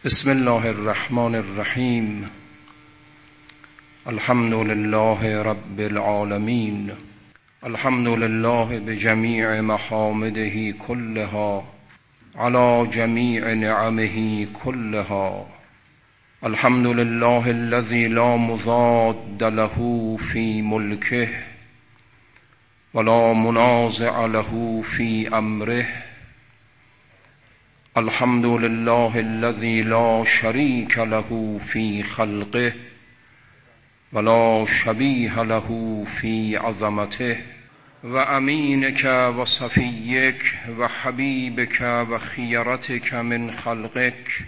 بسم الله الرحمن الرحیم. الحمد لله رب العالمین. الحمد لله بجمیع محامده كلها على جمیع نعمه كلها. الحمد لله الذي لا مضاد له في ملكه ولا منازع له في امره. الحمد لله الذي لا شريك له في خلقه ولا شبيه له في عظمته. وأمينك وصفيك وحبيبك وخيرتك من خلقك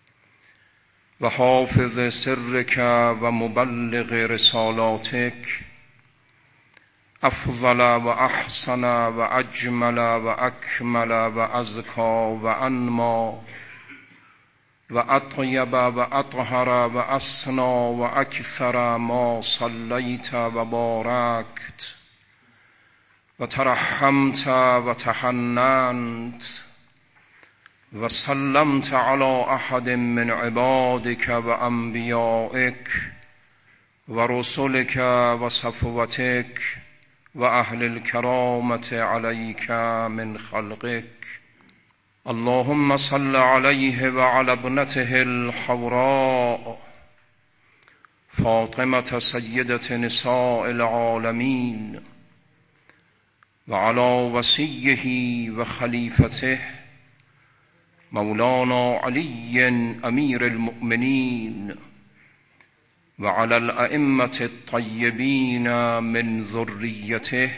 وحافظ سرك ومبلغ رسالاتك. أفضل وأحسن وأجمل وأكمل وأزكى وأنمى وأطيب وأطهر وأسنى وأكثر ما صليت وباركت وترحمت وتحننت وسلمت على أحد من عبادك وأنبيائك ورسلك وصفوتك وأهل الكرامة عليك من خلقك. اللهم صل عليه وعلى ابنته الحوراء فاطمة سيدة نساء العالمين وعلى وصيه وخليفته مولانا علي أمير المؤمنين وعلى الأئمة الطيبين من ذريته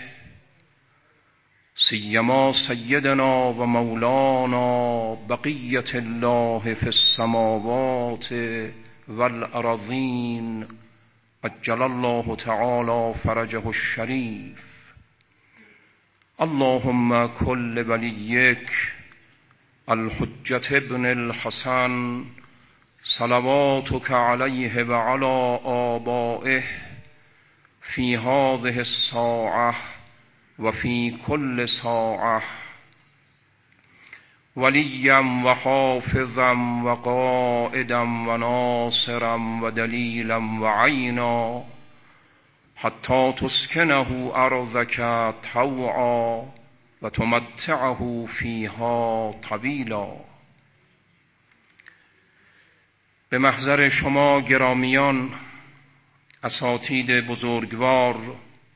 سيما سيدنا ومولانا بقية الله في السماوات والأرضين عجل الله تعالى فرجه الشريف. اللهم كن لوليك الحجة ابن الحسن صلواتك عليه وعلى آبائه في هذه الساعة وفي كل ساعة وليا وحافظا وقائدا وناصرا ودليلا وعينا حتى تسكنه أرضك طوعا وتمتعه فيها طويلا. به محضر شما گرامیان، اساتید بزرگوار،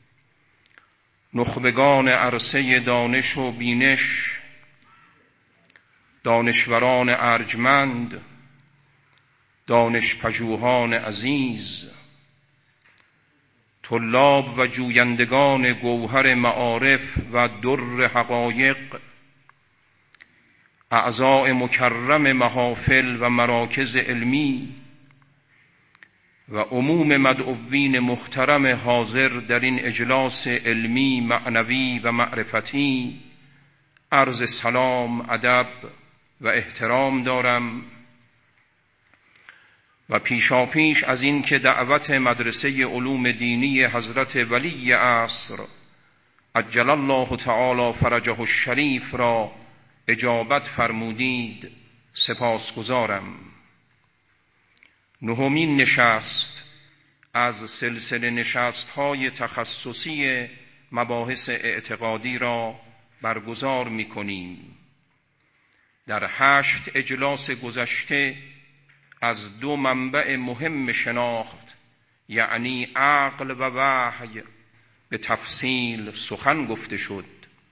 نخبگان عرصه دانش و بینش، دانشوران ارجمند، دانشپژوهان عزیز، طلاب و جویندگان گوهر معارف و در حقایق، اعضاء مکرم محافل و مراکز علمی و عموم مدعوین محترم حاضر در این اجلاس علمی، معنوی و معرفتی، عرض سلام، ادب و احترام دارم و پیشاپیش از این که دعوت مدرسه علوم دینی حضرت ولی عصر عجل الله تعالی فرجه الشریف را اجابت فرمودید سپاسگزارم. نهمین نشست از سلسله نشست‌های تخصصی مباحث اعتقادی را برگزار می‌کنیم. در 8 اجلاس گذشته از 2 منبع مهم شناخت، یعنی عقل و وحی، به تفصیل سخن گفته شد.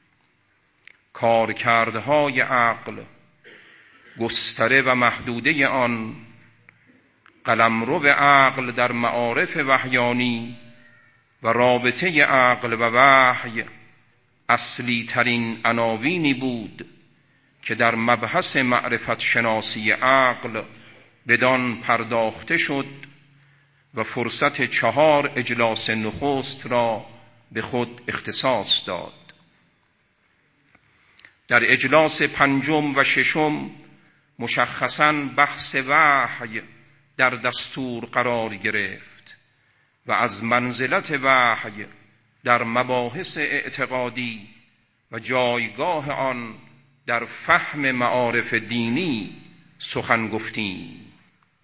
کارکردهای عقل، گستره و محدوده آن، قلمرو عقل در معارف وحیانی و رابطه عقل و وحی اصلی ترین عناوینی بود که در مبحث معرفت شناسی عقل بدان پرداخته شد و فرصت 4 اجلاس نخست را به خود اختصاص داد. در اجلاس 5 و 6 مشخصاً بحث وحی در دستور قرار گرفت و از منزلت وحی در مباحث اعتقادی و جایگاه آن در فهم معارف دینی سخن گفتیم.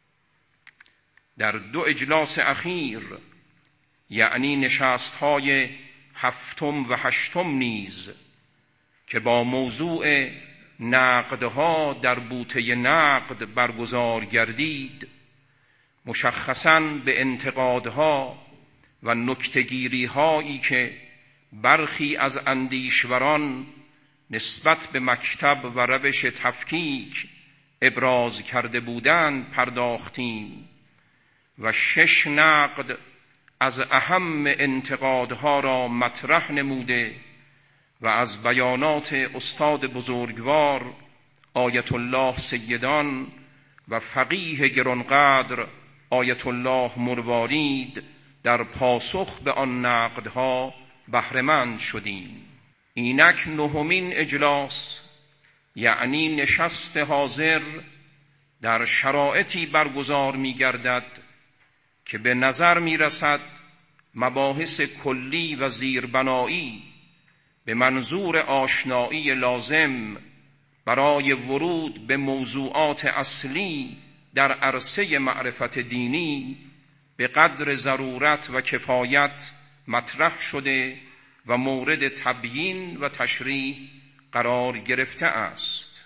در 2 اجلاس اخیر، یعنی نشست‌های 7م و 8م نیز که با موضوع نقدها در بوته نقد برگزار گردید، مشخصاً به انتقادها و نکته‌گیری‌هایی که برخی از اندیشوران نسبت به مکتب و روش تفکیک ابراز کرده بودند پرداختیم و 6 نقد از اهم انتقادها را مطرح نموده و از بیانات استاد بزرگوار آیت الله سیدان و فقیه گرانقدر آیت الله مروارید در پاسخ به آن نقدها بهره‌مند شدیم. اینک 9مین اجلاس، یعنی نشست حاضر، در شرایطی برگزار می گردد که به نظر می رسد مباحث کلی و زیربنایی به منظور آشنایی لازم برای ورود به موضوعات اصلی در عرصه معرفت دینی به قدر ضرورت و کفایت مطرح شده و مورد تبیین و تشریح قرار گرفته است.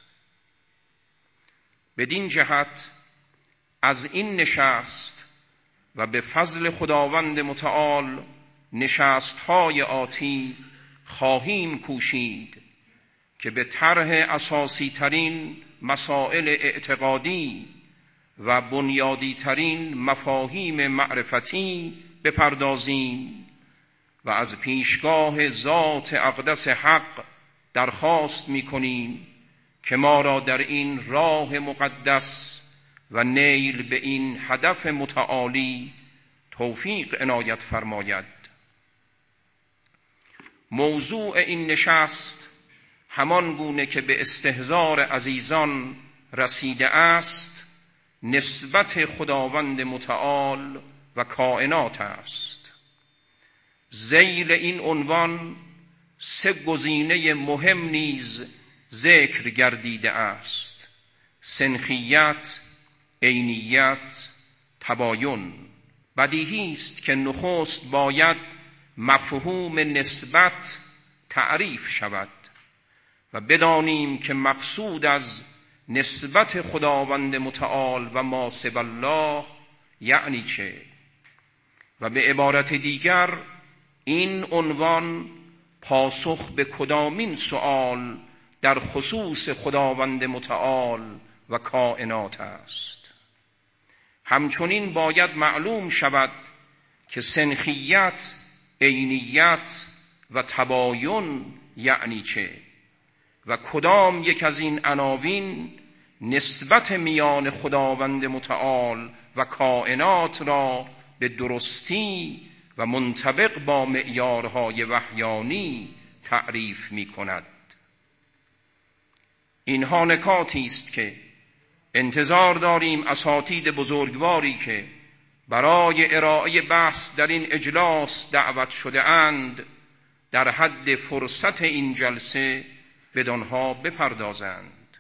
بدین جهت از این نشست و به فضل خداوند متعال نشست‌های آتی خواهیم کوشید که به طرح اساسی ترین مسائل اعتقادی و بنیادی ترین مفاهیم معرفتی بپردازیم و از پیشگاه ذات اقدس حق درخواست می‌کنیم که ما را در این راه مقدس و نیل به این هدف متعالی توفیق عنایت فرماید. موضوع این نشست همان گونه که به استحضار عزیزان رسیده است نسبت خداوند متعال و کائنات است. ذیل این عنوان 3 گزینه مهم نیز ذکر گردیده است: سنخیت، عینیت، تباین. بدیهی است که نخست باید مفهوم نسبت تعریف شود و بدانیم که مقصود از نسبت خداوند متعال و ما سوی الله یعنی چه، و به عبارت دیگر این عنوان پاسخ به کدامین سؤال در خصوص خداوند متعال و کائنات است. همچنین باید معلوم شود که سنخیت، عینیت و تباین یعنی چه و کدام یک از این عناوین نسبت میان خداوند متعال و کائنات را به درستی و منطبق با معیارهای وحیانی تعریف می کند. اینها نکاتی است که انتظار داریم اساتید بزرگواری که برای ارائه بحث در این اجلاس دعوت شده اند در حد فرصت این جلسه بدانها بپردازند.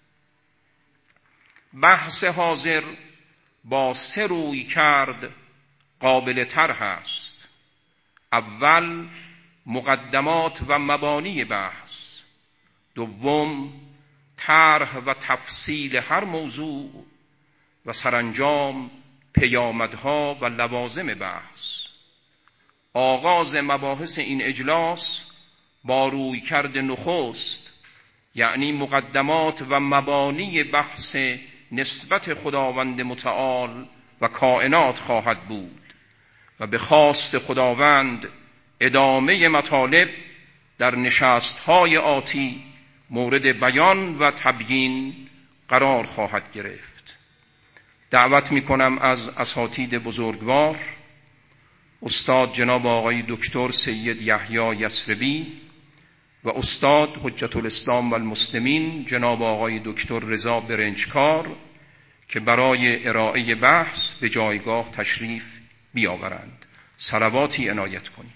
بحث حاضر با 3 رویکرد قابل طرح است. اول، مقدمات و مبانی بحث. دوم، طرح و تفصیل هر موضوع و سرانجام پیامدها و لوازم بحث. آغاز مباحث این اجلاس با رویکرد نخست، یعنی مقدمات و مبانی بحث نسبت خداوند متعال و کائنات خواهد بود و به خواست خداوند ادامه مطالب در نشست‌های آتی مورد بیان و تبیین قرار خواهد گرفت. دعوت می‌کنم از اساتید بزرگوار استاد جناب آقای دکتر سید یحیی یثربی و استاد حجت الاسلام و المسلمین جناب آقای دکتر رضا برنجکار که برای ارائه بحث به جایگاه تشریف بیاورند. صلواتی عنایت کنید.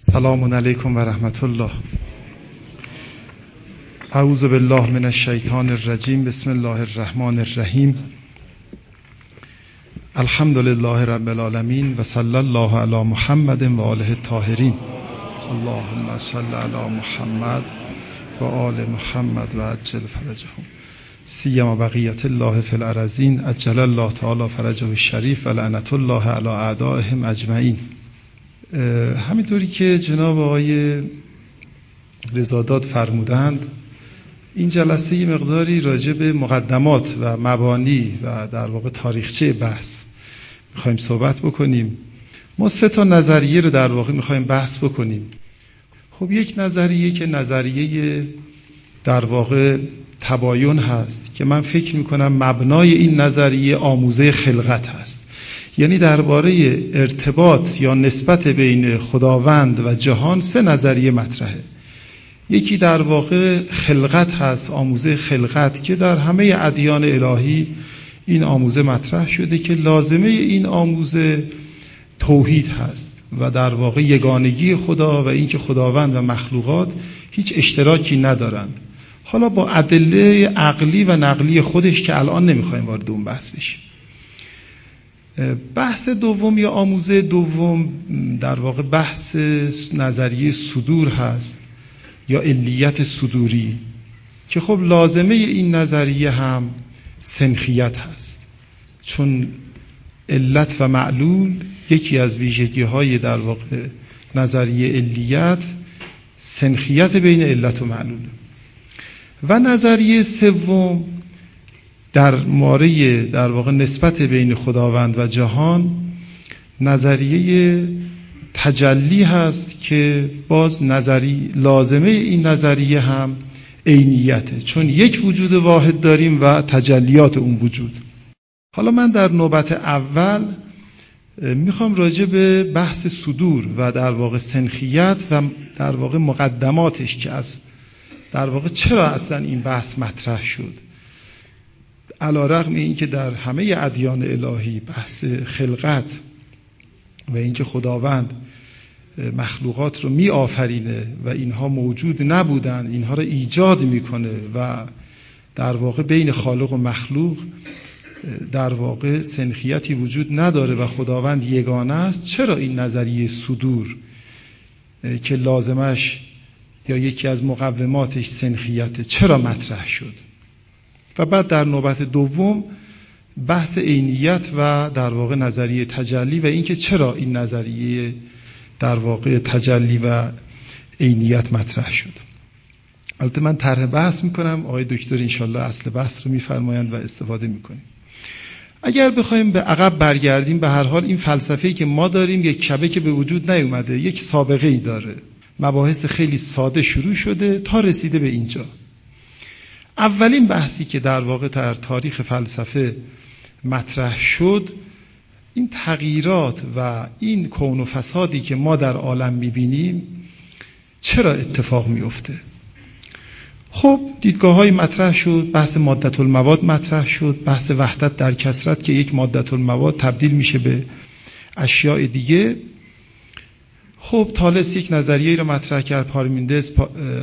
سلام علیکم و رحمت الله. اعوذ بالله من الشیطان الرجیم. بسم الله الرحمن الرحیم. الحمد لله رب العالمین و صلی الله علی محمد و آله الطاهرین. اللهم صل علی محمد و آل محمد و عجل فرجهم سیما بقیت الله فی الارضین عجل الله تعالی فرجه الشریف و لعنت الله علی اعدائهم اجمعین. همینطوری که جناب آقای رضاداد فرمودند، این جلسه یه مقداری راجع به مقدمات و مبانی و در واقع تاریخچه بحث میخوایم صحبت بکنیم. ما 3 نظریه رو در واقع میخوایم بحث بکنیم. خب یک نظریه که نظریه در واقع تباین هست که من فکر میکنم مبنای این نظریه آموزه خلقت هست، یعنی درباره ارتباط یا نسبت بین خداوند و جهان 3 نظریه مطرحه. یکی در واقع خلقت هست، آموزه خلقت که در همه ادیان الهی این آموزه مطرح شده که لازمه این آموزه توحید هست و در واقع یگانگی خدا و اینکه خداوند و مخلوقات هیچ اشتراکی ندارند. حالا با ادله عقلی و نقلی خودش که الان نمیخوایم وارد اون بحث بشیم. بحث دوم یا آموزه دوم در واقع بحث نظریه صدور هست یا علیت صدوری که خب لازمه این نظریه هم سنخیت هست، چون علت و معلول یکی از ویژگی های در واقع نظریه علیت سنخیت بین علت و معلول. و نظریه سوم درباره در واقع نسبت بین خداوند و جهان نظریه تجلی هست که باز لازمه این نظریه هم عینیته، چون یک وجود واحد داریم و تجلیات اون وجود. حالا من در نوبت اول میخوام راجع به بحث صدور و در واقع سنخیت و در واقع مقدماتش که از در واقع چرا اصلا این بحث مطرح شد، علی‌رغم اینکه در همه ادیان الهی بحث خلقت و اینکه خداوند مخلوقات رو می آفرینه و اینها موجود نبودن، اینها رو ایجاد میکنه و در واقع بین خالق و مخلوق در واقع سنخیتی وجود نداره و خداوند یگانه است، چرا این نظریه صدور که لازمش یا یکی از مقوماتش سنخیته چرا مطرح شد؟ و بعد در نوبت دوم بحث عینیت و در واقع نظریه تجلی و اینکه چرا این نظریه در واقع تجلی و عینیت مطرح شد. البته من طرح بحث میکنم، آقای دکتر انشالله اصل بحث رو میفرمایند و استفاده میکنیم. اگر بخوایم به عقب برگردیم، به هر حال این فلسفه‌ای که ما داریم یک شبه که به وجود نیومده، یک سابقه‌ای داره. مباحث خیلی ساده شروع شده تا رسیده به اینجا. اولین بحثی که در واقع در تاریخ فلسفه مطرح شد این تغییرات و این کون و فسادی که ما در عالم میبینیم چرا اتفاق میفته. خب دیدگاه‌های مطرح شد، بحث مادة المواد مطرح شد، بحث وحدت در کثرت که یک مادة المواد تبدیل میشه به اشیاء دیگه. خب تالس یک نظریه رو مطرح کرد، پارمیدس،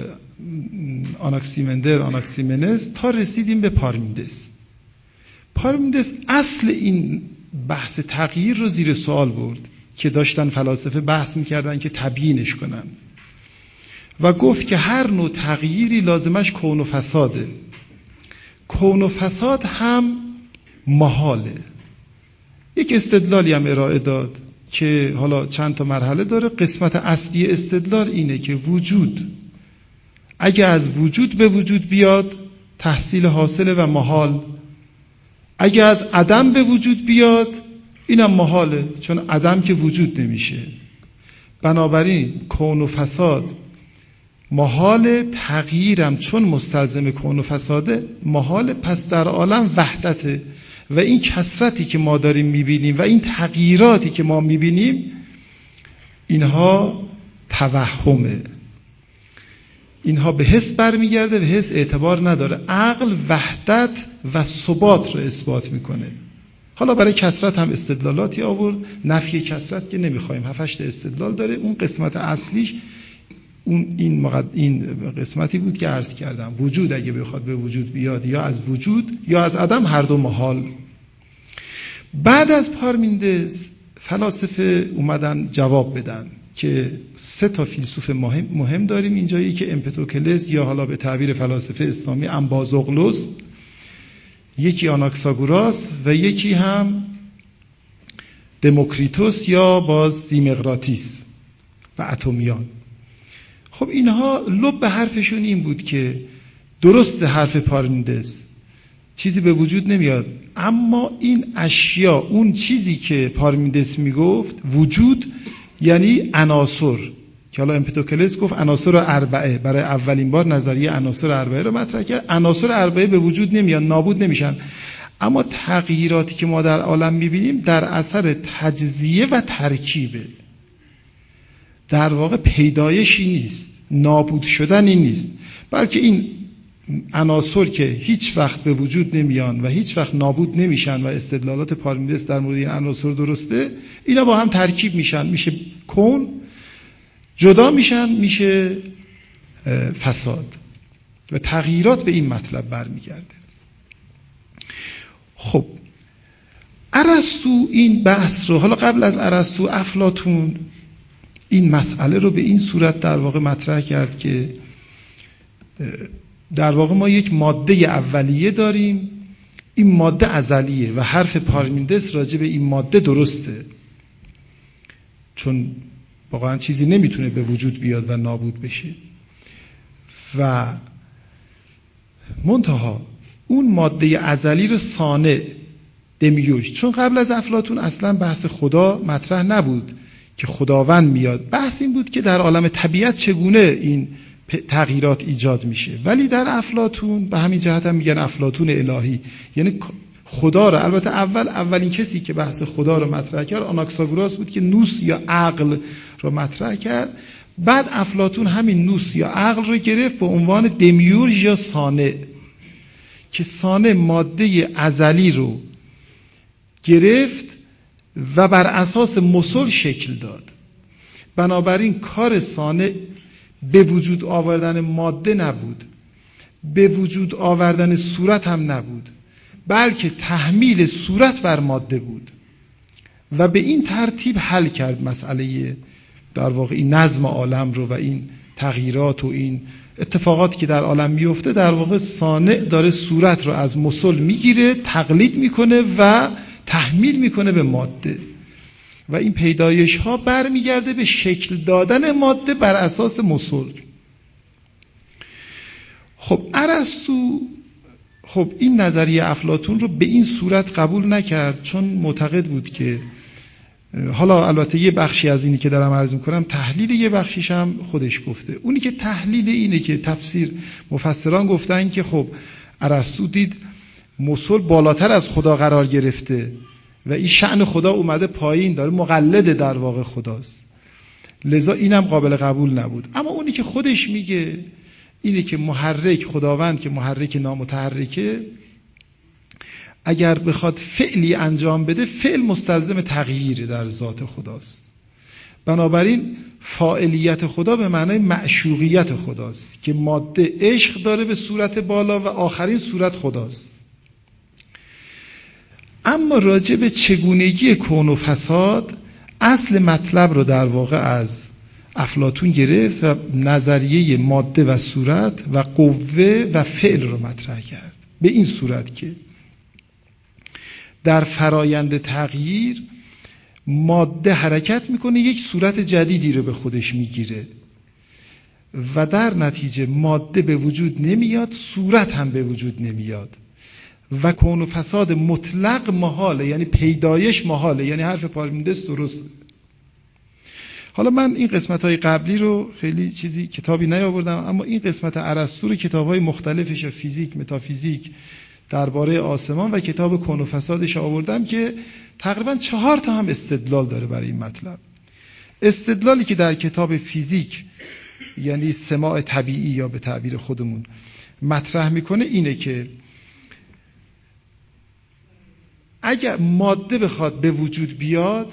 آناکسیمندس، تا رسیدیم به پارمیدس. پارمیدس اصل این بحث تغییر رو زیر سوال برد که داشتن فلاسفه بحث میکردن که تبیینش کنن و گفت که هر نوع تغییری لازمش کون و فساده. کون و فساد هم محاله. یک استدلالی هم ارائه داد که حالا چند تا مرحله داره. قسمت اصلی استدلال اینه که وجود اگه از وجود به وجود بیاد تحصیل حاصله و محال، اگه از عدم به وجود بیاد اینم محاله، چون عدم که وجود نمیشه. بنابراین کون و فساد محال، تغییرم چون مستلزم کون و فساده محال. پس در عالم وحدته و این کثرتی که ما داریم میبینیم و این تغییراتی که ما میبینیم اینها توهمه، اینها به حس برمیگرده و حس اعتبار نداره. عقل وحدت و ثبات رو اثبات میکنه. حالا برای کثرت هم استدلالاتی آورد، نفی کثرت که نمیخوایم، 7-8 استدلال داره. اون قسمت اصلیش این قسمتی بود که عرض کردم، وجود اگه بخواد به وجود بیاد یا از وجود یا از عدم، هر دو محال. بعد از پارمیندس فلاسفه اومدن جواب بدن که 3 فیلسوف مهم داریم اینجا، یکی امپدوکلس یا حالا به تعبیر فلاسفه اسلامی انبازوغلوس، یکی آناکساگوراس و یکی هم دموکریتوس یا باز زیمقراطیس و اتمیان. خب اینها لب به حرفشون این بود که درست حرف پارمیندس، چیزی به وجود نمیاد، اما این اشیا، اون چیزی که پارمیندس میگفت وجود یعنی عناصر، که حالا امپدوکلس گفت عناصر اربعه، برای اولین بار نظریه عناصر اربعه رو مطرح کرد. عناصر اربعه به وجود نمیاد، نابود نمیشن، اما تغییراتی که ما در عالم میبینیم در اثر تجزیه و ترکیبه. در واقع پیدایشی نیست، نابود شدنی نیست، بلکه این عناصر که هیچ وقت به وجود نمیان و هیچ وقت نابود نمیشن و استدلالات پارمیندس در مورد این عناصر درسته، اینا با هم ترکیب میشن، میشه کون، جدا میشن میشه فساد و تغییرات به این مطلب برمیگرده. خب ارسطو این بحث رو، حالا قبل از ارسطو افلاطون این مسئله رو به این صورت در واقع مطرح کرد که در واقع ما یک ماده اولیه داریم، این ماده ازلیه و حرف پارمیندس راجع به این ماده درسته، چون واقعا چیزی نمیتونه به وجود بیاد و نابود بشه. و منتها اون ماده ازلی رو صانع، دمیورج، چون قبل از افلاطون اصلا بحث خدا مطرح نبود که خداوند میاد، بحث این بود که در عالم طبیعت چگونه این تغییرات ایجاد میشه. ولی در افلاطون، به همین جهت هم میگن افلاطون الهی، یعنی خدا رو، البته اولین کسی که بحث خدا رو مطرح کرد آناکساگوراس بود که نوس یا عقل رو مطرح کرد. بعد افلاطون همین نوس یا عقل رو گرفت به عنوان دمیورژ یا صانع، که صانع ماده ازلی رو گرفت و بر اساس مسل شکل داد. بنابراین کار صانع به وجود آوردن ماده نبود، به وجود آوردن صورت هم نبود، بلکه تحمیل صورت بر ماده بود و به این ترتیب حل کرد مسئله در واقع این نظم عالم رو و این تغییرات و این اتفاقاتی که در عالم میفته. در واقع صانع داره صورت رو از مسل میگیره، تقلید میکنه و تحمیل میکنه به ماده و این پیدایش ها برمیگرده به شکل دادن ماده بر اساس مسل. خب ارسطو این نظریه افلاطون رو به این صورت قبول نکرد، چون معتقد بود که، حالا البته یه بخشی از اینی که دارم عرض میکنم تحلیل، یه بخشیش هم خودش گفته. اونی که تحلیل اینه که تفسیر مفسران گفتن که خب ارسطو دید مسل بالاتر از خدا قرار گرفته و این شأن خدا اومده پایین، داره مقلد در واقع خداست، لذا اینم قابل قبول نبود. اما اونی که خودش میگه اینه که محرک، خداوند که محرک نامتحرکه، اگر بخواد فعلی انجام بده، فعل مستلزم تغییر در ذات خداست. بنابراین فاعلیت خدا به معنای معشوقیت خداست که ماده عشق داره به صورت بالا و آخرین صورت خداست. اما راجع به چگونگی کون و فساد اصل مطلب رو در واقع از افلاطون گرفت و نظریه ماده و صورت و قوه و فعل رو مطرح کرد به این صورت که در فرایند تغییر ماده حرکت میکنه، یک صورت جدیدی رو به خودش میگیره و در نتیجه ماده به وجود نمیاد، صورت هم به وجود نمیاد و کون و فساد مطلق محاله، یعنی پیدایش محاله. یعنی حرف پارمیندس درست. حالا من این قسمت‌های قبلی رو خیلی چیزی کتابی نیاوردم، اما این قسمت ارسطو رو کتاب‌های مختلفش، فیزیک، متافیزیک درباره آسمان و کتاب کون و فسادش آوردم که تقریبا 4 تا هم استدلال داره برای این مطلب. استدلالی که در کتاب فیزیک، یعنی سماع طبیعی یا به تعبیر خودمون مطرح میکنه، اینه که اگر ماده بخواد به وجود بیاد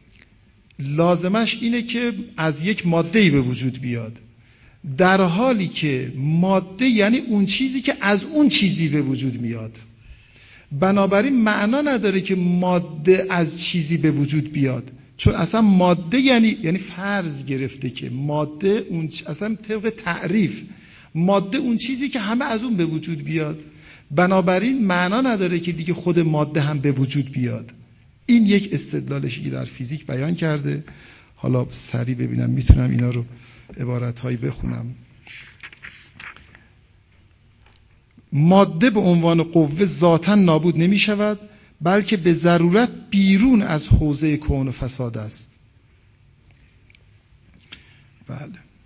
لازمش اینه که از یک ماده‌ای به وجود بیاد، در حالی که ماده یعنی اون چیزی که از اون چیزی به وجود میاد. بنابراین معنا نداره که ماده از چیزی به وجود بیاد، چون اصلا ماده یعنی فرض گرفته که ماده اون اصلا طبق تعریف ماده اون چیزی که همه از اون به وجود بیاد. بنابراین معنا نداره که دیگه خود ماده هم به وجود بیاد. این یک استدلالشی که در فیزیک بیان کرده. حالا سریع ببینم میتونم اینا رو عبارتهایی بخونم. ماده به عنوان قوه ذاتاً نابود نمی شود، بلکه به ضرورت بیرون از حوزه کون و فساد است. بله.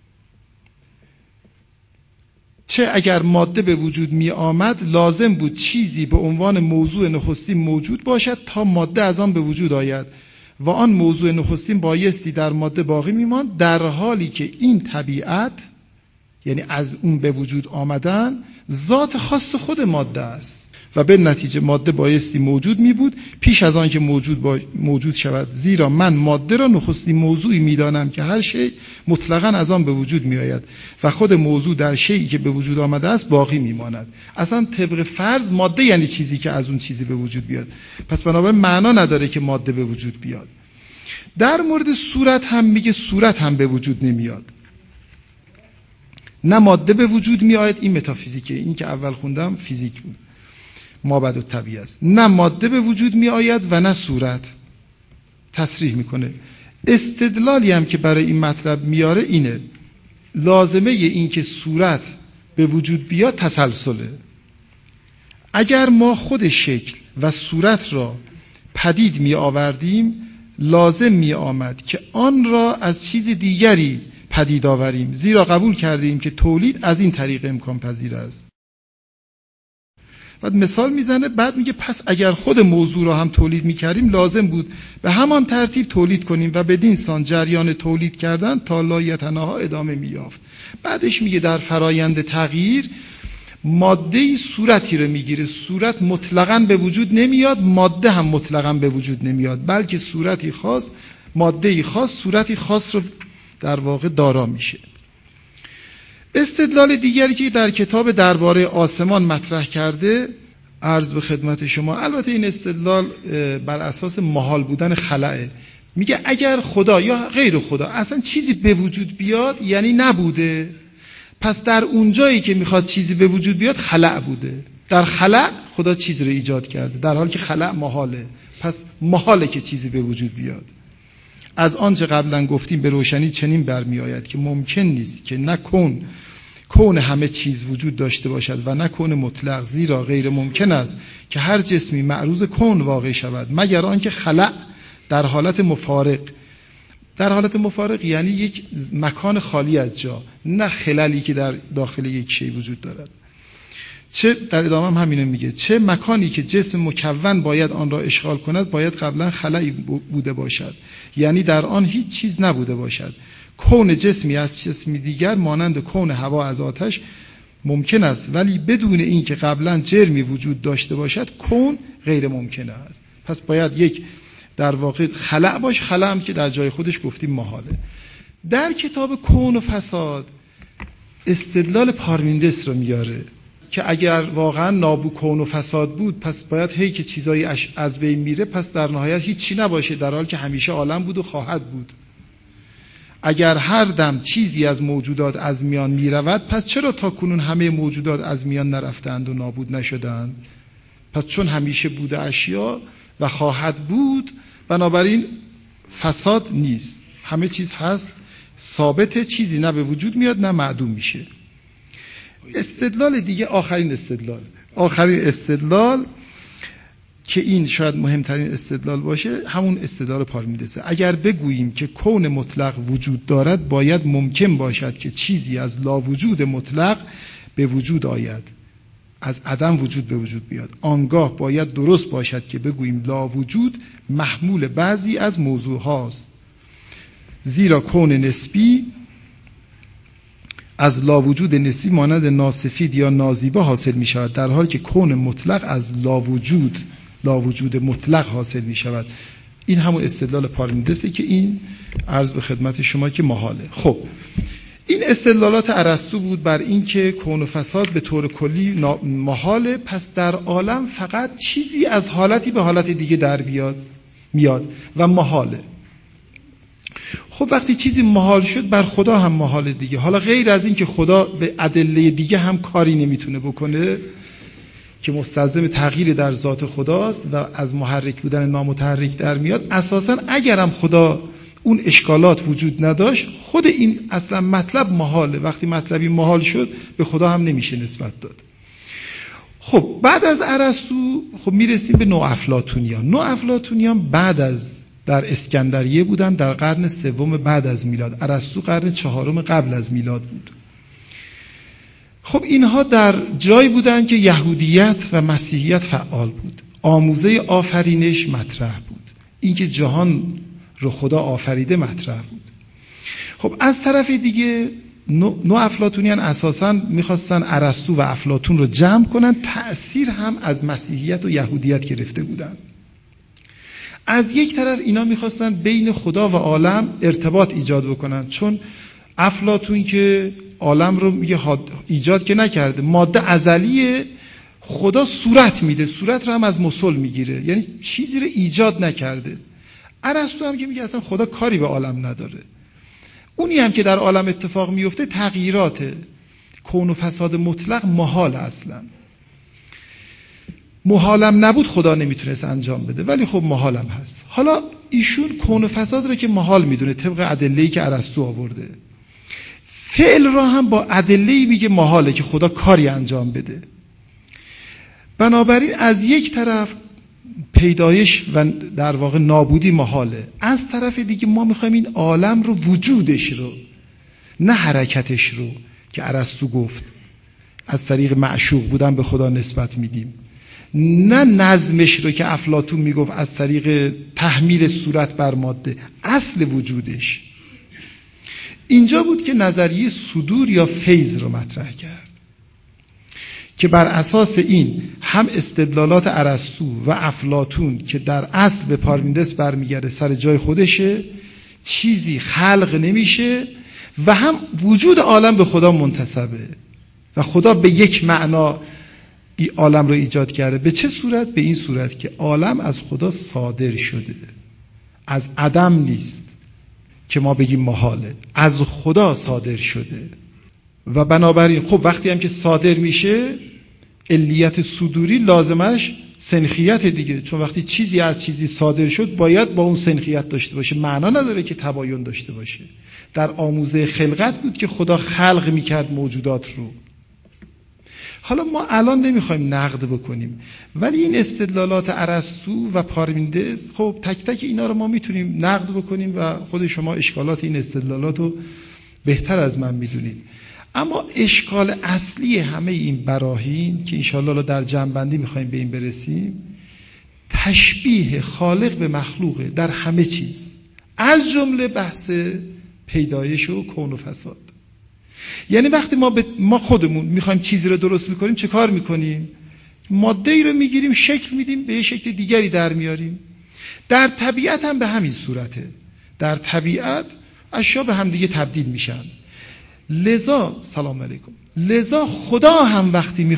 چه اگر ماده به وجود می آمد لازم بود چیزی به عنوان موضوع نخستین موجود باشد تا ماده از آن به وجود آید و آن موضوع نخستین بایستی در ماده باقی می ماند، در حالی که این طبیعت یعنی از اون به وجود آمدن ذات خاص خود ماده است و به نتیجه ماده بایستی موجود می بود پیش از آن که موجود شود، زیرا من ماده را نخستین موضوعی می دانم که هر شی مطلقاً از آن به وجود می آید و خود موضوع در شیئی که به وجود آمده است باقی می ماند. اصلا طبق فرض ماده یعنی چیزی که از اون چیزی به وجود بیاد، پس بنابراین معنا نداره که ماده به وجود بیاد. در مورد صورت هم میگه صورت هم به وجود نمیاد، نه ماده به وجود می آید. این متافیزیکه، این که اول خوندم فیزیک بود، مابعد الطبیعه است. نه ماده به وجود می آید و نه صورت. تصریح میکنه. استدلالی هم که برای این مطلب میاره اینه، لازمه این که صورت به وجود بیاد تسلسله. اگر ما خود شکل و صورت را پدید می آوردیم لازم می آمد که آن را از چیز دیگری پدید آوریم، زیرا قبول کردیم که تولید از این طریق امکان پذیر است. بعد مثال میزنه، بعد میگه پس اگر خود موضوع را هم تولید میکردیم لازم بود به همان ترتیب تولید کنیم و بدین سان جریان تولید کردن تا لایتناها ادامه میافت. بعدش میگه در فرایند تغییر ماده‌ای صورتی رو میگیره، صورت مطلقاً به وجود نمیاد، ماده هم مطلقاً به وجود نمیاد، بلکه صورتی خاص، ماده‌ای خاص صورتی خاص رو در واقع دارا میشه. استدلال دیگری که در کتاب درباره آسمان مطرح کرده عرض به خدمت شما، البته این استدلال بر اساس محال بودن خلأه. میگه اگر خدا یا غیر خدا اصلا چیزی به وجود بیاد یعنی نبوده، پس در اون جایی که میخواد چیزی به وجود بیاد خلأ بوده. در خلأ خدا چیز رو ایجاد کرده، در حالی که خلأ محاله، پس محاله که چیزی به وجود بیاد. از آنچه قبلا گفتیم به روشنی چنین برمی آید که ممکن نیست که نه کون همه چیز وجود داشته باشد و نه کون مطلق، زیرا غیر ممکن است که هر جسمی معروض کون واقع شود مگر آنکه خلأ در حالت مفارق یعنی یک مکان خالی از جا، نه خللی که در داخل یک شی وجود دارد. چه در ادامه هم همینو میگه، چه مکانی که جسم مکون باید آن را اشغال کند باید قبلا خلایی بوده باشد، یعنی در آن هیچ چیز نبوده باشد. کون جسمی از جسمی دیگر مانند کون هوا از آتش ممکن است، ولی بدون این که قبلا جرمی وجود داشته باشد کون غیر ممکن است. پس باید یک در واقع خلأ باش، خلأ هم که در جای خودش گفتیم محاله. در کتاب کون و فساد استدلال پارمیندس رو میاره که اگر واقعا نابود کون و فساد بود پس باید هی که چیزایی از بین میره پس در نهایت هیچی نباشه، در حالی که همیشه عالم بود و خواهد بود. اگر هر دم چیزی از موجودات از میان میرود پس چرا تا کنون همه موجودات از میان نرفتند و نابود نشدند؟ پس چون همیشه بوده اشیا و خواهد بود بنابراین فساد نیست، همه چیز هست، ثابته، چیزی نه به وجود میاد نه معدوم میشه. استدلال دیگه، آخرین استدلال که این شاید مهمترین استدلال باشه، همون استدلال پارمیدسه. اگر بگوییم که کون مطلق وجود دارد باید ممکن باشد که چیزی از لا وجود مطلق به وجود آید، از عدم وجود به وجود بیاد. آنگاه باید درست باشد که بگوییم لا وجود محمول بعضی از موضوع هاست، زیرا کون نسبی از لا وجود نسبی مانند ناسفید یا نازیبا حاصل می شود، در حالی که کون مطلق از لا وجود لا وجود مطلق حاصل می شود. این همون استدلال پارمنیدسه که این عرض به خدمت شما که محاله. خب این استدلالات ارسطو بود بر این که کون و فساد به طور کلی محاله، پس در عالم فقط چیزی از حالتی به حالت دیگه در میاد و محاله. خب وقتی چیزی محال شد بر خدا هم محاله دیگه. حالا غیر از این که خدا به ادله دیگه هم کاری نمیتونه بکنه که مستلزم تغییر در ذات خداست و از محرک بودن نامتحرک در میاد، اساساً اگرم خدا اون اشکالات وجود نداشت، خود این اصلا مطلب محاله. وقتی مطلبی محال شد به خدا هم نمیشه نسبت داد. خب بعد از ارسطو خب میرسیم به نوافلاطونیان. نوافلاطونیان بعد از در اسکندریه بودن، در قرن سوم بعد از میلاد. ارسطو قرن چهارم قبل از میلاد بود. خب اینها در جایی بودن که یهودیت و مسیحیت فعال بود. آموزه آفرینش مطرح بود. اینکه جهان رو خدا آفریده مطرح بود. خب از طرف دیگه نوافلاطونیان اساساً میخواستن ارسطو و افلاطون رو جمع کنن. تأثیر هم از مسیحیت و یهودیت گرفته بودن. از یک طرف اینا میخواستن بین خدا و عالم ارتباط ایجاد بکنن، چون افلاطون که عالم رو میگه ایجاد که نکرده، ماده ازلیه، خدا صورت میده، صورت رو هم از مسل میگیره، یعنی چیزی رو ایجاد نکرده. ارسطو هم که میگه اصلا خدا کاری به عالم نداره. اونی هم که در عالم اتفاق میفته تغییرات، کون و فساد مطلق محال. اصلا محالم نبود خدا نمیتونست انجام بده، ولی خب محالم هست. حالا ایشون کون و فساد رو که محال میدونه طبق ادله‌ای که ارسطو آورده، فعل را هم با ادله‌ای میگه محاله که خدا کاری انجام بده. بنابراین از یک طرف پیدایش و در واقع نابودی محاله، از طرف دیگه ما میخوایم این عالم رو، وجودش رو، نه حرکتش رو که ارسطو گفت از طریق معشوق بودن به خدا نسبت میدیم، نه نظمش رو که افلاطون میگفت از طریق تحمیل صورت بر ماده، اصل وجودش. اینجا بود که نظریه صدور یا فیض رو مطرح کرد که بر اساس این هم استدلالات ارسطو و افلاطون که در اصل به پارمنیدس برمیگرده سر جای خودشه، چیزی خلق نمیشه، و هم وجود عالم به خدا منتسبه و خدا به یک معنا این عالم رو ایجاد کرده. به چه صورت؟ به این صورت که عالم از خدا صادر شده، از عدم نیست که ما بگیم محاله، از خدا صادر شده. و بنابراین خب وقتی هم که صادر میشه، علیت صدوری لازمش سنخیت دیگه، چون وقتی چیزی از چیزی صادر شد باید با اون سنخیت داشته باشه، معنا نداره که تباین داشته باشه. در آموزه خلقت بود که خدا خلق میکرد موجودات رو. حالا ما الان نمیخوایم نقد بکنیم، ولی این استدلالات ارسطو و پارمنیدس، خب تک تک اینا رو ما میتونیم نقد بکنیم و خود شما اشکالات این استدلالات رو بهتر از من میدونید. اما اشکال اصلی همه این براهین که انشاءالله در جمع‌بندی میخوایم به این برسیم، تشبیه خالق به مخلوقه در همه چیز، از جمله بحث پیدایش و کون و فساد. یعنی وقتی ما خودمون میخوایم چیزی رو درست میکنیم، چه کار میکنیم؟ ماده ای رو میگیریم، شکل میدیم، به شکل دیگری در میاریم. در طبیعت هم به همین صورته. در طبیعت اشیا به هم دیگه تبدیل میشن. لذا سلام علیکم، لذا خدا هم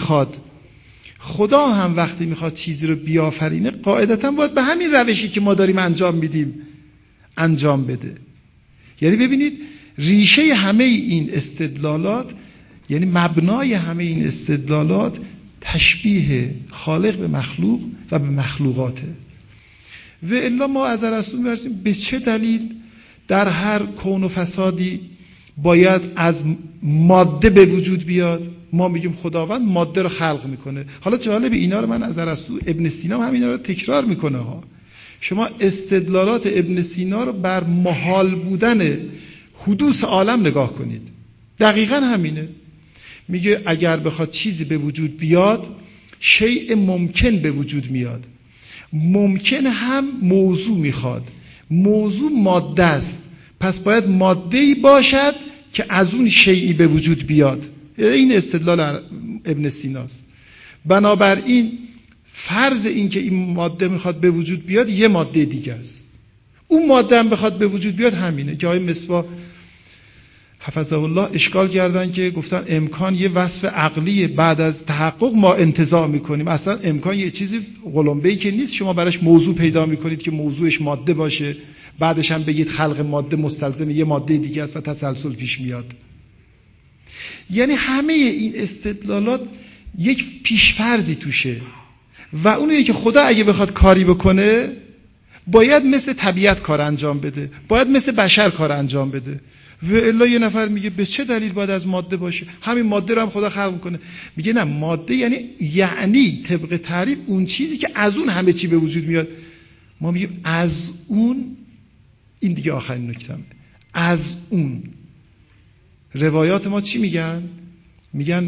وقتی میخواد چیزی رو بیافرینه، قاعدتا باید به همین روشی که ما داریم انجام میدیم انجام بده. یعنی ببینید ریشه همه این استدلالات، یعنی مبنای همه این استدلالات تشبیه خالق به مخلوق و به مخلوقاته. و الا ما از ارسطو می‌پرسیم به چه دلیل در هر کون و فسادی باید از ماده به وجود بیاد؟ ما میگیم خداوند ماده رو خلق میکنه. حالا جالب اینا رو من از ارسطو، ابن سینا هم اینا رو تکرار میکنه ها. شما استدلالات ابن سینا رو بر محال بودن حدوث عالم نگاه کنید، دقیقاً همینه. میگه اگر بخواد چیزی به وجود بیاد، شیء ممکن به وجود میاد. ممکن هم موضوع میخواد، موضوع ماده است، پس باید ماده‌ای باشد که از اون شیئی به وجود بیاد. این استدلال ابن سیناست. بنابراین فرض این که این ماده میخواد به وجود بیاد یه ماده دیگه است. اون ماده هم بخواد به وجود بیاد همینه که آقای مصباح حفظه الله اشکال کردن که گفتن امکان یه وصف عقلی بعد از تحقق ما انتزاع میکنیم. اصلا امکان یه چیزی قلمبه‌ای که نیست شما براش موضوع پیدا میکنید که موضوعش ماده باشه بعدش هم بگید خلق ماده مستلزم یه ماده دیگه است و تسلسل پیش میاد. یعنی همه این استدلالات یک پیشفرضی توشه و اونیه که خدا اگه بخواد کاری بکنه باید مثل طبیعت کار انجام بده، باید مثل بشر کار انجام بده. و الا یه نفر میگه به چه دلیل باید از ماده باشه؟ همین ماده رو هم خدا خلق میکنه. میگه نه، ماده یعنی طبق تعریف اون چیزی که از اون همه چی به وجود میاد. ما میگیم از اون، این دیگه آخرین نکته‌ام، از اون. روایات ما چی میگن؟ میگن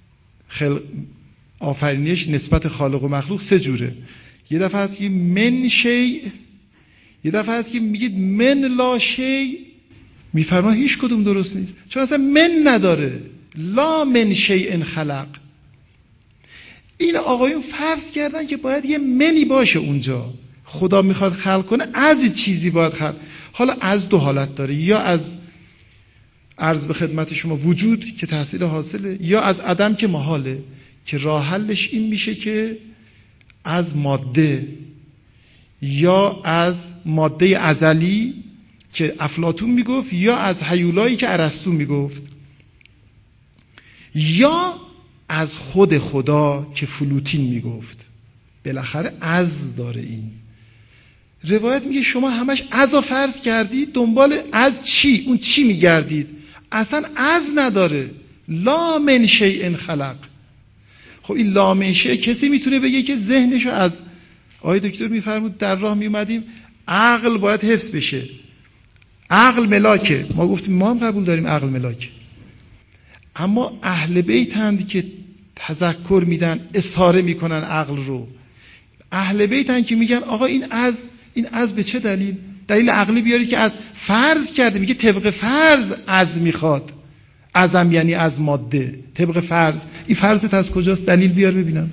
آفرینش نسبت خالق و مخلوق سه جوره. یه دفعه هست که من شیء، یه دفعه هست که میگید من لا شیء، میفرما هیچ کدوم درست نیست، چون اصلا من نداره. لا من شیء خلق. این آقایون فرض کردن که باید یه منی باشه اونجا، خدا میخواد خلق کنه از چیزی باید خلق. حالا از دو حالت داره، یا از عرض به خدمت شما وجود که تحصیل حاصله، یا از عدم که محاله، که راه حلش این میشه که از ماده، یا از ماده ازلی که افلاطون میگفت، یا از هیولایی که ارسطو میگفت، یا از خود خدا که فلوتین میگفت. بالاخره از داره. این روایت میگه شما همش ازا فرض کردید، دنبال از چی؟ اون چی میگردید؟ اصلا از نداره. لا من شیء خلق. خب این لا من شیء کسی میتونه بگه که ذهنشو از آقای دکتر میفرمود در راه میومدیم عقل باید حفظ بشه، عقل ملاکه. ما گفتیم ما هم قبول داریم عقل ملاکه، اما اهل بیتند که تذکر میدن، اصاره میکنن عقل رو. اهل بیتند که میگن آقا این از به چه دلیل؟ دلیل عقلی بیارید که از فرض کرده. میگه طبق فرض از میخواد. ازم یعنی از ماده، طبق فرض. این فرضت از کجاست؟ دلیل بیار ببینم.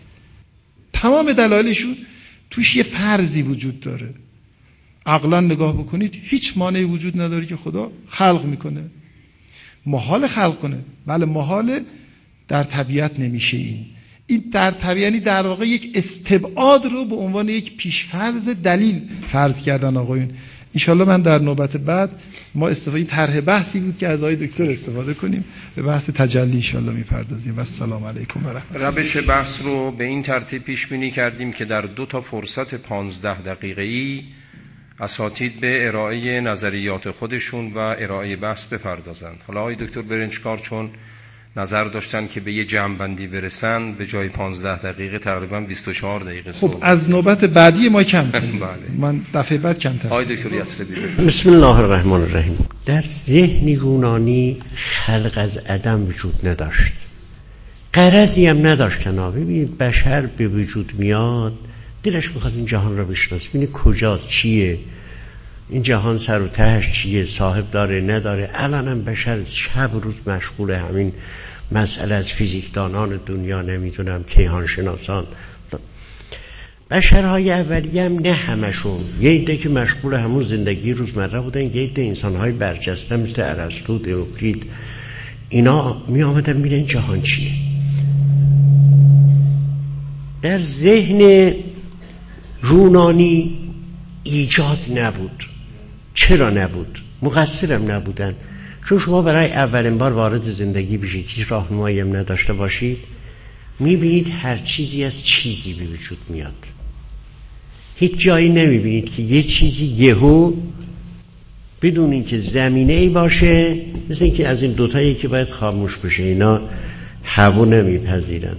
تمام دلایلشون توش یه فرضی وجود داره. عقلا نگاه بکنید هیچ مانعی وجود نداره که خدا خلق میکنه. محال خلق کنه، بله محال، در طبیعت نمیشه. این در طبیعت یعنی در واقع یک استبعاد رو به عنوان یک پیشفرض دلیل فرض کردن آقایون. انشالله من در نوبت بعد ما این طرح بحثی بود که از آقای دکتر استفاده کنیم، به بحث تجلی انشالله میپردازیم. و السلام علیکم و رحمت الله. روش بحث رو به این ترتیب پیش بینی کردیم که در 2 فرصت 15 دقیقه‌ای اساتید به ارائه نظریات خودشون و ارائه بحث بپردازند. حالا آقای دکتر برنجکار چون نظر داشتن که به یه جمع‌بندی برسن، به جای 15 دقیقه تقریباً 24 دقیقه خب از نوبت بعدی ما کم کنیم. بله. من دفعه بعد کمتر. آقای دکتر یسربی. بسم الله الرحمن الرحیم. در ذهن یونانی خلق از عدم وجود نداشت، غرضی هم نداشت. ببینید بشر به وجود میاد، دلش میخواد این جهان را بشناسه، ببینه کجاست، چیه این جهان، سر و تهش چیه، صاحب داره نداره. الان هم بشر شب روز مشغول همین مسئله از فیزیکدانان دنیا، نمیدونم کیهان شناسان. بشرهای اولیه هم نه همشون، یه عده که مشغول همون زندگی روزمره بودن، یه عده انسانهای برجسته مثل ارسطو، دئوکریت، اینا می آمدن میرن این جهان چیه. در ذهن یونانی ایجاد نبود. چرا نبود؟ مقصرم نبودن، چون شما برای اولین بار وارد زندگی بشید، هیچ راهنمایی هم نداشته باشید، میبینید هر چیزی از چیزی به وجود میاد. هیچ جایی نمیبینید که یه چیزی یهو بدون اینکه زمینه ای باشه، مثل اینکه از این دوتایی که باید خاموش بشه، اینا هوا نمیپذیرن.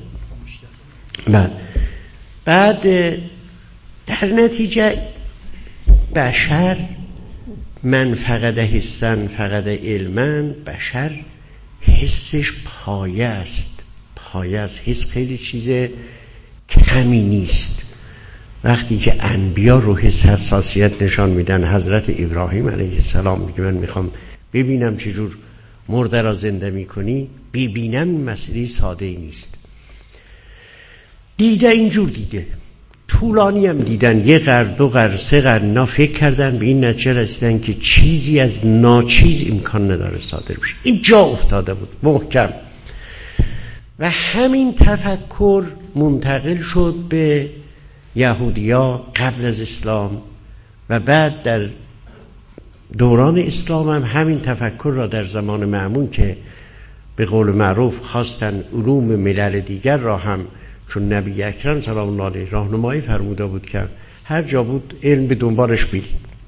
بعد در نتیجه بشر من فقد حسن فقد علمن، بشر حسش پایه است. حس خیلی چیز کمی نیست. وقتی که انبیا رو حس حساسیت نشان میدن، حضرت ابراهیم علیه السلام میگه من میخوام ببینم چجور مرده را زنده میکنی، ببینم مسئله ساده ای نیست. دیده اینجور دیده، طولانی هم دیدن، 1 قرن 2 قرن 3 قرن، اینا فکر کردن به این نتیجه رسیدن که چیزی از ناچیز امکان نداره صادر بشه. این جا افتاده بود محکم و همین تفکر منتقل شد به یهودیا قبل از اسلام و بعد در دوران اسلام هم همین تفکر را در زمان مأمون که به قول معروف خواستن علوم ملل دیگر را هم، چون نبی اکرم سلام الله علیه راهنمایی فرموده بود که هر جا بود علم به دنبالش برید،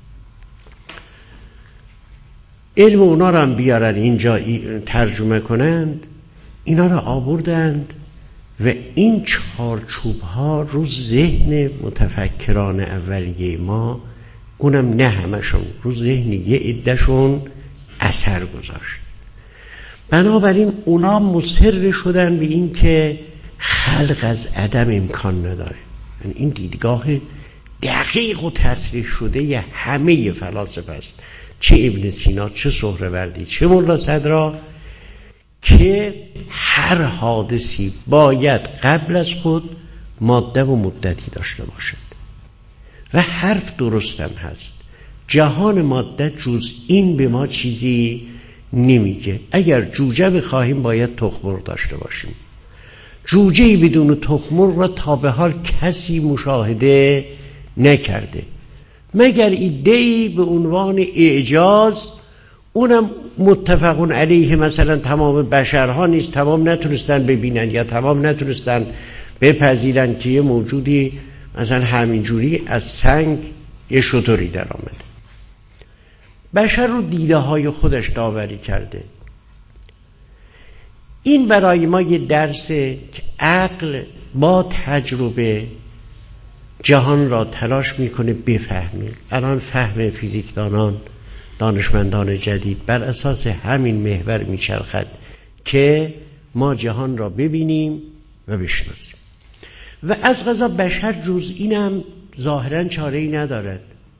علم اونا را هم بیارن اینجا ترجمه کنند، اینا را آوردند و این چارچوب ها رو ذهن متفکران اولیه ما، اونم نه همشون، رو ذهن یه عده‌شون اثر گذاشت. بنابراین اونا مصر شدن به این که خلق از عدم امکان نداره. یعنی این دیدگاه دقیق و تصریح شده ی همه فلاسفه است، چه ابن سینا، چه سهروردی، چه ملا صدرا، که هر حادثی باید قبل از خود ماده و مدتی داشته باشد و حرف درستم هست. جهان ماده جز این به ما چیزی نمیگه. اگر جوجه بخواهیم باید تخم‌مرغ داشته باشیم. جوجه‌ای بدون تخم‌مرغ را تا به حال کسی مشاهده نکرده مگر ایده‌ای به عنوان اعجاز، اونم متفقون علیه مثلا تمام بشرها نیست، تمام نتونستن ببینن یا تمام نتونستن بپذیرن که یه موجودی مثلا همینجوری از سنگ یه شتری در آمده. بشر رو دیده های خودش داوری کرده. این برای ما یه درسه که عقل با تجربه جهان را تلاش میکنه بفهمه. الان فهم فیزیکدانان، دانشمندان جدید بر اساس همین محور میچرخد که ما جهان را ببینیم و بشناسیم و از قضا بشر جز اینم ظاهرا چاره‌ای ندارد.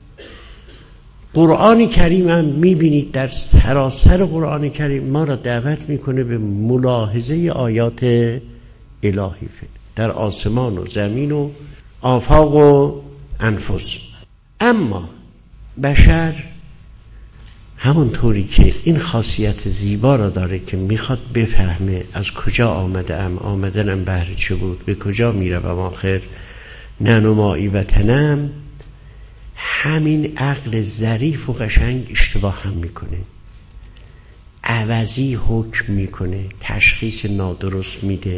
قرآن کریم هم میبینید در سراسر قرآن کریم ما را دعوت میکنه به ملاحظه آیات الهی در آسمان و زمین و آفاق و انفس. اما بشر همونطوری که این خاصیت زیبا را داره که میخواد بفهمه از کجا آمدنم بهر چه بود، به کجا میروم آخر، ننمایی وطنم، همین عقل ظریف و قشنگ اشتباه هم میکنه، عوضی حکم میکنه، تشخیص نادرست میده.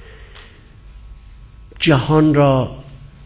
جهان را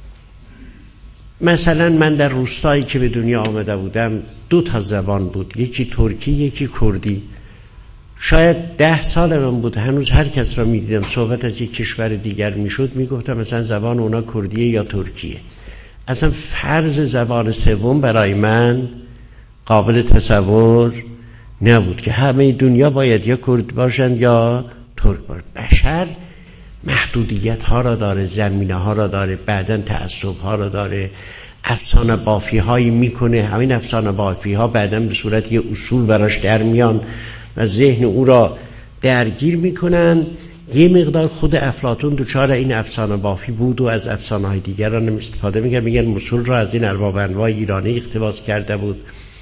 مثلا من در روستایی که به دنیا آمده بودم 2 زبان بود، یکی ترکی یکی کردی. شاید 10 سال من بود هنوز هر کس را میدیدم صحبت از یک کشور دیگر میشد میگفتم مثلا زبان اونا کردیه یا ترکیه. اصلا فرض زبان سوم برای من قابل تصور نبود که همه دنیا باید یا کرد باشند یا ترک باشند. بشر محدودیت ها را داره، زمینه ها را داره، بعداً تعصب ها را داره، افسانه بافی هایی میکنه. همین افسانه بافی ها بعداً به صورت یه اصول براش در میان و ذهن او را درگیر میکنن. یه مقدار خود افلاطون دچار این افسانه بافی بود و از افسانه های دیگران استفاده میگن اصول را از این ارباب انواع ایرانی اقتباس کرده بود.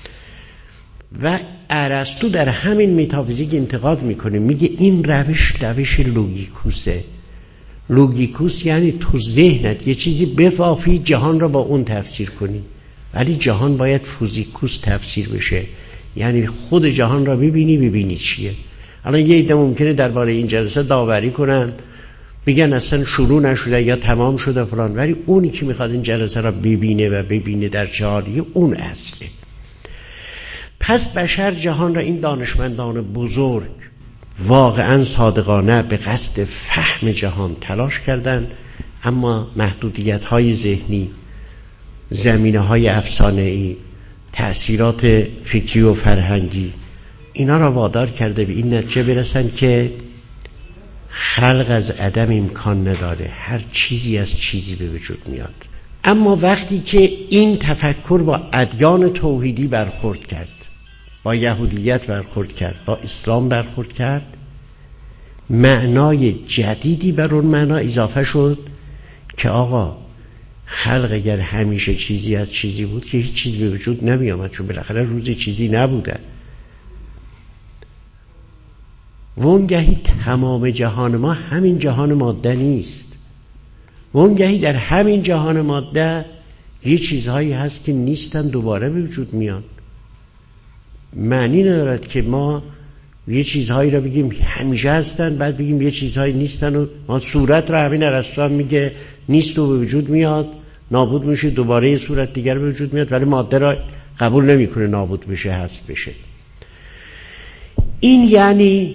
و ارسطو در همین متافیزیک انتقاد میکنه، میگه این روش لوگیکوسه. لوگیکوس یعنی تو ذهنت یه چیزی بفافی جهان را با اون تفسیر کنی، ولی جهان باید فوزیکوس تفسیر بشه، یعنی خود جهان را ببینی چیه. الان یه عده ممکنه درباره این جلسه داوری کنن، بگن اصلا شروع نشده یا تمام شده فلان، ولی اونی که میخواد این جلسه را ببینه در چه حالیه اون اصله. پس بشر جهان را، این دانشمندان بزرگ واقعا صادقانه به قصد فهم جهان تلاش کردن، اما محدودیت های ذهنی، زمینه های افسانه‌ای، تأثیرات فکری و فرهنگی اینا را وادار کرده به این نتیجه برسن که خلق از عدم امکان نداره، هر چیزی از چیزی به وجود میاد. اما وقتی که این تفکر با ادیان توحیدی برخورد کرد، با یهودیت برخورد کرد، با اسلام برخورد کرد، معنای جدیدی بر اون معنا اضافه شد که آقا خلق اگر همیشه چیزی از چیزی بود که هیچ چیزی به وجود نمی آمد، چون بالاخره روزی چیزی نبوده. وانگهی تمام جهان ما همین جهان ماده نیست. وانگهی در همین جهان ماده یه چیزهایی هست که نیستن دوباره به وجود میان. معنی ندارد که ما یه چیزهایی را بگیم همیشه هستن بعد بگیم یه چیزهایی نیستن. و ما صورت را همین ارسطو هم میگه نیست و به وجود میاد، نابود میشه، دوباره یه صورت دیگر به وجود میاد، ولی ماده را قبول نمیکنه نابود بشه، حذف بشه. این یعنی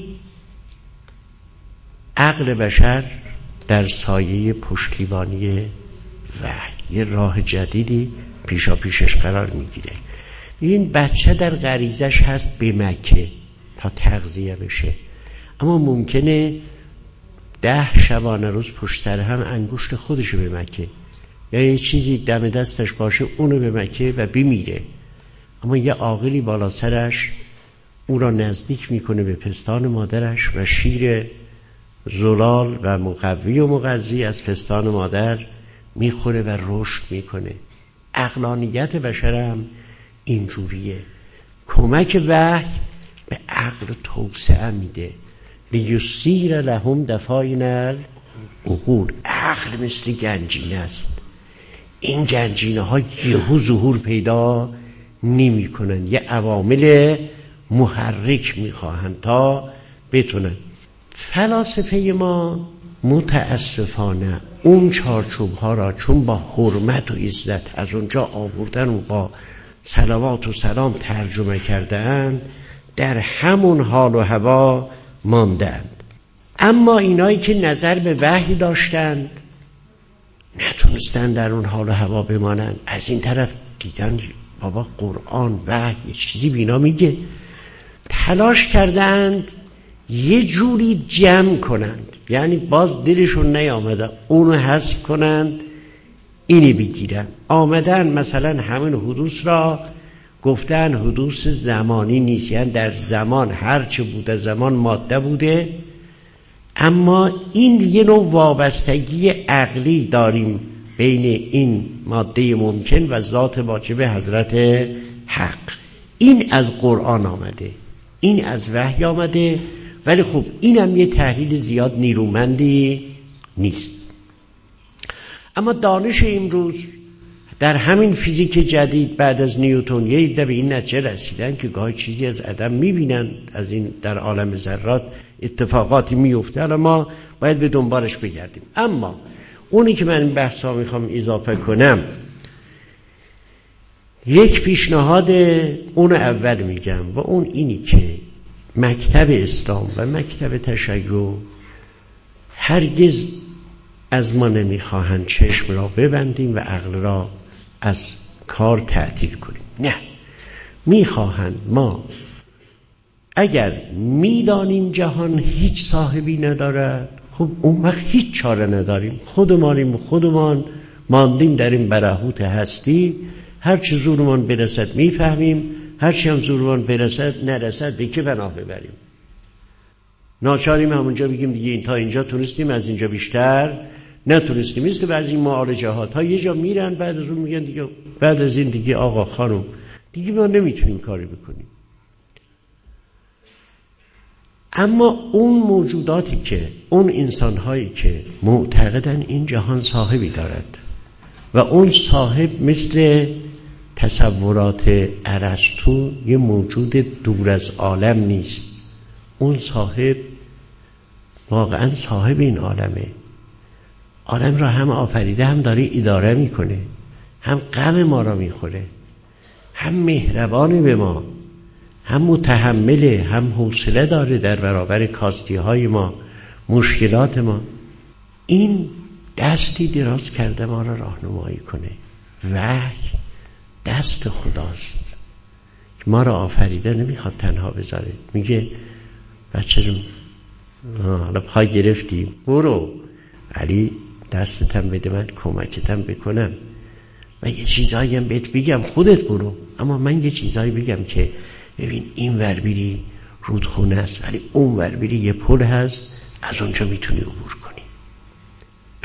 عقل بشر در سایه پشتیبانی وحی یه راه جدیدی پیشا پیشش قرار میگیره. این بچه در غریزش هست به مکه تا تغذیه بشه، اما ممکنه 10 شبانه روز پشت سر هم انگشت خودشو به مکه یا یه چیزی دم دستش باشه اونو به مکه و بمیره، اما یه عاقلی بالا سرش او را نزدیک میکنه به پستان مادرش و شیر زلال و مقوی و مغذی از پستان مادر میخوره و رشد میکنه. عقلانیت بشر هم اینجوریه. کمک وحی به عقل توسعه میده. لیسیر لهم دفاین العقول. عقل مثل گنجینه است. این گنجینه ها یهو ظهور پیدا نمی کنن، یه عوامل محرک میخواهند تا بتونن. فلاسفه ما متاسفانه اون چارچوب ها را چون با حرمت و عزت از اونجا آوردن و با صلوات و سلام ترجمه کردند، در همون حال و هوا ماندند. اما اینایی که نظر به وحی داشتند نتونستن در اون حال و هوا بمانند. از این طرف دیدن بابا قرآن وحی یه چیزی بینا میگه، تلاش کردند یه جوری جمع کنند، یعنی باز دلشون نیامده اونو حذف کنند اینی بگیرن. آمدن مثلا همین حدوث را گفتن حدوث زمانی نیست، یعنی در زمان هرچه بوده زمان ماده بوده، اما این یه نوع وابستگی عقلی داریم بین این ماده ممکن و ذات واجب حضرت حق. این از قرآن آمده، این از وحی آمده، ولی خب این هم یه تحلیل زیاد نیرومندی نیست. اما دانش امروز در همین فیزیک جدید بعد از نیوتن یه عده به این نتیجه رسیدن که گاهی چیزی از عدم میبینن، از این در عالم ذرات اتفاقاتی میفته، حالا ما باید به دنبالش بگردیم. اما اونی که من این بحثا میخوام اضافه کنم، یک پیشنهاد اون اول میگم و اون اینی که مکتب اسلام و مکتب تشیع هرگز از ما نمیخواهند چشم را ببندیم و عقل را از کار تعطیل کنیم. نه، میخواهند ما اگر میدانیم جهان هیچ صاحبی ندارد، خب اون وقت هیچ چاره نداریم، خودمان ماندیم در این برهوت هستی، هرچی زورمان برسد میفهمیم، هرچی هم زورمان برسد نرسد به که بنا ببریم. ناچاریم همونجا بگیم دیگه این تا اینجا تونستیم، از اینجا بیشتر نتونستیم. مثل بعضی معالجهات ها یه جا میرن بعد از اون میگن دیگه بعد از این دیگه آقا خانم دیگه ما نمیتونیم کاری بکنیم. اما اون موجوداتی که اون انسانهایی که معتقدن این جهان صاحبی دارد و اون صاحب مثل تصورات ارسطو یه موجود دور از عالم نیست، اون صاحب واقعا صاحب این عالمه، عالم را هم آفریده، هم داره اداره میکنه، هم غم ما را میخوره، هم مهربانه به ما، هم متحمله، هم حوصله داره در برابر کاستی های ما، مشکلات ما. این دستی دراز کرده ما را راهنمایی کنه. وحی دست خداست، ما را آفریده، نمیخواد تنها بذاره. میگه بچه جون حالا پای گرفتی برو، ولی دستتم بده من کمکتم بکنم و یه چیزایی هم بهت بگم، خودت برو اما من یه چیزایی بگم که ببین این ور بیری رودخونه است ولی اون ور بیری یه پل هست، از اونجا میتونی عبور کنی. تو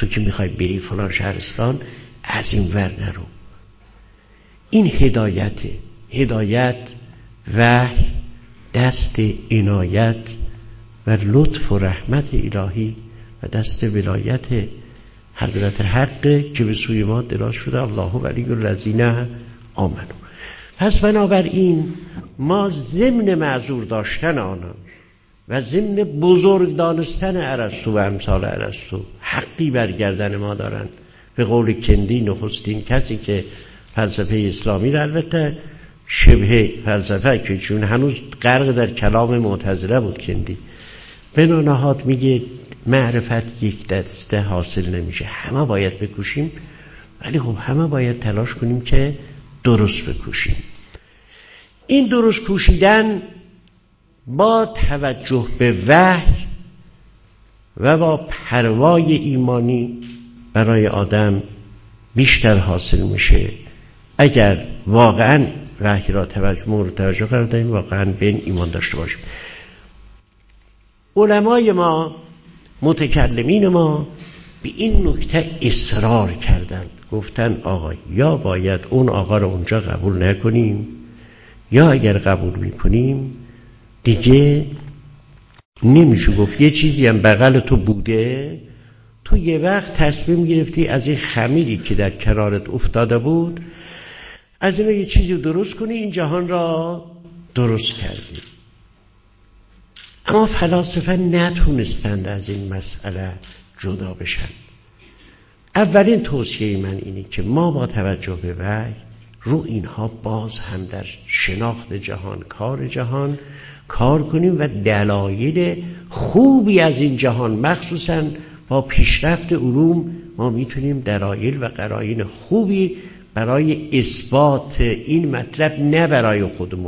تو که میخوای بری فلان شهرستان از این ور نرو. این هدایت وحی دست عنایت و لطف و رحمت الهی و دست ولایت حضرت حق که به سوی ما دراز شده. الله ولی الذین آمنوا. پس بنابراین ما ضمن معذور داشتن آنان و ضمن بزرگ دانستن ارسطو و امثال ارسطو حقی برگردن ما دارند. به قول کندی نخستین کسی که فلسفه اسلامی را، البته شبه فلسفه که چون هنوز غرق در کلام معتزله بود کندی، بنا نهاد میگه معرفت یک دسته حاصل نمیشه، همه باید بکوشیم، ولی خب همه باید تلاش کنیم که درست بکوشیم. این درست کوشیدن با توجه به وحی و با پروای ایمانی برای آدم بیشتر حاصل میشه اگر واقعا وحی را مورد توجه قرار دهیم، واقعا به این ایمان داشته باشیم. علمای ما، متکلمین ما به این نکته اصرار کردند، گفتن آقا یا باید اون آقا را اونجا قبول نکنیم، یا اگر قبول میکنیم دیگه نمیشه گفت یه چیزی هم بغل تو بوده، تو یه وقت تصمیم گرفتی از این خمیری که در کنارت افتاده بود از این یه چیزی درست کنی، این جهان را درست کردی. اما فلاسفه نتونستند از این مسئله جدا بشن. اولین توصیه من اینه که ما با توجه به وحی رو اینها باز هم در شناخت جهان، کار جهان کار کنیم و دلایل خوبی از این جهان، مخصوصاً با پیشرفت علوم ما میتونیم دلایل و قرائن خوبی برای اثبات این مطلب، نه برای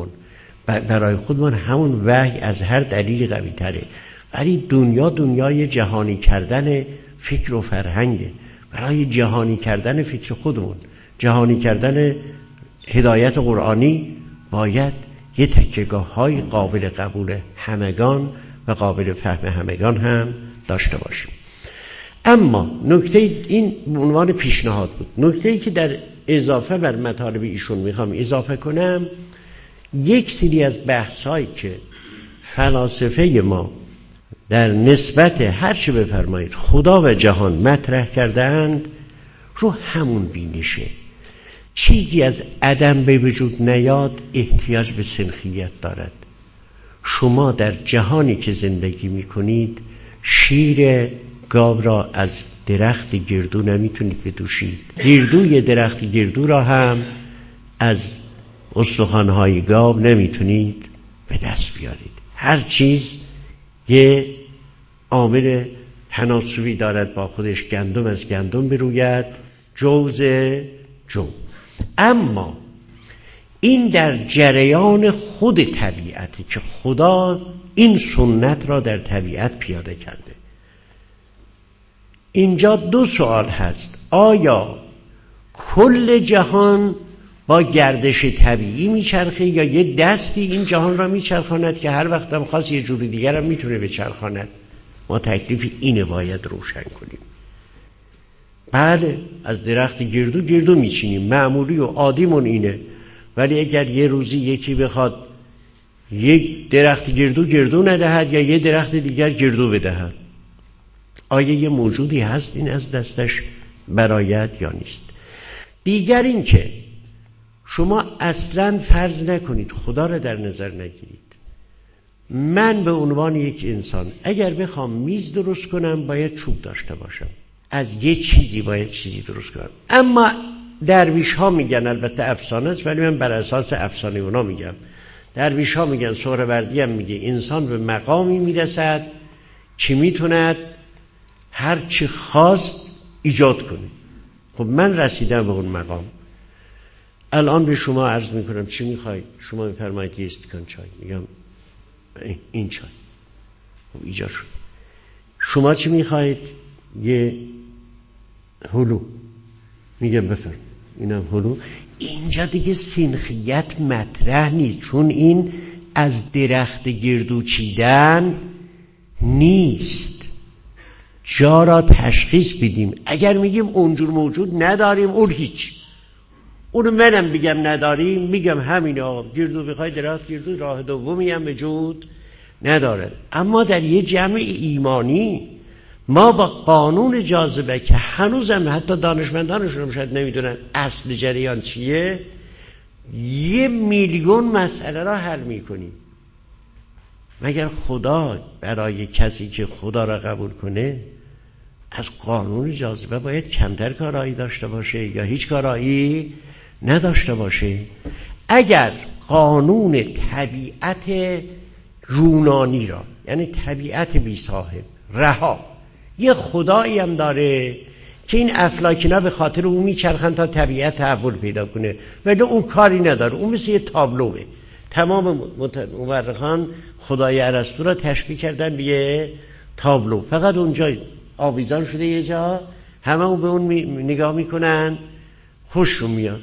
خودمون همون وحی از هر دلیل قوی تره، ولی دنیای جهانی کردن فکر و فرهنگه، برای جهانی کردن فکر خودمون، جهانی کردن هدایت قرآنی باید یه تکیه‌گاه های قابل قبول همگان و قابل فهم همگان هم داشته باشیم. اما نکته این عنوان پیشنهاد بود. نکته‌ای که در اضافه بر مطالب ایشون میخوام اضافه کنم، یک سری از بحث‌هایی که فلاسفه ما در نسبت هر چه بفرمایید خدا و جهان مطرح کردند رو همون بینشه. چیزی از عدم به وجود نیاد احتیاج به سنخیت دارد. شما در جهانی که زندگی میکنید شیر گاو را از درخت گردو نمیتونید بدوشید، گردوی درخت گردو را هم از استخوان‌های گاو نمیتونید به دست بیارید. هر چیز یه عامل تناسبی دارد با خودش، گندم از گندم بروید، جوز جو. اما این در جریان خود طبیعتی که خدا این سنت را در طبیعت پیاده کرده. اینجا دو سوال هست: آیا کل جهان با گردش طبیعی میچرخه یا یه دستی این جهان را میچرخاند که هر وقت هم خواست یه جوری دیگر هم میتونه بچرخاند؟ ما تکلیف اینه باید روشن کنیم. بله، از درخت گردو میچینیم، معمولی و عادیمون اینه، ولی اگر یه روزی یکی بخواد یک درخت گردو ندهد یا یه درخت دیگر گردو بدهد، آیا یه موجودی هست این از دستش برآید یا نیست؟ دیگر این که شما اصلا فرض نکنید، خدا را در نظر نگیرید. من به عنوان یک انسان اگر بخوام میز درست کنم باید چوب داشته باشم، از یه چیزی باید چیزی درست کنم. اما درویش ها میگن، البته افسانه است ولی من بر اساس افسانه اونا میگم، درویش ها میگن، سهروردی هم میگه انسان به مقامی میرسد که میتوند هر چی خواست ایجاد کنه. خب من رسیدم به اون مقام. الان به شما عرض میکنم چی میخواید؟ شما میفرمایید یه استکان چای، میگم این چای، خب ایجاد شد. شما چی میخواید؟ یه هلو، میگم بفرم، اینم هلو. اینجا دیگه سنخیت مطرح نیست، چون این از درخت گردو چیدن نیست. جا را تشخیص بدیم. اگر میگیم اونجور موجود نداریم، اون هیچ. اونو منم بگم نداریم، میگم همین آقا گردو بخوای درخت گردو راه دومی هم وجود نداره. اما در یه جمع ایمانی ما با قانون جاذبه که هنوزم حتی دانشمندانشون شاید نمیدونن اصل جریان چیه، 1,000,000 مسئله را حل میکنیم. مگر خدا برای کسی که خدا را قبول کنه از قانون جاذبه باید کمتر کارایی داشته باشه یا هیچ کارایی نداشته باشه؟ اگر قانون طبیعت رونانی را، یعنی طبیعت بی صاحب رها، یه خدایی هم داره که این افلاکینا به خاطر اون میچرخن تا طبیعت تحول پیدا کنه، ولی اون کاری نداره. اون مثل یه تابلوه. تمام مورخان خدای ارسطو را تشبیه کردن به یه تابلو، فقط اونجا آویزان شده یه جا، همه اون به اون نگاه میکنن، خوششون میاد.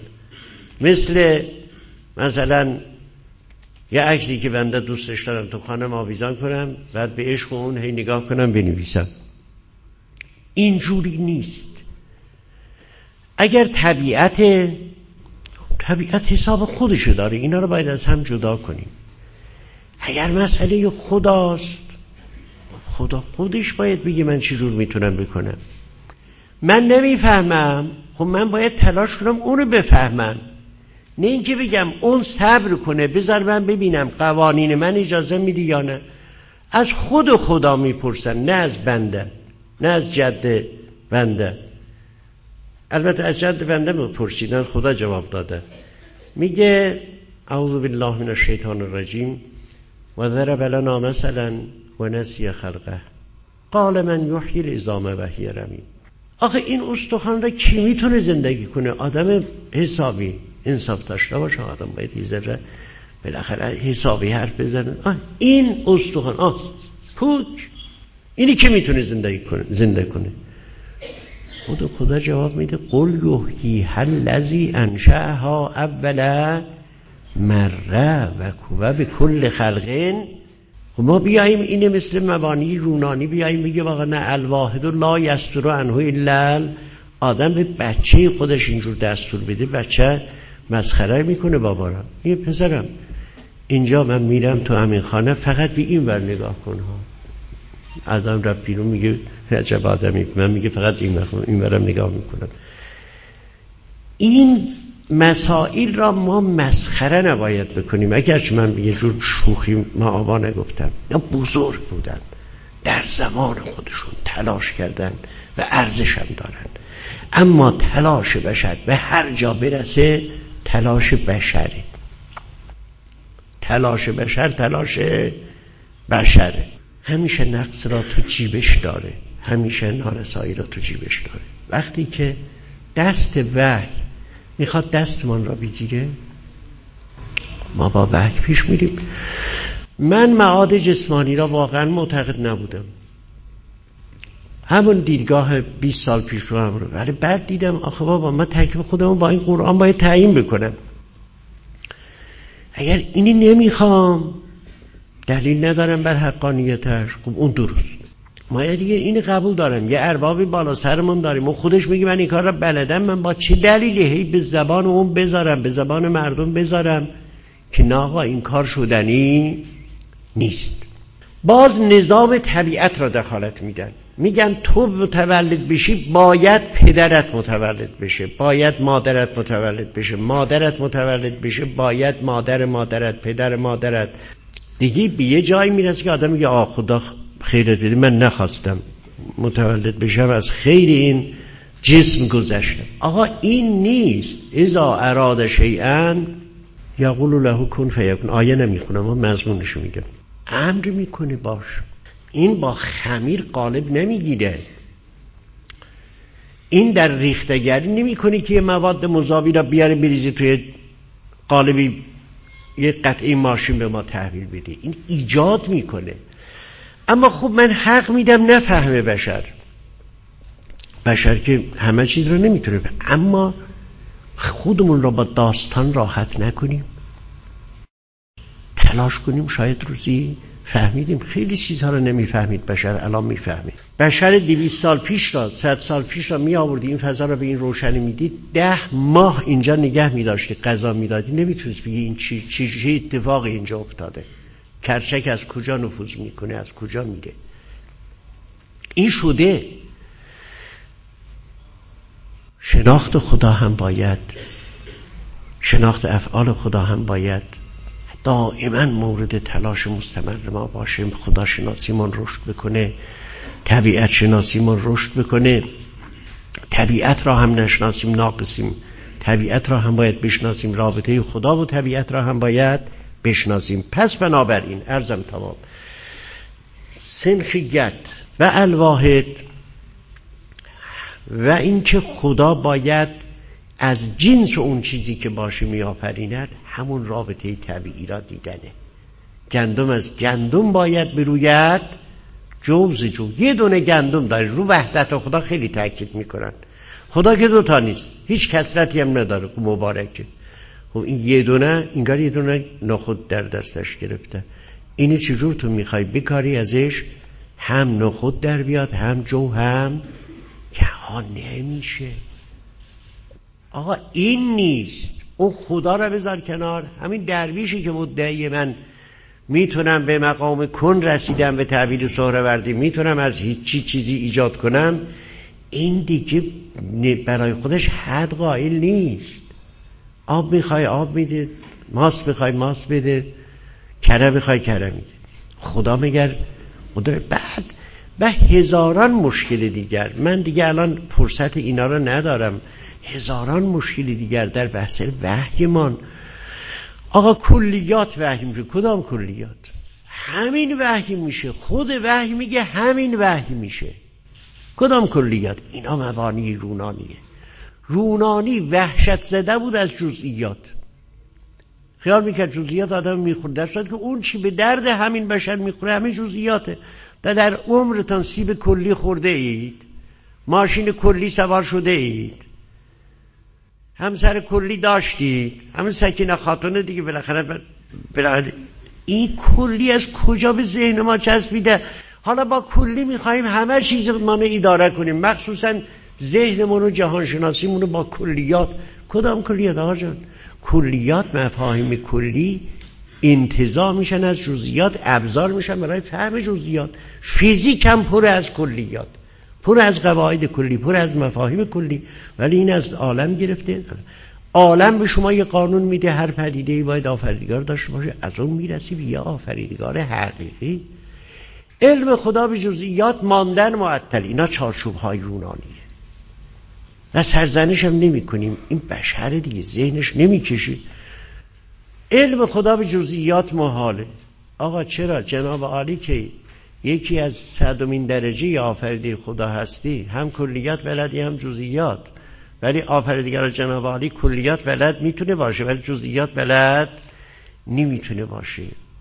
مثلا یه عکسی که بنده دوستش دارم تو خانم آویزان کنم، بعد به عشق اون هی نگاه کنم بنویسم. اینجوری نیست. اگر طبیعت حساب خودشو داره، اینا رو باید از هم جدا کنیم. اگر مسئله خداست، خدا خودش باید بگه من چی جور میتونم بکنم. من نمیفهمم، خب من باید تلاش کنم اونو بفهمم، نه اینکه بگم اون صبر کنه بذار من ببینم قوانین من اجازه میدی یا نه. از خود خدا میپرسن، نه از بنده، نه از جد بنده. البته از جد بنده میپرسیدن، خدا جواب داده. میگه اعوذ بالله من الشیطان الرجیم و ضرب لنا مثلا و نسی خلقه قال من یحیی العظام و هی رمیم. آخه این استخوان را کی میتونه زندگی کنه؟ آدم حسابی انصاف داشته باشه. آدم باید یه ذره بالاخره حسابی حرف بزنه. این استخوان پوک، اینی که میتونه زنده کنه؟ خدا جواب میده قل یحییها الذی انشأها اول مره و بكل خلق. ما بیاییم اینه مثل مبانی یونانی بیاییم میگه واقعا نه الواحد لا یستر عنه الا آدم به بچه خودش اینجور دستور بده، بچه مسخره میکنه بابا را. یه پسرم اینجا من میرم تو همین خانه فقط به این ور نگاه کن ها. آدم رفت بیرون میگه عجب آدمی، من میگه فقط این ورم نگاه میکنم. این مسائل را ما مسخره نباید بکنیم. اگرچه من یه جور شوخی معابا نگفتم، یا بزرگ بودن در زمان خودشون تلاش کردن و ارزش هم دارن. اما تلاش بشر به هر جا برسه تلاش بشره. تلاش بشره. همیشه نقص را تو جیبش داره، همیشه نارسایی را تو جیبش داره. وقتی که دست وحی میخواد دستمان را بگیره، ما با وحی پیش میریم. من معاد جسمانی را واقعا معتقد نبودم، همون دیدگاه 20 سال پیش رو هم رو، ولی بعد دیدم آخه بابا من تکلیف خودم با این قرآن باید تعیین بکنم. اگر اینی نمیخوام، دلیل ندارم بر حقانیتش، خب اون درست. ما دیگه اینی قبول دارم، یه اربابی بالا سرمون داریم، اون خودش میگه من این کار را بلدم، من با چه دلیلی هی به زبان اون بذارم، به زبان مردم بذارم که نه آقا این کار شدنی نیست. باز نظام طبیعت را دخالت میدن، میگن تو متولد بشی باید پدرت متولد بشه، باید مادرت متولد بشه، مادرت متولد بشه باید مادرت، پدر مادرت. دیگه به یه جایی میرسه که آدم میگه خدا خیرت بده، من نخواستم متولد بشم، از خیر این جسم گذشتم. آقا این نیست. اذا اراد شیئا یقول له کن فیکون. آیه نمیخونم، ما مضمونشو میگم. امر میکنه باش. این با خمیر قالب نمیگیره. این در ریختگری نمیکنه که یه مواد مذابی را بیاره بریزی توی قالبی یه قطعه ماشین به ما تحویل بده. این ایجاد میکنه. اما خب من حق میدم نفهمه بشر که همه چیز رو نمیتونه فهم. اما خودمون را با داستان راحت نکنیم، تلاش کنیم شاید روزی فهمیدیم خیلی چیزها رو نمیفهمید بشر، الان میفهمید. بشر 200 سال پیش را 100 سال پیش را می آوردی این فضا را به این روشنی میدید، 10 ماه اینجا نگه می‌داشتی، غذا میدادی، نمیتونست بگی این چی اتفاقی اینجا افتاده، کرچک از کجا نفوذ میکنه، از کجا میره. این شده. شناخت خدا هم باید، شناخت افعال خدا هم باید دائما مورد تلاش مستمر ما باشه. خدا شناسیمون رشد بکنه، طبیعت شناسیمون رشد بکنه. طبیعت را هم نشناسیم ناقصیم، طبیعت را هم باید بشناسیم، رابطه خدا و طبیعت را هم باید بشناسیم. پس بنابراین عرضم تمام، سنخیت و الواحد و اینکه خدا باید از جنس اون چیزی که باشه میآفریند، همون رابطه طبیعی را دیدنه. گندم از گندم باید بروید، جو ز جو. یه دونه گندم داره، رو وحدت خدا خیلی تاکید میکنن. خدا که دوتا نیست، هیچ کثرتی هم نداره، مبارکه. خب این یه دونه، اینگار یه دونه نخود در دستش گرفته، اینه چجور تو میخوای بکاری ازش هم نخود در بیاد هم جو هم که نمیشه. آقا این نیست. اون خدا را بذار کنار. همین درویشی که مدعی من میتونم به مقام کن رسیدم، به تعبیر سهروردی میتونم از هیچی چیزی ایجاد کنم، این دیگه برای خودش حد قائل نیست. آب میخوای آب میده، ماست میخوای ماست بده، کره میخوای کره میده. خدا مگر بعد و هزاران مشکل دیگر، من دیگه الان فرصت اینا رو ندارم، هزاران مشکل دیگر در بحث وحیمان. آقا کلیات وحی میشه. کدام کلیات؟ همین وحی میشه. خود وحی میگه همین وحی میشه. کدام کلیات؟ اینا مبانی رونانیه. رونانی وحشت زده بود از جزئیات، خیال میکرد جزئیات آدم میخورد، در صورتی که اون چی به درد همین بشر میخوره همین جزئیاته. در عمرتان سیب کلی خورده اید، ماشین کلی سوار شده اید، همسر کلی داشتید، همین سکینه خاتون دیگه بالاخره این کلی از کجا به ذهن ما چسبیده؟ حالا با کلی میخواییم همه چیز ما رو اداره کنیم، مخصوصا ذهنمون و جهانشناسیمون رو با کلیات. کدام کلیات آقا جان؟ کلیات، مفاهیم کلی انتزاع میشن از جزئیات، ابزار میشن برای فهم جزئیات. فیزیک هم پر از کلیات، پر از قواعد کلی، پر از مفاهیم کلی، ولی این از عالم گرفته. عالم به شما یه قانون میده، هر پدیده‌ای باید آفریدگار داشته باشه، از اون میرسی به یه آفریدگار حقیقی. علم خدا به جزئیات ماندن معطل، اینا چارچوب‌های یونانیه و سرزنش هم نمی کنیم. این بشر دیگه ذهنش نمیکشه. علم خدا به جزئیات محاله. آقا چرا؟ جناب عالی که یکی از 100مین درجه آفریده خدا هستی، هم کلیات بلدی هم جزئیات، ولی آفریدگار جناب عالی کلیات بلد میتونه باشه ولی جزئیات بلد نمیتونه باشه.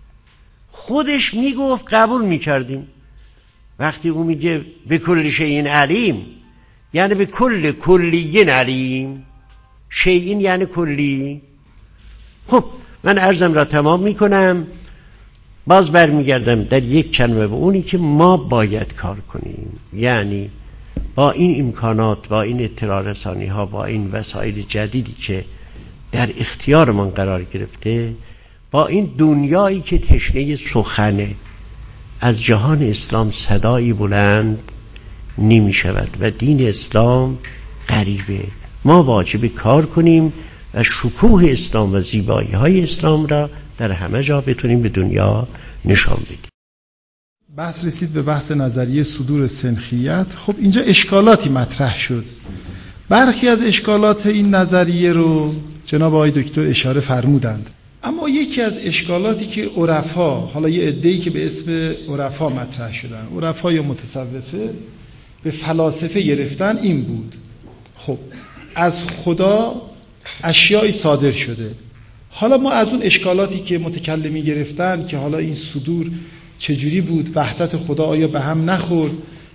خودش میگفت قبول میکردیم. وقتی او میگه به کل شیء علیم، یعنی به کل کلیین علیم. شیء یعنی کلی. خب من عرضم را تمام میکنم، باز برمیگردم در یک کلمه به اونی که ما باید کار کنیم، یعنی با این امکانات، با این اطلاع رسانی ها، با این وسایل جدیدی که در اختیارمان قرار گرفته، با این دنیایی که تشنه سخنه، از جهان اسلام صدایی بلند نمی شود و دین اسلام غریبه. ما واجب کار کنیم و شکوه اسلام و زیبایی های اسلام را در همه جا بتونیم به دنیا نشان بدیم. بحث رسید به بحث نظریه صدور سنخیت. خب اینجا اشکالاتی مطرح شد. برخی از اشکالات این نظریه رو جناب آقای دکتر اشاره فرمودند، اما یکی از اشکالاتی که عرفا، حالا یه عده‌ای که به اسم عرفا مطرح شدن، عرفا یا متصوفه، به فلاسفه گرفتن این بود: خب از خدا اشیایی صادر شده. حالا ما از اون اشکالاتی که متکلمی گرفتن که حالا این صدور چجوری بود، وحدت خدا آیا به هم نخورد،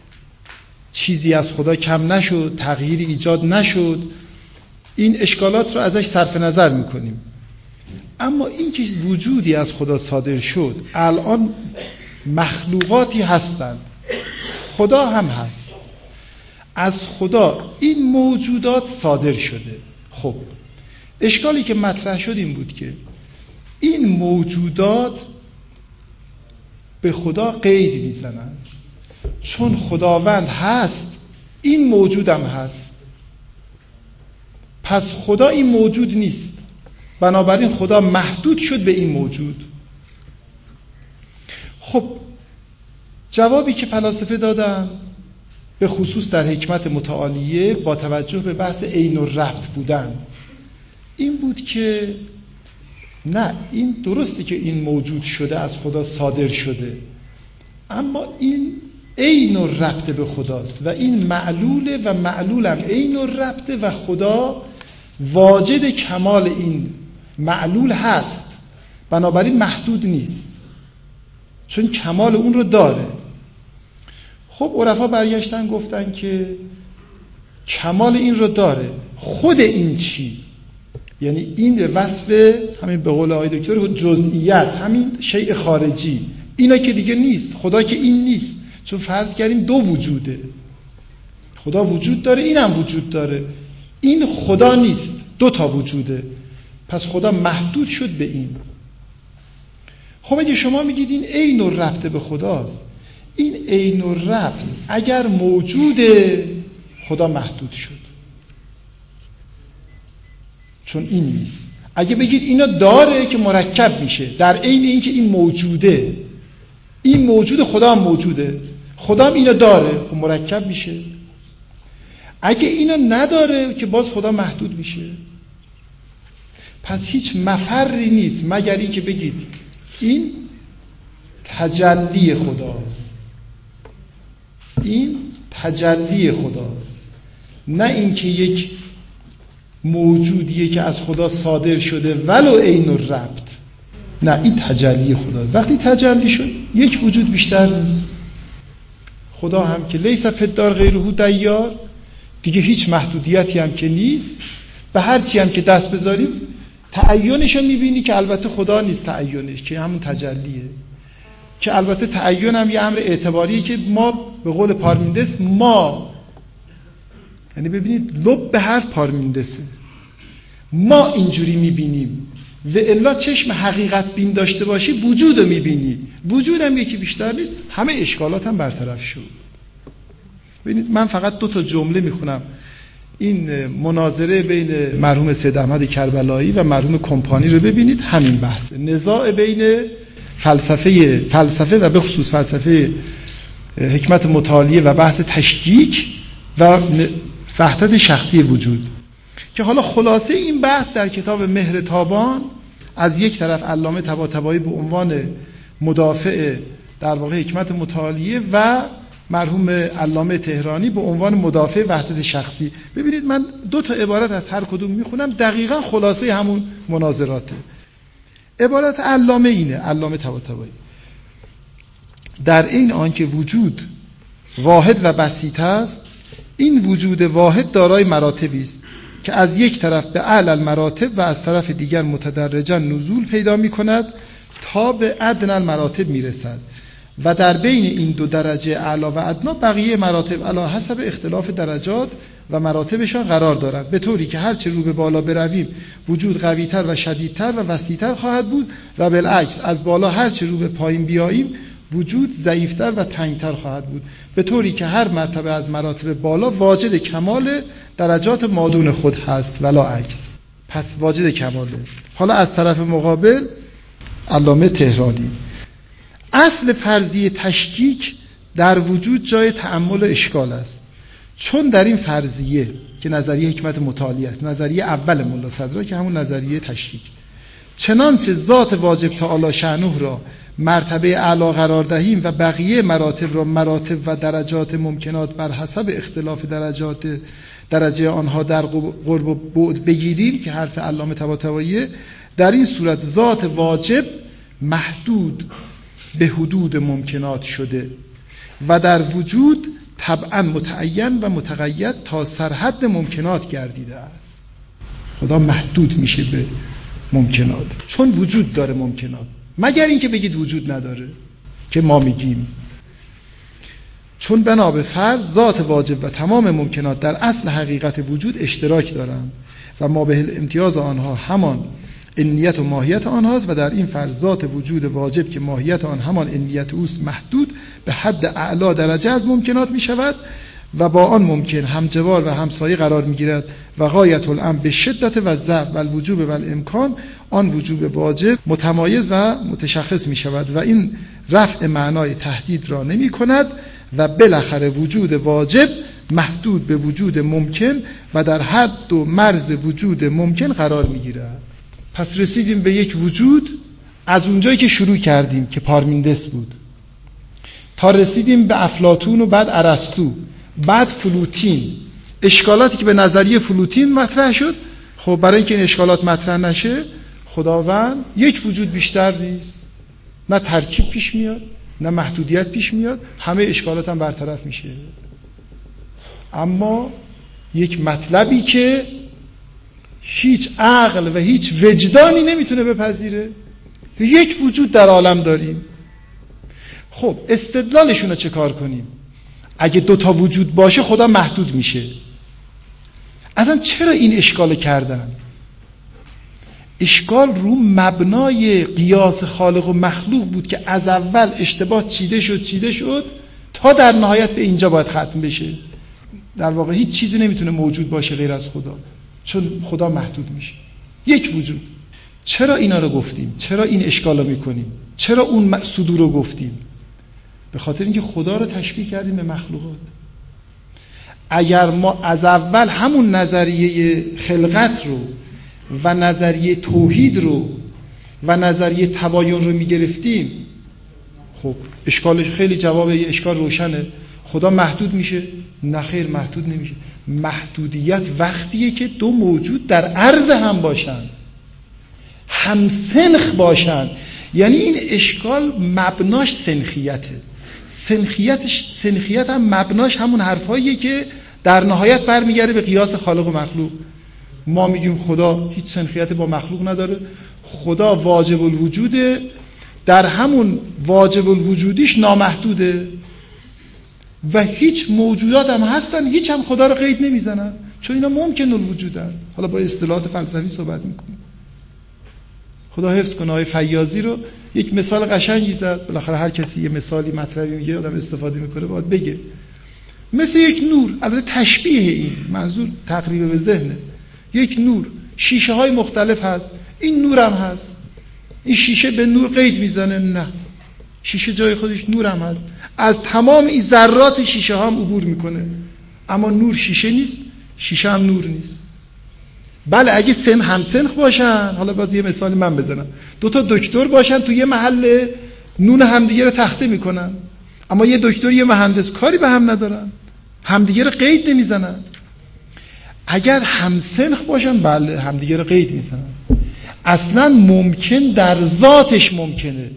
چیزی از خدا کم نشد، تغییری ایجاد نشد، این اشکالات رو ازش صرف نظر میکنیم. اما این که وجودی از خدا صادر شد، الان مخلوقاتی هستند، خدا هم هست. از خدا این موجودات صادر شده. خب اشکالی که مطرح شد این بود که این موجودات به خدا قید میزنند. چون خداوند هست این موجودم هست، پس خدا این موجود نیست، بنابراین خدا محدود شد به این موجود. خب جوابی که فلاسفه دادن به خصوص در حکمت متعالیه با توجه به بحث عین الربط بودن این بود که نه، این درسته که این موجود شده از خدا صادر شده، اما این عین الربط به خداست و این معلوله و معلولم عین الربط و خدا واجد کمال این معلول هست، بنابراین محدود نیست چون کمال اون رو داره. خب عرفا برگشتن گفتن که کمال این رو داره، خود این چی؟ یعنی این وصف همین به قول آقای دکتر جزئیات، همین شیء خارجی، اینا که دیگه نیست، خدا که این نیست، چون فرض کردیم دو وجوده، خدا وجود داره اینم وجود داره، این خدا نیست، دو تا وجوده، پس خدا محدود شد به این. خب اگه شما میگید این عین الربط به خداست، این عین الربط اگر موجوده خدا محدود شد چون این نیست. اگه بگید اینا داره که مرکب میشه، در عین اینکه این موجوده، این موجود خدا هم موجوده، خدا هم اینا داره، خب مرکب میشه. اگه اینا نداره که باز خدا محدود میشه. پس هیچ مفری نیست مگر این که بگید این تجلی خداست، این تجلی خداست، نه اینکه یک موجودیه که از خدا صادر شده ولو عین الربط، نه، این تجلی خداست. وقتی تجلی شد یک وجود بیشتر نیست، خدا هم که لیس فی الدار غیره دیار، دیگه هیچ محدودیتی هم که نیست، به هر چی هم که دست بذاریم تعینش رو میبینی که البته خدا نیست تعینش، که همون تجلیه، که البته تعین هم یه امر اعتباریه که ما به قول پارمیندس ما، یعنی ببینید لب به حرف پارمیندسه، ما اینجوری میبینیم و الا چشم حقیقت بین داشته باشی وجود رو میبینی، وجود هم یکی بیشتر نیست، همه اشکالات هم برطرف شد. ببینید من فقط 2 جمله میخونم، این مناظره بین مرحوم سید احمد کربلایی و مرحوم کمپانی رو ببینید، همین بحث نزاع بین فلسفه و به خصوص فلسفه حکمت متعالیه و بحث تشکیک و وحدت شخصی وجود، که حالا خلاصه این بحث در کتاب مهر تابان از یک طرف علامه طباطبایی به عنوان مدافع در واقع حکمت متعالیه و مرحوم علامه تهرانی به عنوان مدافع وحدت شخصی. ببینید من 2 عبارت از هر کدوم میخونم، دقیقاً خلاصه همون مناظراته. عبارت علامه اینه، علامه طباطبایی: در این آنکه وجود واحد و بسیط است، این وجود واحد دارای مراتبی است که از یک طرف به اعلی المراتب و از طرف دیگر متدرجاً نزول پیدا می‌کند تا به ادنی المراتب میرسد و در بین این 2 درجه اعلی و ادنا بقیه مراتب علی حسب اختلاف درجات و مراتبشان قرار دارند، به طوری که هرچه رو به بالا برویم وجود قوی‌تر و شدیدتر و وسیع‌تر خواهد بود و بالعکس از بالا هرچه رو به پایین بیاییم وجود ضعیف‌تر و تنگ‌تر خواهد بود، به طوری که هر مرتبه از مراتب بالا واجد کمال درجات مادون خود هست ولا عکس. پس واجد کماله. حالا از طرف مقابل علامه تهرانی: اصل فرضیه تشکیک در وجود جای تأمل و اشکال است، چون در این فرضیه که نظریه حکمت متعالی است، نظریه اول ملا صدرا که همون نظریه تشکیک، چنانچه ذات واجب تعالی شأنه را مرتبه اعلی قرار دهیم و بقیه مراتب را مراتب و درجات ممکنات بر حسب اختلاف درجه آنها در قرب و بعد بگیریم که حرف علامه طباطبایی، در این صورت ذات واجب محدود به حدود ممکنات شده و در وجود طبعا متعین و متقید تا سرحد ممکنات گردیده است. خدا محدود میشه به ممکنات چون وجود داره ممکنات، مگر اینکه بگید وجود نداره. که ما میگیم. چون بنا به فرض ذات واجب و تمام ممکنات در اصل حقیقت وجود اشتراک دارند و ما به امتیاز آنها همان انیت و ماهیت آنهاست و در این فرض ذات وجود واجب که ماهیت آن همان انیت اوست محدود به حد اعلا درجه از ممکنات می شود و با آن ممکن همجوار و همسایه قرار می گیرد و غایت الامر به شدت و ضعف و الوجوب و الامکان آن وجوب واجب متمایز و متشخص می شود و این رفع معنای تهدید را نمی کند و بالاخره وجود واجب محدود به وجود ممکن و در حد و مرز وجود ممکن قرار می گیرد. پس رسیدیم به یک وجود از اونجایی که شروع کردیم که پارمیندس بود تا رسیدیم به افلاطون و بعد ارسطو، بعد فلوتین. اشکالاتی که به نظریه فلوتین مطرح شد، خب برای اینکه این اشکالات مطرح نشه خداوند یک وجود بیشتر نیست، نه ترکیب پیش میاد نه محدودیت پیش میاد، همه اشکالات هم برطرف میشه. اما یک مطلبی که هیچ عقل و هیچ وجدانی نمیتونه بپذیره، یک وجود در عالم داریم. خب استدلالشون رو چه کار کنیم؟ اگه دوتا وجود باشه خدا محدود میشه. اصلا چرا این اشکال کردن؟ اشکال رو مبنای قیاس خالق و مخلوق بود که از اول اشتباه چیده شد تا در نهایت به اینجا باید ختم بشه. در واقع هیچ چیزی نمیتونه موجود باشه غیر از خدا، چون خدا محدود میشه. یک وجود. چرا اینا رو گفتیم؟ چرا این اشکال رو میکنیم؟ چرا اون صدور رو گفتیم؟ به خاطر اینکه خدا رو تشبیه کردیم به مخلوقات. اگر ما از اول همون نظریه خلقت رو و نظریه توحید رو و نظریه تباین رو میگرفتیم، خب اشکال خیلی جواب اشکال روشنه. خدا محدود میشه؟ نه خیر، محدود نمیشه. محدودیت وقتیه که دو موجود در عرض هم باشن، همسنخ باشن. یعنی این اشکال مبناش سنخیته. سنخیت هم مبناش همون حرفاییه که در نهایت برمیگرده به قیاس خالق و مخلوق. ما میگیم خدا هیچ سنخیت با مخلوق نداره، خدا واجب الوجوده، در همون واجب الوجودیش نامحدوده و هیچ موجودات هم هستن هیچ هم خدا رو قید نمیزنن، چون اینا ممکن الوجودن. حالا با اصطلاحات فلسفی صحبت میکنیم. خدا حفظ کنه آقای فیاضی رو یک مثال قشنگی زد. بالاخره هر کسی یه مثالی مطلبی میگه آدم استفاده میکنه باید بگه. مثل یک نور، البته تشبیه، این منظور تقریبا به ذهنه. یک نور، شیشه های مختلف هست، این نور هم هست. این شیشه به نور قید میزنه؟ نه، شیشه جای خودش نور هم هست، از تمام این ذرات شیشه ها هم عبور میکنه، اما نور شیشه نیست، شیشه هم نور نیست. بله اگه همسنخ باشن، حالا باز یه مثالی من بزنم، دوتا دکتر باشن تو یه محل نون همدیگه رو تخته میکنن، اما یه دکتر یه مهندس کاری به هم ندارن، همدیگه رو قید نمیزنن. اگر همسنخ باشن بله همدیگه رو قید میزنن. اصلا ممکن در ذاتش ممکنه،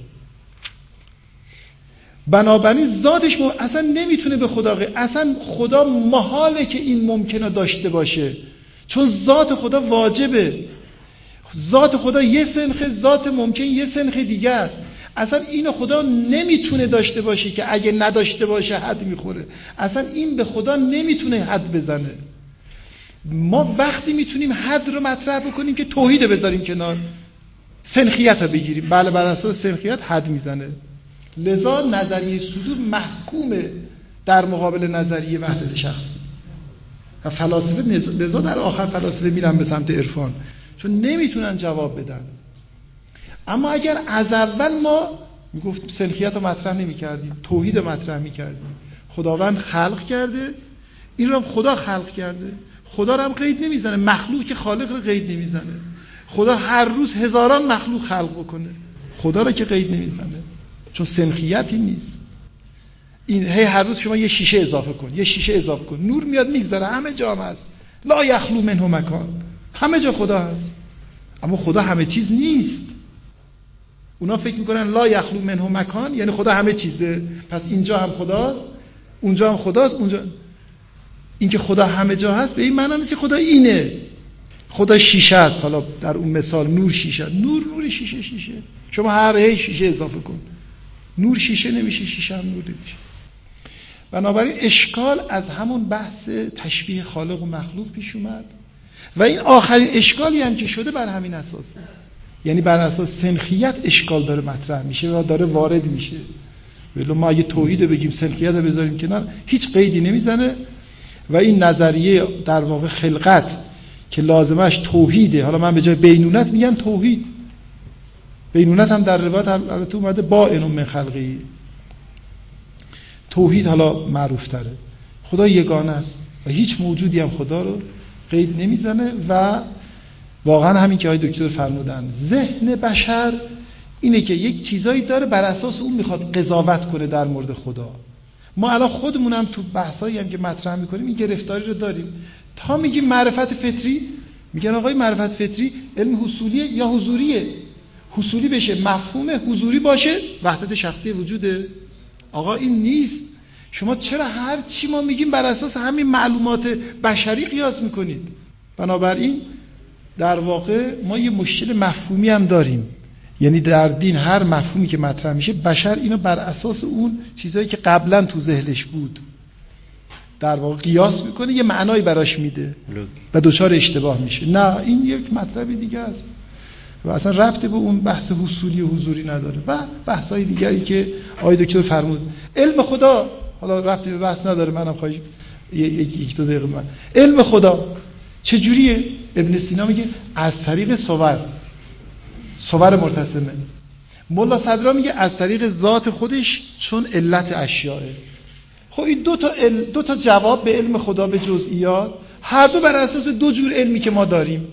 بنابراین ذاتش اصلا نمیتونه به خدا اصلا خدا محاله که این ممکنه داشته باشه، چون ذات خدا واجبه. ذات خدا یه سنخه، ذات ممکن یه سنخه دیگه است. اصلا اینو خدا نمیتونه داشته باشه که اگه نداشته باشه حد میخوره. اصلا این به خدا نمیتونه حد بزنه. ما وقتی میتونیم حد رو مطرح بکنیم که توحید رو بذاریم کنار، سنخیت رو بگیریم. بله بر اساس سنخیت حد میزنه. لذا نظریه صدور محکومه در مقابل نظریه وحدت شخصی. و فلاسفه لذا در آخر فلاسفه میرن به سمت عرفان، چون نمیتونن جواب بدن. اما اگر از اول ما میگفتیم سنخیت رو مطرح نمیکردیم، توحید رو مطرح میکردیم، خداوند خلق کرده، این رو هم خدا خلق کرده، خدا رو هم قید نمیزنه، مخلوق که خالق رو قید نمیزنه. خدا هر روز هزاران مخلوق خلق بکنه، خدا رو که قید نمیزنه، چون سنخیتی نیست. این هر روز شما یه شیشه اضافه کن، یه شیشه اضافه کن، نور میاد میگذره، همه جا هست. لا یخلو منه مکان، همه جا خدا هست. اما خدا همه چیز نیست. اونا فکر میکنن لا یخلو منه مکان یعنی خدا همه چیزه، پس اینجا هم خداست، اونجا هم خداست، اونجا. این که خدا همه جا هست به این معنی نیست خدا اینه. خدا شیشه است. حالا در اون مثال نور شیشه، نور شیشه. شما هر هی شیشه اضافه کن، نور شیشه نمیشه، شیشه هم نور نمیشه. بنابراین اشکال از همون بحث تشبیه خالق و مخلوق پیش اومد و این آخرین اشکالی هم که شده بر همین اساسه، یعنی بر اساس سنخیت اشکال داره مطرح میشه و داره وارد میشه. ولی ما اگه توحید رو بگیم سنخیت رو بذاریم کنار هیچ قیدی نمیزنه و این نظریه در واقع خلقت که لازمش توحیده، حالا من به جای بینونت میگم توحید، بینونت هم در روایت البته اومده با اینو من خلقی، توحید حالا معروف تره. خدا یگانه است و هیچ موجودی هم خدا رو قید نمیزنه و واقعا همین که آقای دکتر فرمودن ذهن بشر اینه که یک چیزایی داره بر اساس اون میخواد قضاوت کنه در مورد خدا. ما الان خودمونم تو بحثایی هم که مطرح میکنیم این گرفتاری رو داریم، تا میگیم معرفت فطری میگن آقای معرفت فطری علم حصولیه یا حضوریه، حصولی بشه مفهوم، حضوری باشه وحدت شخصی وجوده. آقا این نیست. شما چرا هر چی ما میگیم بر اساس همین معلومات بشری قیاس میکنید؟ بنابراین در واقع ما یه مشکل مفهومی هم داریم، یعنی در دین هر مفهومی که مطرح میشه بشر اینو بر اساس اون چیزایی که قبلا تو ذهنش بود در واقع قیاس میکنه، یه معنایی براش میده و دچار اشتباه میشه. نه، این یک مطلب دیگه است و اصلا ربطی به اون بحث حصولی و حضوری نداره و بحثای دیگری که آقای دکتر فرمود. علم خدا حالا ربطی به بحث نداره، منم خواهی یک دو دقیقه من علم خدا چجوریه؟ ابن سینا میگه از طریق صور مرتسمه. ملا صدرا میگه از طریق ذات خودش چون علت اشیاء. خب این دو تا جواب به علم خدا به جزئیات، هر دو بر اساس دو جور علمی که ما داریم.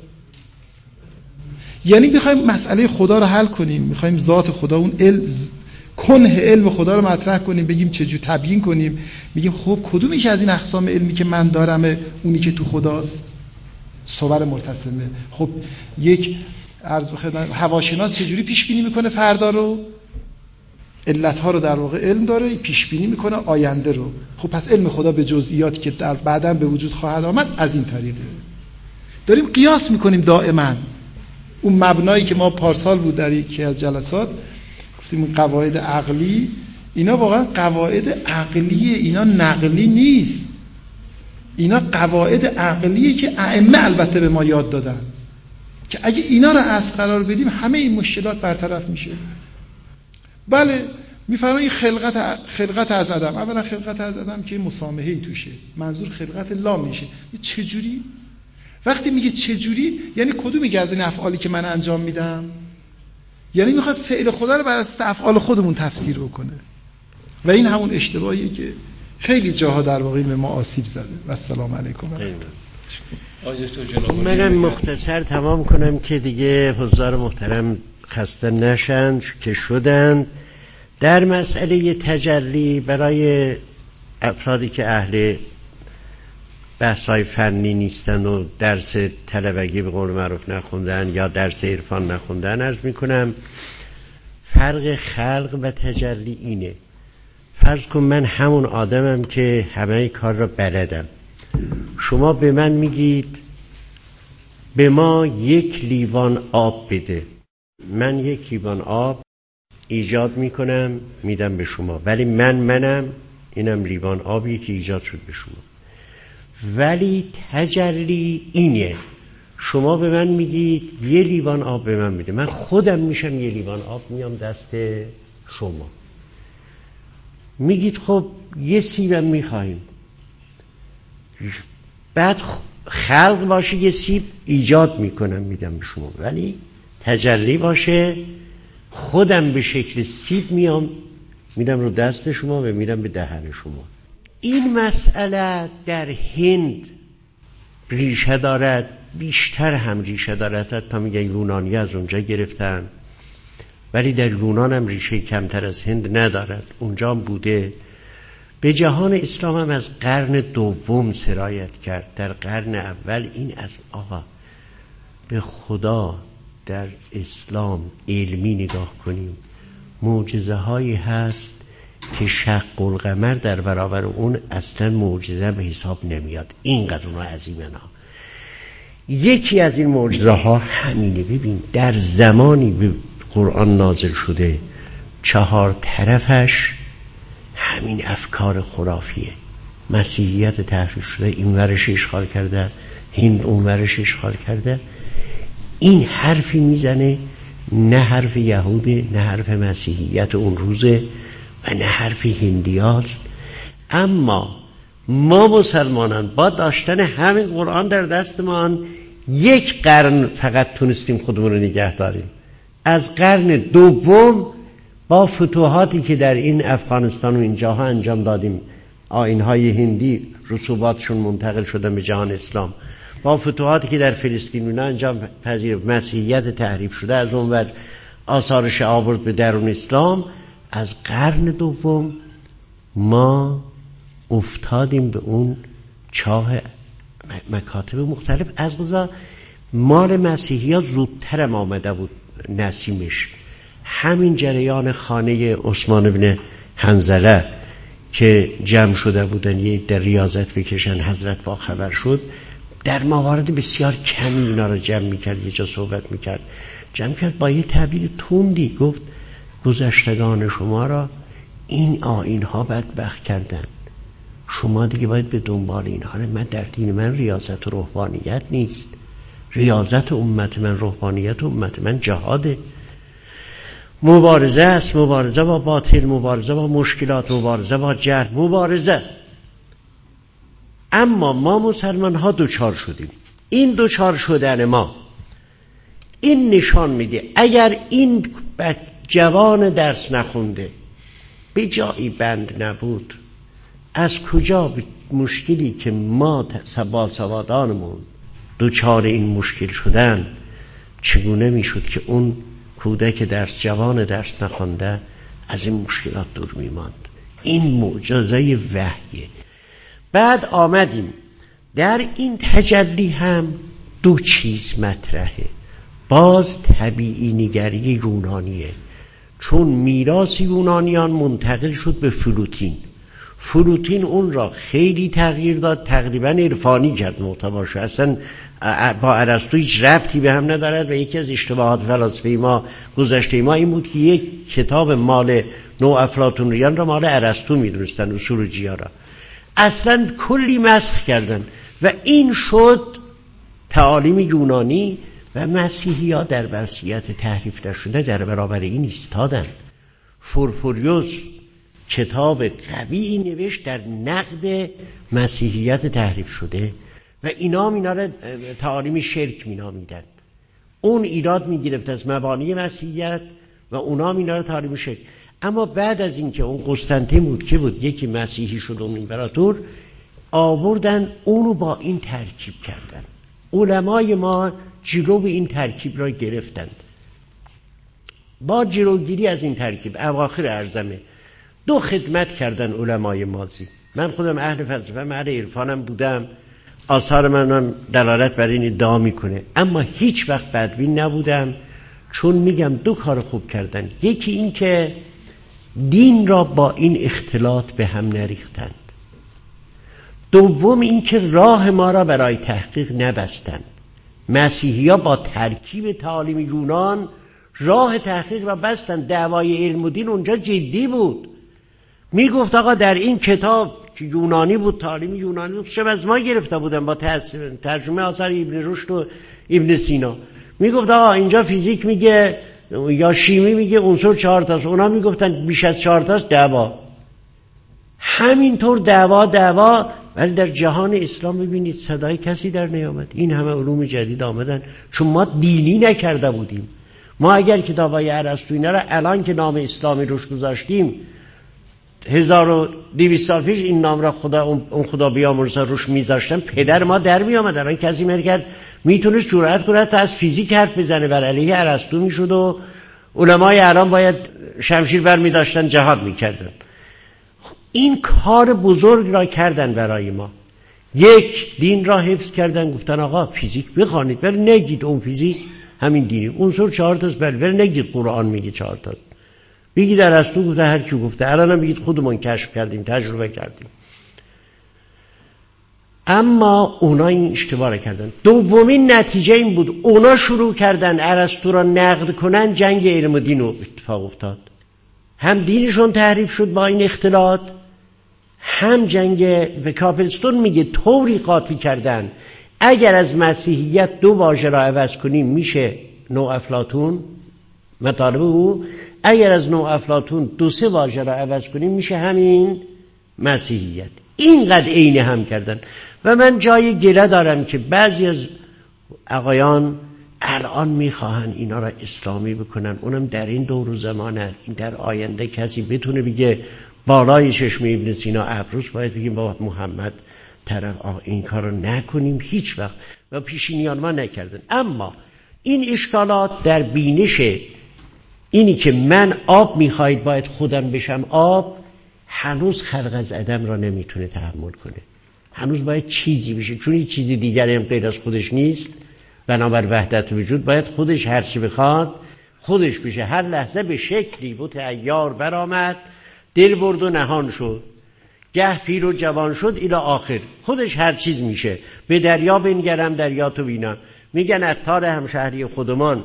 یعنی میخوایم مسئله خدا رو حل کنیم، میخوایم ذات خدا اون کنه علم خدا رو مطرح کنیم، بگیم چجور تبیین کنیم، میگیم خب کدومی که از این اقسام علمی که من دارم اونی که تو خداست؟ صور مرتسمه. خب یک عرض بخدمت هواشناس چجوری پیش بینی میکنه فردا رو؟ علتها رو در واقع علم داره، پیش بینی میکنه آینده رو. خب پس علم خدا به جزئیاتی که در بعداً به وجود خواهد آمد از این طریقه داریم قیاس میکنیم دائما. اون مبنایی که ما پارسال بود در یکی از جلسات گفتیم قواعد عقلی، اینا واقعا قواعد عقلیه، اینا نقلی نیست. اینا قواعد عقلیه که ائمه البته به ما یاد دادن که اگه اینا رو اصل قرار بدیم همه این مشکلات برطرف میشه. بله میفرمایید خلقت از عدم. اولا خلقت از عدم که مسامحه‌ای توشه، منظور خلقت لا میشه. چجوری؟ وقتی میگه چجوری یعنی کدومی که از این افعالی که من انجام میدم؟ یعنی میخواد فعل خدا رو بر اساس افعال خودمون تفسیر بکنه و این همون اشتباهیه که خیلی جاها در واقع به ما آسیب زده. و السلام علیکم. منم مختصر تمام کنم که دیگه حضار محترم خسته نشن که شدند. در مسئله تجلی برای افرادی که اهل بحثای فنی نیستن و درس طلبگی به قول معروف نخوندن یا درس عرفان نخوندن، عرض میکنم فرق خلق و تجلی اینه. فرض کن من همون آدمم که همه کار را بلدم، شما به من میگید به ما 1 لیوان آب بده، من 1 لیوان آب ایجاد میکنم میدم به شما، ولی منم اینم لیوان آبی که ایجاد شد به شما. ولی تجلی اینه، شما به من میگید 1 لیوان آب به من میده، من خودم میشم 1 لیوان آب میام دست شما. میگید خب 1 سیبم میخواییم، بعد خلق باشه 1 سیب ایجاد میکنم میدم به شما، ولی تجلی باشه خودم به شکل سیب میام میدم رو دست شما و میدم به دهن شما. این مسئله در هند ریشه دارد، بیشتر هم ریشه دارد، تا میگن یونانی از اونجا گرفتن، ولی در یونان هم ریشه کمتر از هند ندارد، اونجا هم بوده. به جهان اسلام هم از قرن دوم سرایت کرد. در قرن اول این از آقا به خدا در اسلام علمی نگاه کنیم، معجزه هایی هست که شق القمر در برابر اون اصلا معجزه به حساب نمیاد. اینقدر اونها عظیمه ها. یکی از این معجزه ها همینه. ببین در زمانی به قرآن نازل شده 4 طرفش همین افکار خرافیه. مسیحیت تحریف شده، این ورش اشغال کرده، هند اون ورش اشغال کرده. این حرفی میزنه نه حرف یهوده، نه حرف مسیحیت اون روزه و نه حرف هندیاست. اما ما مسلمانان با داشتن همین قرآن در دستمان 1 قرن فقط تونستیم خودمون رو نگه داریم. از قرن دوم با فتوحاتی که در این افغانستان و اینجاها انجام دادیم، آیین‌های هندی رسوباتشون منتقل شدن به جهان اسلام، با فتوحاتی که در فلسطین انجام پذیر، مسیحیت تحریف شده، از اون ور آثارش آورد به درون اسلام. از قرن دوم ما افتادیم به اون چاه مکاتب مختلف. از قضا مال مسیحیات زودترم آمده بود نسیمش. همین جریان خانه عثمان بن حنظله که جمع شده بودن یه در ریاضت بکشن، حضرت با خبر شد، در موارد بسیار کمی اینا رو جمع میکرد، یه جا صحبت میکرد، جمع کرد با یه تعبیر تندی گفت گذشتگان شما را این آیین ها بدبخت کردن، شما دیگه باید به دنبال اینها. من در دین من ریاضت و روحانیت نیست، ریاضت امت من، روحانیت امت من جهاده، مبارزه است، مبارزه با باطل، مبارزه با مشکلات، مبارزه با جهل، مبارزه. اما ما مسلمان ها دوچار شدیم. این دوچار شدن ما این نشان میده اگر این جوان درس نخونده به جایی بند نبود، از کجا مشکلی که ما باسوادانمون دوچار این مشکل شدن چگونه میشد که اون کودک جوان درس نخونده از این مشکلات دور میماند؟ این معجزه وحیه. بعد آمدیم در این تجلی هم 2 چیز مطرحه. باز طبیعی نگری یونانیه، چون میراث یونانیان منتقل شد به فلوتین. فلوتین اون را خیلی تغییر داد، تقریبا عرفانی کرد محتواشو، اصلا با ارسطو هیچ ربطی به هم ندارد. و یکی از اشتباهات فلاسفه ما گذشته ما این بود که یک کتاب مال نو افلاطونیان را مال ارسطو میدونستن، اصول جیا را اصلا کلی مسخ کردن و این شد تعالیم یونانی. و مسیحی ها در برسیت تحریف نشده در برابر این ایستادن. فورفوریوس کتاب قوی نوشت در نقد مسیحیت تحریف شده و اینا را تعالیم شرک مینامیدند. اون ایراد میگرفت از مبانی مسیحیت و اونا اینا را تعالیم شرک. اما بعد از این که اون قسطنطین بود که بود یکی مسیحی شد اون امپراتور، آوردن اونو با این ترکیب کردن. علمای ما جلو این ترکیب را گرفتند. با جلوگیری از این ترکیب اواخر ارزمه 2 خدمت کردن علمای ماضی. من خودم اهل فلسفه، اهل عرفانم بودم، آثار منم دلالت بر این ادعا میکنه، اما هیچ وقت بدبین نبودم، چون میگم 2 کار خوب کردن. یکی این که دین را با این اختلاط به هم نریختند. دوم این که راه ما را برای تحقیق نبستند. مسیحی ها با ترکیب تعالیم یونان راه تحقیق را بستند. دعوای علم و دین اونجا جدی بود. میگفت آقا در این کتاب که یونانی بود، تعالیم یونانی بود، شب از ما گرفته بودن با ترجمه آثار ابن رشد و ابن سینا. میگفت آقا اینجا فیزیک میگه یا شیمی میگه عنصر 4 تاست، اونا میگفتن بیش از 4 تاست. دعوا همینطور دعوا. ولی در جهان اسلام ببینید صدای کسی در نیامد. این همه علوم جدید آمدن چون ما دینی نکرده بودیم. ما اگر کتابای ارسطو اینا را الان که نام اسلامی روش گذاشتیم 1200 سال پیش این نام را اون خدا بیامرزه روش میذاشتن، پدر ما در میامد. الان کسی میگه میتونست جرأت کنه تا از فیزیک حرف بزنه بر علیه ارسطو میشد و علمای الان باید شمشیر بر میداشتن جهاد میکردن. این کار بزرگ را کردن برای ما. 1 دین را حفظ کردن، گفتن آقا فیزیک بخوانید ولی نگید اون فیزیک همین دینی، عنصر 4 تاست ولی نگید قرآن میگه 4 تاست. بگید ارسطو گفته، هر کی گفته، الان هم بگید خودمون کشف کردیم، تجربه کردیم. اما اونا این اشتباه کردن. دومین نتیجه این بود اونا شروع کردن ارسطو را نقد کنن، جنگ علم و دین اتفاق افتاد. هم دینشون تحریف شد با این اختلاط، هم جنگ به کاپلستون میگه طوری قاطی کردن اگر از مسیحیت 2 واژه را عوض کنیم میشه نوع افلاطون، مطالب او اگر از نوع افلاطون 2-3 واژه را عوض کنیم میشه همین مسیحیت. اینقدر عین هم کردن. و من جای گله دارم که بعضی از آقایان الان میخواهن اینا را اسلامی بکنن، اونم در این دور و زمانه. این در آینده کسی بتونه بگه بالای چشم ابن سینا ابروس باید بگیم با محمد طرف این کار رو نکنیم هیچ وقت، و پیشینیان ما نکردن. اما این اشکالات در بینش اینی که من آب میخواید باید خودم بشم آب، هنوز خلق از عدم را نمیتونه تحمل کنه. هنوز باید چیزی بشه، چون هیچ چیزی دیگری هم غیر از خودش نیست. بنابر وحدت وجود باید خودش هر چی بخواد خودش بشه. هر لحظه به شکلی بت عیار برآمد، دل برد و نهان شد، گه پیر و جوان شد الی آخر. خودش هر چیز میشه. به دریا بنگرم دریا تو بینم. میگن عطار همشهری خودمان،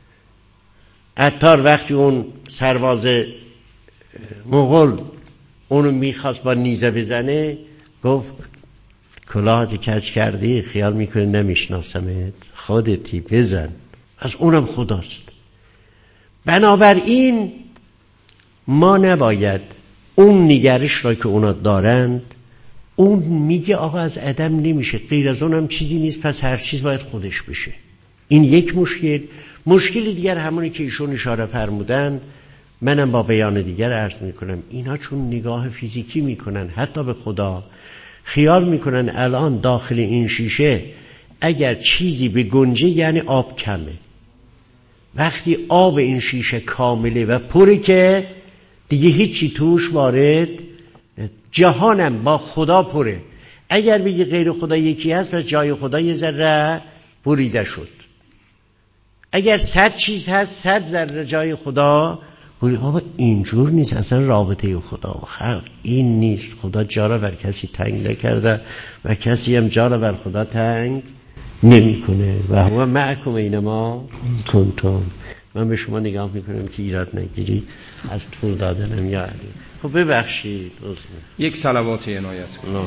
عطار وقتی اون سرباز مغول اونو میخواست با نیزه بزنه گفت کلاهت کج کردی، خیال میکنه نمیشناسمت، خودتی بزن. از اونم خداست. بنابراین ما نباید اون نگرش را که اونا دارند، اون میگه آقا از عدم نمیشه، غیر از اونم چیزی نیست، پس هر چیز باید خودش بشه. این یک مشکل. مشکل دیگر همونی که ایشون اشاره فرمودن، منم با بیان دیگر عرض میکنم، اینا چون نگاه فیزیکی میکنن حتی به خدا، خیال میکنن الان داخل این شیشه اگر چیزی به گنجه یعنی آب کمه. وقتی آب این شیشه کامله و پره که دیگه هیچی توش وارد، جهانم با خدا پره. اگر بگی غیر خدا یکی هست پس جای خدا یه ذره بریده شد. اگر 100 چیز هست 100 ذره جای خدا بریده. بابا اینجور نیست اصلا رابطه خدا و خلق این نیست. خدا جا را بر کسی تنگ نکرده و کسی هم جا را بر خدا تنگ نمی کنه. و هو معکم اینما کنتم. من به شما نگاه میکنم که ایراد نگیری از طول دادنم یا علی. خب ببخشید. یک صلوات عنایت کنید.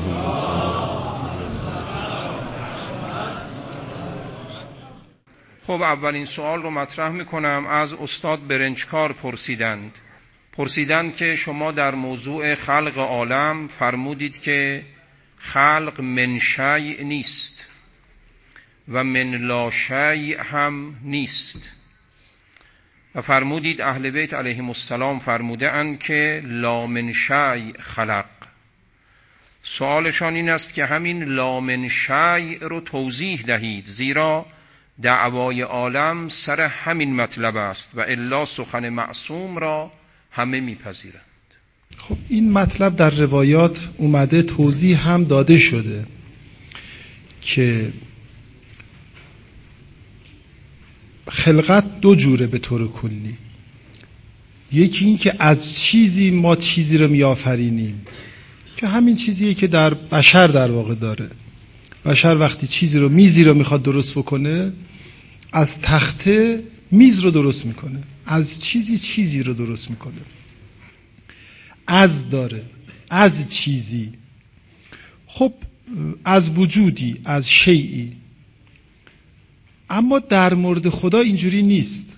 خب اولین سوال رو مطرح میکنم. از استاد برنجکار پرسیدند که شما در موضوع خلق عالم فرمودید که خلق من شیء نیست و من لا شیء هم نیست، و فرمودید اهل بیت علیهم السلام فرموده اند که لا من شیء خلق. سوالشان این است که همین لا من شیء رو توضیح دهید، زیرا دعوای عالم سر همین مطلب است و الا سخن معصوم را همه میپذیرند. خب این مطلب در روایات اومده، توضیح هم داده شده که خلقت 2 جوره به طور کلی. یکی این که از چیزی ما چیزی رو میآفرینیم که همین چیزیه که در بشر در واقع داره. بشر وقتی چیزی رو میزی رو میخواد درست بکنه، از تخته میز رو درست میکنه، از چیزی رو درست میکنه. از داره، از چیزی. خب از وجودی، از شیئی. اما در مورد خدا اینجوری نیست.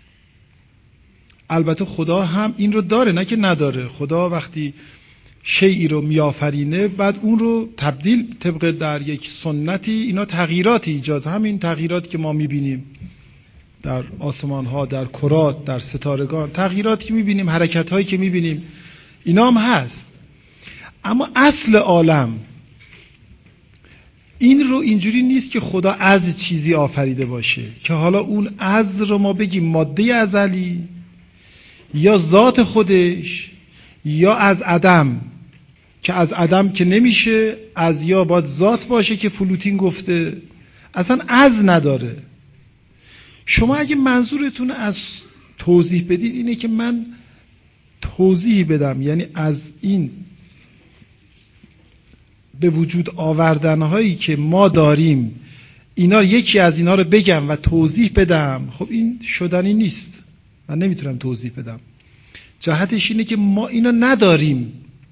البته خدا هم این رو داره، نه که نداره. خدا وقتی شیئی رو میآفرینه بعد اون رو تبدیل طبق در یک سنتی اینا تغییراتی ایجاد، همین تغییرات که ما میبینیم در آسمان ها، در کرات، در ستارگان، تغییراتی که میبینیم، حرکت هایی که میبینیم، اینا هم هست. اما اصل عالم این رو اینجوری نیست که خدا از چیزی آفریده باشه که حالا اون از رو ما بگیم ماده ازلی یا ذات خودش یا از عدم، که از عدم که نمیشه، از یا باید ذات باشه که فلوتین گفته، اصلا از نداره. شما اگه منظورتون از توضیح بدید اینه که من توضیح بدم، یعنی از این به وجود آوردنهایی که ما داریم اینا یکی از اینا رو بگم و توضیح بدم، خب این شدنی نیست. من نمیتونم توضیح بدم. جهتش اینه که ما اینو نداریم.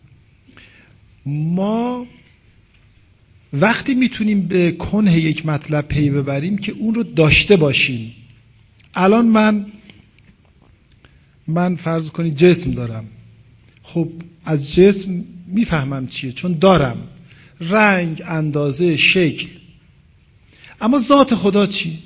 ما وقتی میتونیم به کنه یک مطلب پی ببریم که اون رو داشته باشیم. الان من فرض کنید جسم دارم، خب از جسم میفهمم چیه، چون دارم رنگ، اندازه، شکل. اما ذات خدا چی؟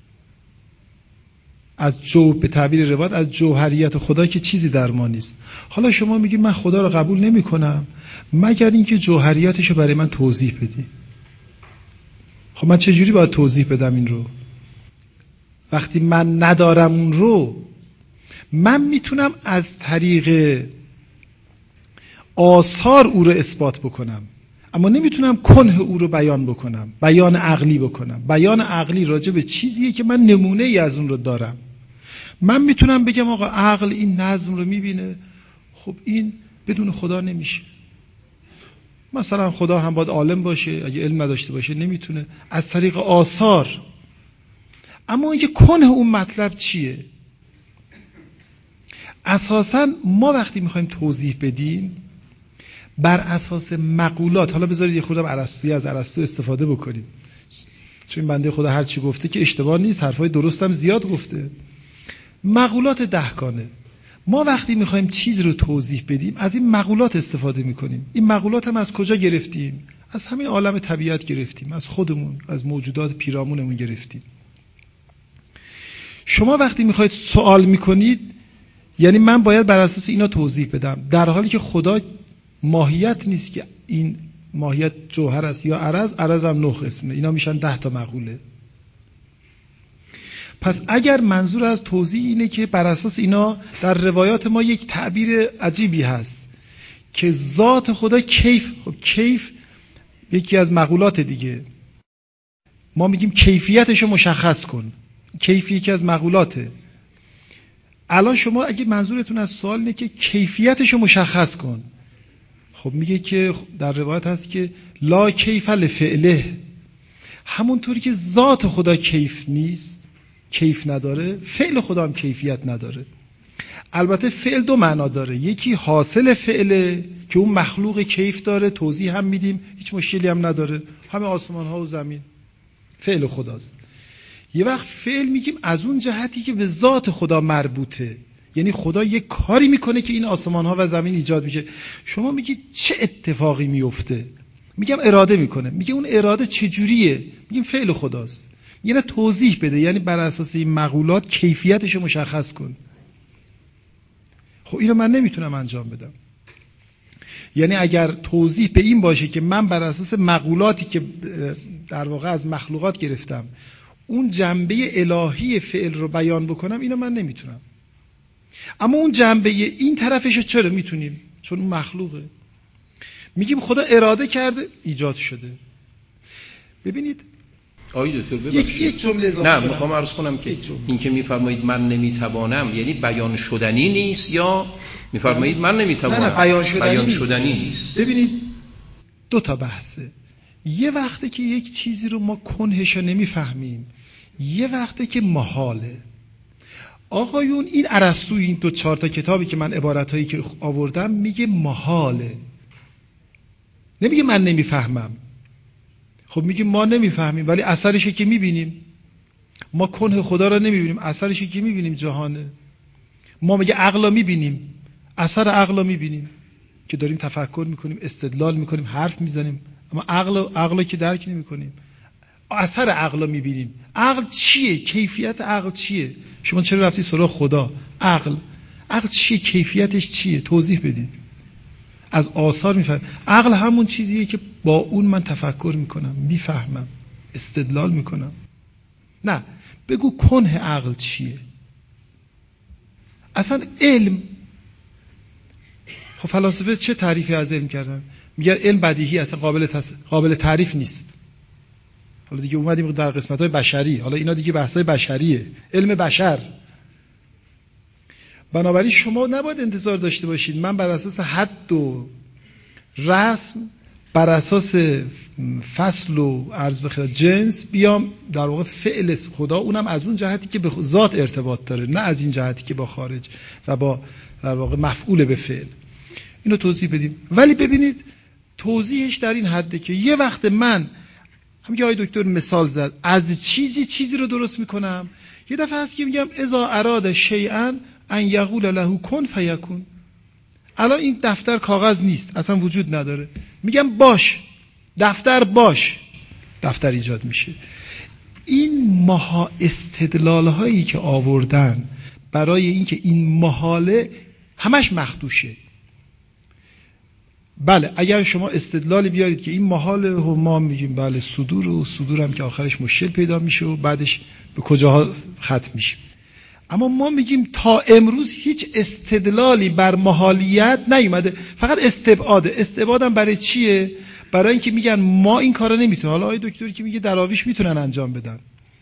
به تعبیر روایت از جوهریت خدا که چیزی در ما نیست. حالا شما میگید من خدا رو قبول نمی کنم مگر اینکه جوهریتش رو برای من توضیح بدی. خب من چجوری باید توضیح بدم این رو؟ وقتی من ندارم اون رو، من میتونم از طریق آثار او رو اثبات بکنم، اما نمیتونم کنه او رو بیان بکنم، بیان عقلی بکنم. بیان عقلی راجع به چیزیه که من نمونه ای از اون رو دارم. من میتونم بگم آقا عقل این نظم رو میبینه، خب این بدون خدا نمیشه. مثلا خدا هم باید عالم باشه، اگه علم نداشته باشه نمیتونه. از طریق آثار. اما اینکه کنه اون مطلب چیه؟ اساساً ما وقتی میخوایم توضیح بدیم بر اساس مقولات، حالا بذارید یه خورده از ارسطو استفاده بکنیم، چون بنده خدا هر چی گفته که اشتباه نیست، حرفای درست هم زیاد گفته. مقولات دهگانه. ما وقتی میخوایم چیز رو توضیح بدیم از این مقولات استفاده میکنیم. این مقولات هم از کجا گرفتیم؟ از همین عالم طبیعت گرفتیم، از خودمون، از موجودات پیرامونمون گرفتیم. شما وقتی میخواید سوال میکنید، یعنی من باید بر اساس اینا توضیح بدم، در حالی که خدا ماهیت نیست که این ماهیت جوهر است یا عرض هم 9 قسمه، اینا میشن 10 تا مقوله. پس اگر منظور از توضیح اینه که بر اساس اینا در روایات ما یک تعبیر عجیبی هست که ذات خدا کیف، خب کیف یکی از مقولات دیگه، ما میگیم کیفیتشو مشخص کن، کیف یکی از مقولاته. الان شما اگه منظورتون از سوال اینه که کیفیتشو مشخص کن، خب میگه که در روایت هست که لا کیف لفعله، همونطوری که ذات خدا کیف نیست، کیف نداره، فعل خدا هم کیفیت نداره. البته فعل 2 معنا داره، یکی حاصل فعله که اون مخلوق کیف داره، توضیح هم میدیم، هیچ مشکلی هم نداره، همه آسمان ها و زمین فعل خداست. یه وقت فعل میگیم از اون جهتی که به ذات خدا مربوطه، یعنی خدا یک کاری میکنه که این آسمان ها و زمین ایجاد میشه. شما میگید چه اتفاقی میفته؟ میگم اراده میکنه. میگه اون اراده چجوریه؟ میگیم فعل خداست. یعنی توضیح بده، یعنی بر اساس این مقولات کیفیتش رو مشخص کن. خب اینو من نمیتونم انجام بدم. یعنی اگر توضیح به این باشه که من بر اساس مقولاتی که در واقع از مخلوقات گرفتم اون جنبه الهی فعل رو بیان بکنم، اینو من نمیتونم. اما اون جنبه این طرفش چرا میتونیم؟ چون اون مخلوقه. میگیم خدا اراده کرده ایجاد شده. ببینید آقای دکتر ببخشید یک جمله اضافه نه میخوام عرض کنم که این که میفرمایید من نمیتوانم یعنی بیان شدنی نیست، یا میفرمایید من نمیتوانم؟ نه بیان شدنی نیست. ببینید 2 تا بحثه. یه وقته که یک چیزی رو ما کنهش رو نمیفهمیم، یه وقته که محاله. آقایون این ارسطو، این 2-4 تا کتابی که من عبارتایی که آوردم میگه محاله، نمیگه من نمیفهمم. خب میگه ما نمیفهمیم ولی اثرشه که میبینیم. ما کنه خدا رو نمیبینیم، اثرشه که میبینیم جهانه. ما میگه عقل میبینیم، اثر عقل میبینیم که داریم تفکر میکنیم، استدلال میکنیم، حرف میزنیم، اما عقل که درک نمیکنیم. اثر عقل میبینیم. عقل چیه؟ کیفیت عقل چیه؟ شما چرا رفتی سراغ خدا؟ عقل چیه؟ کیفیتش چیه؟ توضیح بدید. از آثار میفهم. عقل همون چیزیه که با اون من تفکر میکنم، میفهمم، استدلال میکنم. نه بگو کنه عقل چیه؟ اصلا علم، خب فلاسفه چه تعریفی از علم کردن؟ میگن علم بدیهی، اصلا قابل تعریف نیست. حالا دیگه اومدیم در قسمت‌های بشری، حالا اینا دیگه بحث‌های بشریه، علم بشر. بنابراین شما نباید انتظار داشته باشید من بر اساس حد و رسم بر اساس فصل و عرض به خدمت جنس بیام در واقع فعل خدا، اونم از اون جهتی که به ذات ارتباط داره، نه از این جهتی که با خارج و با در واقع مفعول به فعل. اینو توضیح بدیم. ولی ببینید توضیحش در این حده که یه وقت من هم که آقای دکتر مثال زد از چیزی رو درست میکنم، یه دفعه هست که میگم اذا اراد شیئا ان یقول له کن فیکون. الان این دفتر کاغذ نیست، اصلا وجود نداره، میگم باش دفتر، باش دفتر ایجاد میشه. این استدلال هایی که آوردن برای اینکه این محاله همش مخدوشه. بله اگر شما استدلالی بیارید که این محاله و ما میگیم بله صدور، و صدور هم که آخرش مشکل پیدا میشه و بعدش به کجاها ختم میشه. اما ما میگیم تا امروز هیچ استدلالی بر محالیت نیومده، فقط استبعاده. استبعادم برای چیه؟ برای اینکه میگن ما این کارا نمیتونیم. حالا آقای دکتری که میگه دراویش میتونن انجام بدن،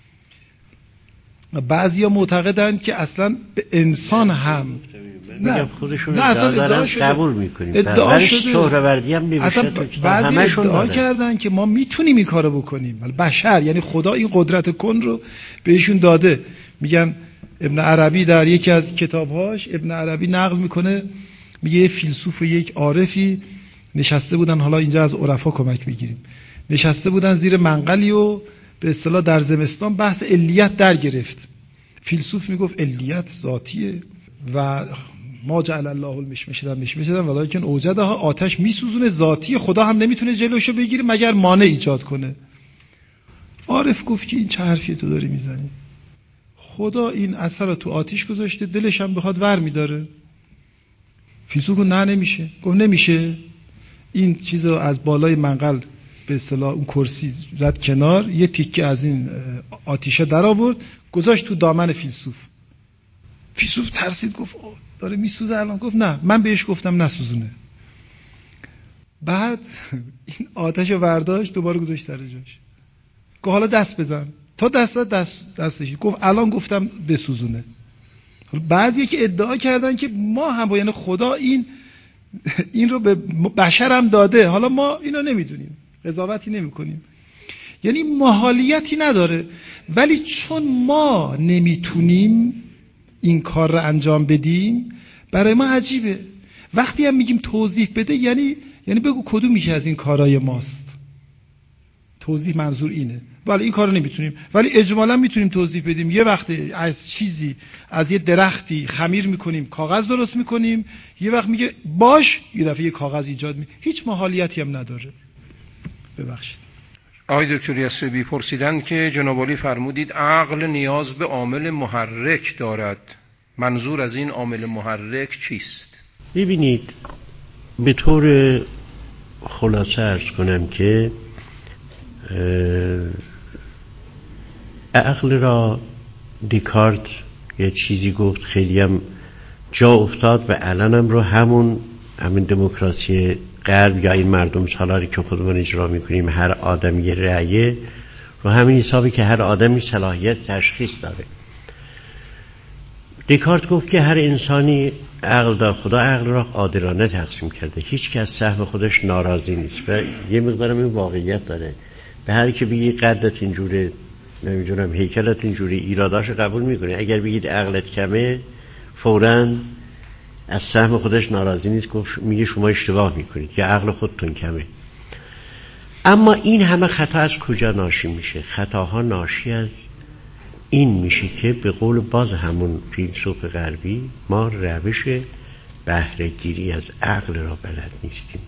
بعضیا معتقدن که اصلا به انسان هم نه خودشون ادعا قبول میکنیم، ادعا شده سهروردی هم نوشته، بعضی ادعا کردن که ما میتونیم این کارو بکنیم. بشر یعنی خدا این قدرت کن رو بهشون داده. میگن ابن عربی در یکی از کتابهاش ابن عربی نقل میکنه، میگه یه فیلسوف و یک عارفی نشسته بودن، حالا اینجا از عرفا کمک میگیریم، نشسته بودن زیر منقلی و به اصطلاح در زمستان بحث علیت در گرفت. فیلسوف میگفت علیت ذاتیه و ما جعل الله المشمشدن ولکن اوجدها، آتش میسوزونه ذاتی، خدا هم نمیتونه جلوشو بگیره مگر مانع ایجاد کنه. عارف گفت که این چه حرفی تو داری میزنی؟ خدا این اثر رو تو آتش گذاشته، دلش هم بخواد ور میداره. فیلسوف گفت نه نمیشه. گفت نمیشه، این چیزو از بالای منقل به اصطلاح اون کرسی زد کنار، یه تیکه از این آتیشه در آورد گذاشت تو دامن فیلسوف. فیلسوف ترسید، گفت داره میسوزه الان. گفت نه من بهش گفتم نسوزونه. بعد این آتشو برداشت دوباره گذاشت سر جاش. گفت حالا دست بزن. تا دستش گفت الان گفتم بسوزونه. بعضی که ادعا کردن که ما هم یعنی خدا این رو به بشر هم داده، حالا ما اینو نمیدونیم، قضاوتی نمی‌کنیم، یعنی محالیتی نداره. ولی چون ما نمیتونیم این کار رو انجام بدیم برای ما عجیبه. وقتی هم میگیم توضیح بده یعنی بگو کدوم میشه از این کارهای ماست. توضیح منظور اینه. ولی این کارو نمیتونیم، ولی اجمالا میتونیم توضیح بدیم. یه وقت از چیزی، از یه درختی خمیر میکنیم کاغذ درست میکنیم، یه وقت میگه باش یه دفعه یه کاغذ ایجاد هیچ محالیتی هم نداره. ببخشید. آقای دکتر یسربی پرسیدند که جناب عالی فرمودید عقل نیاز به عامل محرک دارد، منظور از این عامل محرک چیست؟ ببینید به طور خلاصه عرض کنم که عقل را دیکارت یه چیزی گفت خیلی هم جا افتاد و الانم رو همین دموکراسی غرب یا این مردم سالاری که خودمون اجرا میکنیم، هر آدمی یه رأیه، رو همین حسابی که هر آدمی صلاحیت تشخیص داره. دیکارت گفت که هر انسانی عقل داره، خدا عقل را عادلانه تقسیم کرده، هیچ که از سهم خودش ناراضی نیست و یه مقدارم این واقعیت داره. به هر که بگی قدت اینجوره، نمیدونم هیکلت اینجوری، ایراداش قبول میکنه. اگر بگید عقلت کمه فوراً از سهم خودش ناراضی نیست، گفت میگه شما اشتباه میکنید یا عقل خودتون کمه. اما این همه خطا از کجا ناشی میشه؟ خطاها ناشی از این میشه که به قول باز همون فیلسوف غربی ما روش بهره گیری از عقل را بلد نیستیم.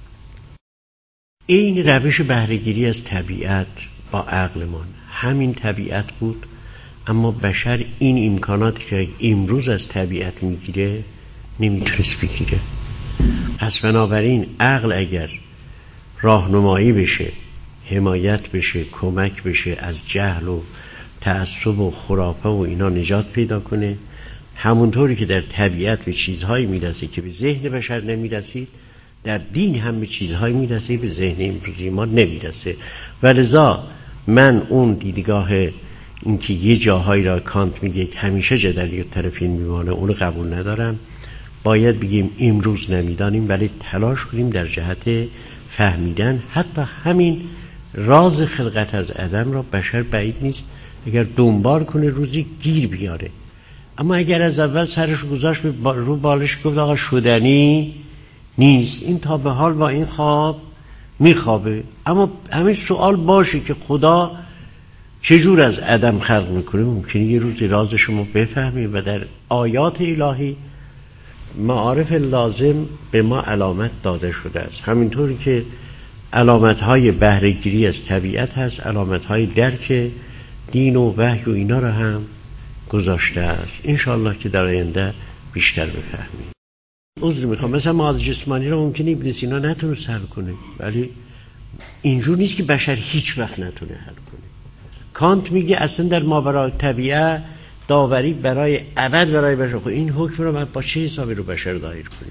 این روش بهره گیری از طبیعت با عقلمان همین طبیعت بود، اما بشر این امکاناتی که امروز از طبیعت میگیره نمیتونست بگیره. پس بنابراین عقل اگر راهنمایی بشه، حمایت بشه، کمک بشه، از جهل و تعصب و خرافه و اینا نجات پیدا کنه، همونطوری که در طبیعت به چیزهایی میرسه که به ذهن بشر نمیرسید، در دین هم به چیزهایی میرسه به ذهن امروزی ما نمیرسه. ولذا من اون دیدگاه اینکه یه جاهایی را کانت میگه همیشه جدلی و طرفین میمانه، اونو قبول ندارم. باید بگیم امروز نمیدانیم ولی تلاش کنیم در جهت فهمیدن حتی همین راز خلقت از عدم را بشر بعید نیست اگر دنبال کنه روزی گیر بیاره. اما اگر از اول سرش گذاشت رو بالش گفت آقا شدنی نیست، این تا به حال با این خواب میخوابه. اما همین سوال باشه که خدا چجور از عدم خلق میکنه، ممکنه یه روزی رازش رو بفهمیم و در آیات الهی معارف لازم به ما علامت داده شده است. همینطوری که علامت‌های بهره‌گیری از طبیعت هست، علامت‌های درک دین و وحی و اینا رو هم گذاشته است. انشاءالله که در آینده بیشتر بفهمیم. عذر میخوام، مثلا معاد جسمانی رو ممکنه ابن سینا نتونست حل کنه، ولی اینجور نیست که بشر هیچ وقت نتونه حل کنه. کانت میگه اصلا در ماورای طبیعه داوری برای ابد برای بشر. خب این حکم رو با چه حسابی رو بشر دایر کنیم؟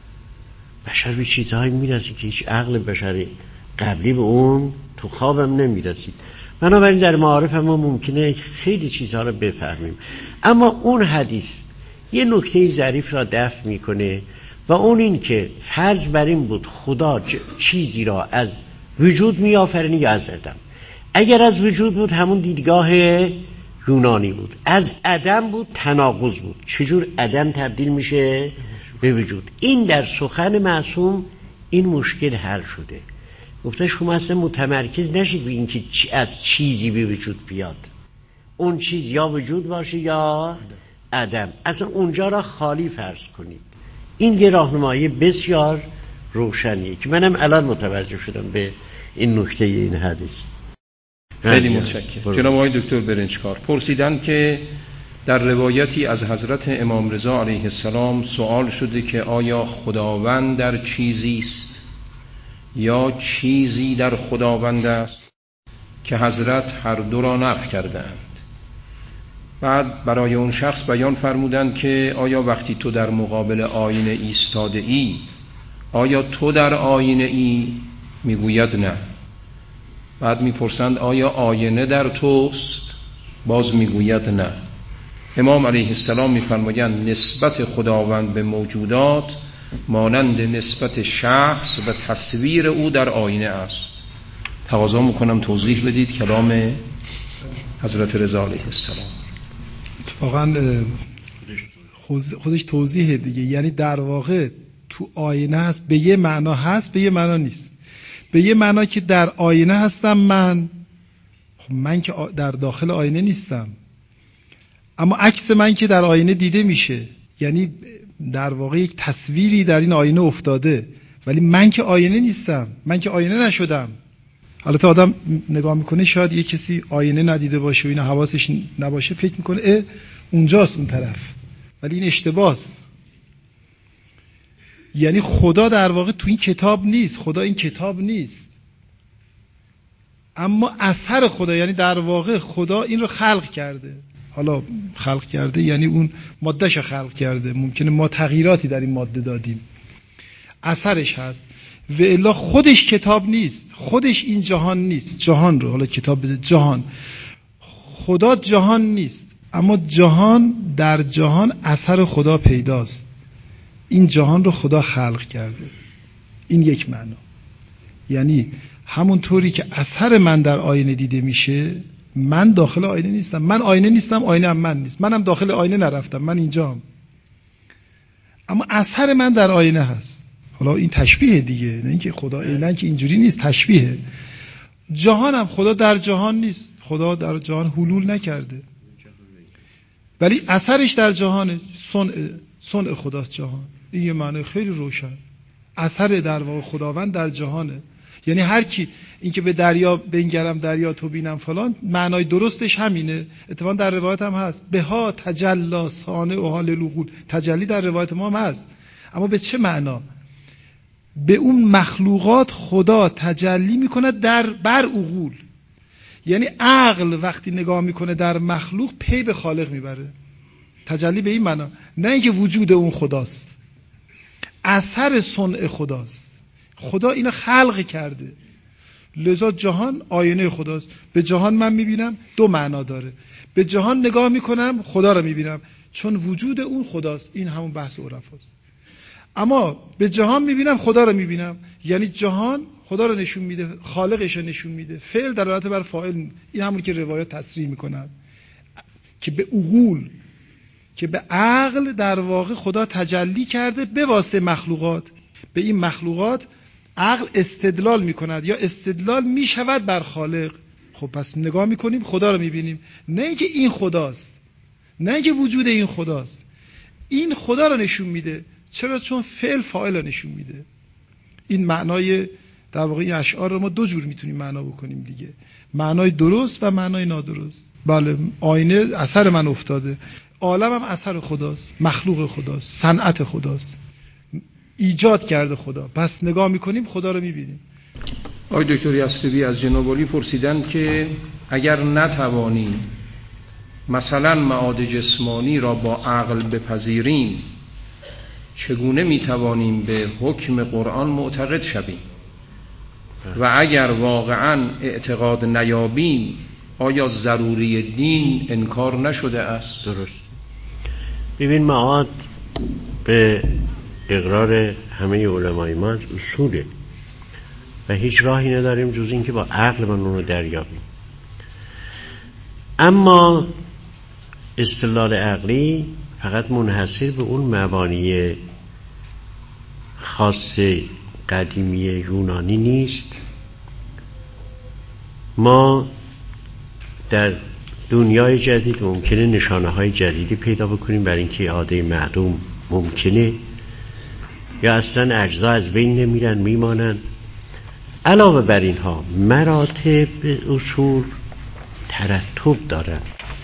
بشر به چیزهایی میرسه که هیچ عقل بشری قبلی به اون تو خوابم نمیرسید. بنابراین در معارف ما ممکنه خیلی چیزها رو بفهمیم، اما اون حدیث یه نکته ظریف را دفع میکنه و اون این که فرض بر این بود خدا چیزی را از وجود میآفرینه یا از عدم. اگر از وجود بود همون دیدگاه یونانی بود، از عدم بود تناقض بود. چجور عدم تبدیل میشه به وجود؟ این در سخن معصوم این مشکل حل شده. گفته شما اصلا متمرکز نشید به این که از چیزی به وجود بیاد، اون چیز یا وجود باشه یا عدم، اصلا اونجا را خالی فرض کنید. این یه راهنمایی بسیار روشنیه که منم الان متوجه شدم به این نکته این حدیث. خیلی متشکرم. جناب آقای دکتر برنجکار پرسیدن که در روایتی از حضرت امام رضا علیه السلام سوال شده که آیا خداوند در چیزی است یا چیزی در خداوند است، که حضرت هر دو را نفی کردند. بعد برای اون شخص بیان فرمودند که آیا وقتی تو در مقابل آینه ایستاده ای آیا تو در آینه ای؟ میگوید نه. بعد میپرسند آیا آینه در توست؟ باز میگوید نه. امام علیه السلام میفرمایند نسبت خداوند به موجودات مانند نسبت شخص و تصویر او در آینه است. تقاضا میکنم توضیح بدید کلام حضرت رضا علیه السلام. اتفاقا خودش توضیح دیگه، یعنی در واقع تو آینه هست، به یه معنا هست به یه معنا نیست. به یه معنا که در آینه هستم من، خب من که در داخل آینه نیستم، اما عکس من که در آینه دیده میشه، یعنی در واقع یک تصویری در این آینه افتاده، ولی من که آینه نیستم، من که آینه نشدم. البته آدم نگاه میکنه شاید یه کسی آینه ندیده باشه و اینا حواسش نباشه، فکر میکنه اونجاست اون طرف، ولی این اشتباهست. یعنی خدا در واقع تو این کتاب نیست، خدا این کتاب نیست، اما اثر خدا، یعنی در واقع خدا این رو خلق کرده. حالا خلق کرده یعنی اون مادهش خلق کرده، ممکنه ما تغییراتی در این ماده دادیم، اثرش هست. و الا خودش کتاب نیست، خودش این جهان نیست. جهان رو حالا کتاب بده، جهان، خدا جهان نیست، اما جهان در جهان اثر خدا پیداست. این جهان رو خدا خلق کرده. این یک معنا. یعنی همون طوری که اثر من در آینه دیده میشه، من داخل آینه نیستم، من آینه نیستم، آینه هم من نیست، منم داخل آینه نرفتم، من اینجام، اما اثر من در آینه هست. حالا این تشبیه دیگه، نه اینکه خدا عیناً که اینجوری نیست، تشبیه. جهان هم خدا در جهان نیست، خدا در جهان حلول نکرده، ولی اثرش در جهانه. صنع خداست جهان. این یه معنی خیلی روشن. اثر در واقع خداوند در جهانه. یعنی هر کی این که به دریا بنگرم دریا تو بینم فلان، معنای درستش همینه. اتفاقا در روایت هم هست بها تجلی صانع و حال العقول. تجلی در روایت ما هم هست، اما به چه معنا؟ به اون مخلوقات خدا تجلی میکنه بر عقول. یعنی عقل وقتی نگاه میکنه در مخلوق پی به خالق میبره. تجلی به این معنا، نه اینکه وجود اون خداست، اثر صنع خداست. خدا اینو خلق کرده، لذا جهان آینه خداست. به جهان من میبینم دو معنا داره. به جهان نگاه میکنم خدا رو میبینم، چون وجود اون خداست. این همون بحث عرفاست. اما به جهان میبینم خدا رو میبینم. یعنی جهان خدا رو نشون میده، خالقش رو نشون میده. فعل دلالت بر فاعل، این همون که روایات تصریح میکنند که به عقول، که به عقل در واقع خدا تجلی کرده به واسطه مخلوقات. به این مخلوقات عقل استدلال میکند یا استدلال میشود بر خالق. خب پس نگاه میکنیم خدا رو میبینیم، نه اینکه این خداست، نه اینکه وجود این خداست، این خدا رو نشون میده. چرا؟ چون فعل فاعل رو نشون میده. این معنای در واقع این اشعار رو ما دو جور میتونیم معنا بکنیم دیگه، معنای درست و معنای نادرست. بله، آینه اثر من افتاده، عالم هم اثر خداست، مخلوق خداست، صنعت خداست، ایجاد کرده خدا. پس نگاه میکنیم خدا رو میبینیم. آقای دکتر یسریبی از جناب عالی پرسیدن که اگر نتوانیم مثلا معاد جسمانی را با عقل بپذیریم، چگونه میتوانیم به حکم قرآن معتقد شویم؟ و اگر واقعا اعتقاد نیابیم، آیا ضروری دین انکار نشده است؟ درست. ببین، معاد به اقرار همه علمای ما اصوله و هیچ راهی نداریم جز این که با عقل من اون رو دریابیم. اما استدلال عقلی فقط منحصر به اون مبانی خاص قدیمی یونانی نیست. ما در دنیای جدید ممکنه نشانه های جدیدی پیدا بکنیم برای اینکه اعاده معدوم ممکنه یا اصلا اجزا از بین نمیرن، میمانن. علاوه بر اینها مراتب اصول ترتب دارن.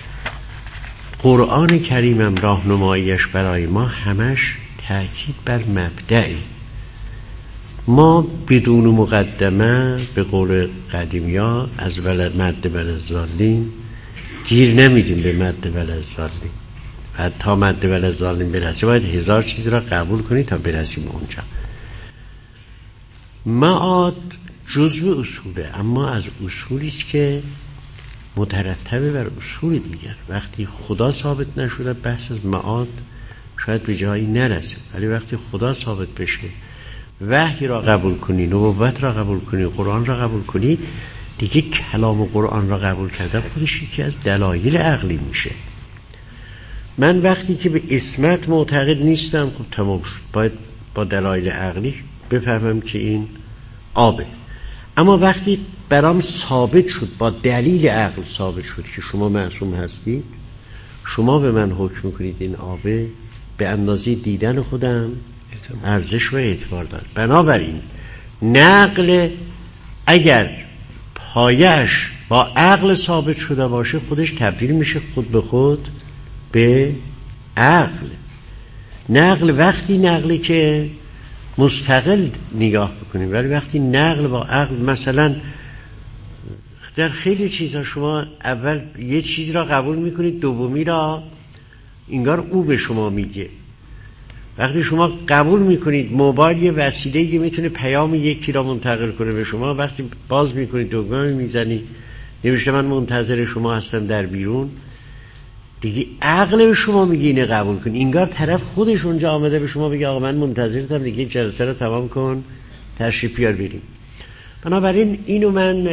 قرآن کریمم راهنماییش برای ما همش تأکید بر مبدأ. ما بدون مقدمه به قول قدیمیا از مد ولضالین گیر نمیدیم به مد ولضالین. تا مد ولضالین برسیم باید 1000 چیز را قبول کنی تا برسیم اونجا. معاد جزو اصوله، اما از اصولی است که مترتبه بر اصول دیگر. وقتی خدا ثابت نشده بحث از معاد شاید به جایی نرسه، ولی وقتی خدا ثابت بشه، وحی را قبول کنی، نبوت را قبول کنی، قرآن را قبول کنی، دیگه کلام قرآن را قبول کردن خودش یکی از دلایل عقلی میشه. من وقتی که به عصمت معتقد نیستم، خب تمام شد، باید با دلایل عقلی بفهمم که این آبه. اما وقتی برام ثابت شد، با دلیل عقل ثابت شد که شما معصوم هستید، شما به من حکم میکنید این آبه، به اندازه دیدن خودم ارزش و اعتبار داره. بنابراین نقل اگر پایش با عقل ثابت شده باشه، خودش تبدیل میشه خود به خود به عقل. نقل وقتی نقلی که مستقل نگاه بکنیم، ولی وقتی نقل با عقل، مثلا در خیلی چیزها شما اول یه چیز را قبول میکنید، دومی را انگار او به شما میگه. وقتی شما قبول میکنید موبایل یه وسیله‌ای که میتونه پیام یکی را منتقل کنه به شما، وقتی باز میکنید دکمه میزنید نوشته من منتظر شما هستم در بیرون، دیگه عقل به شما میگه اینه قبول کن. انگار طرف خودش اونجا آمده به شما بگه آقا من منتظرتم، دیگه جلسه رو تمام کن، تشریف بیار بریم. بنابراین اینو من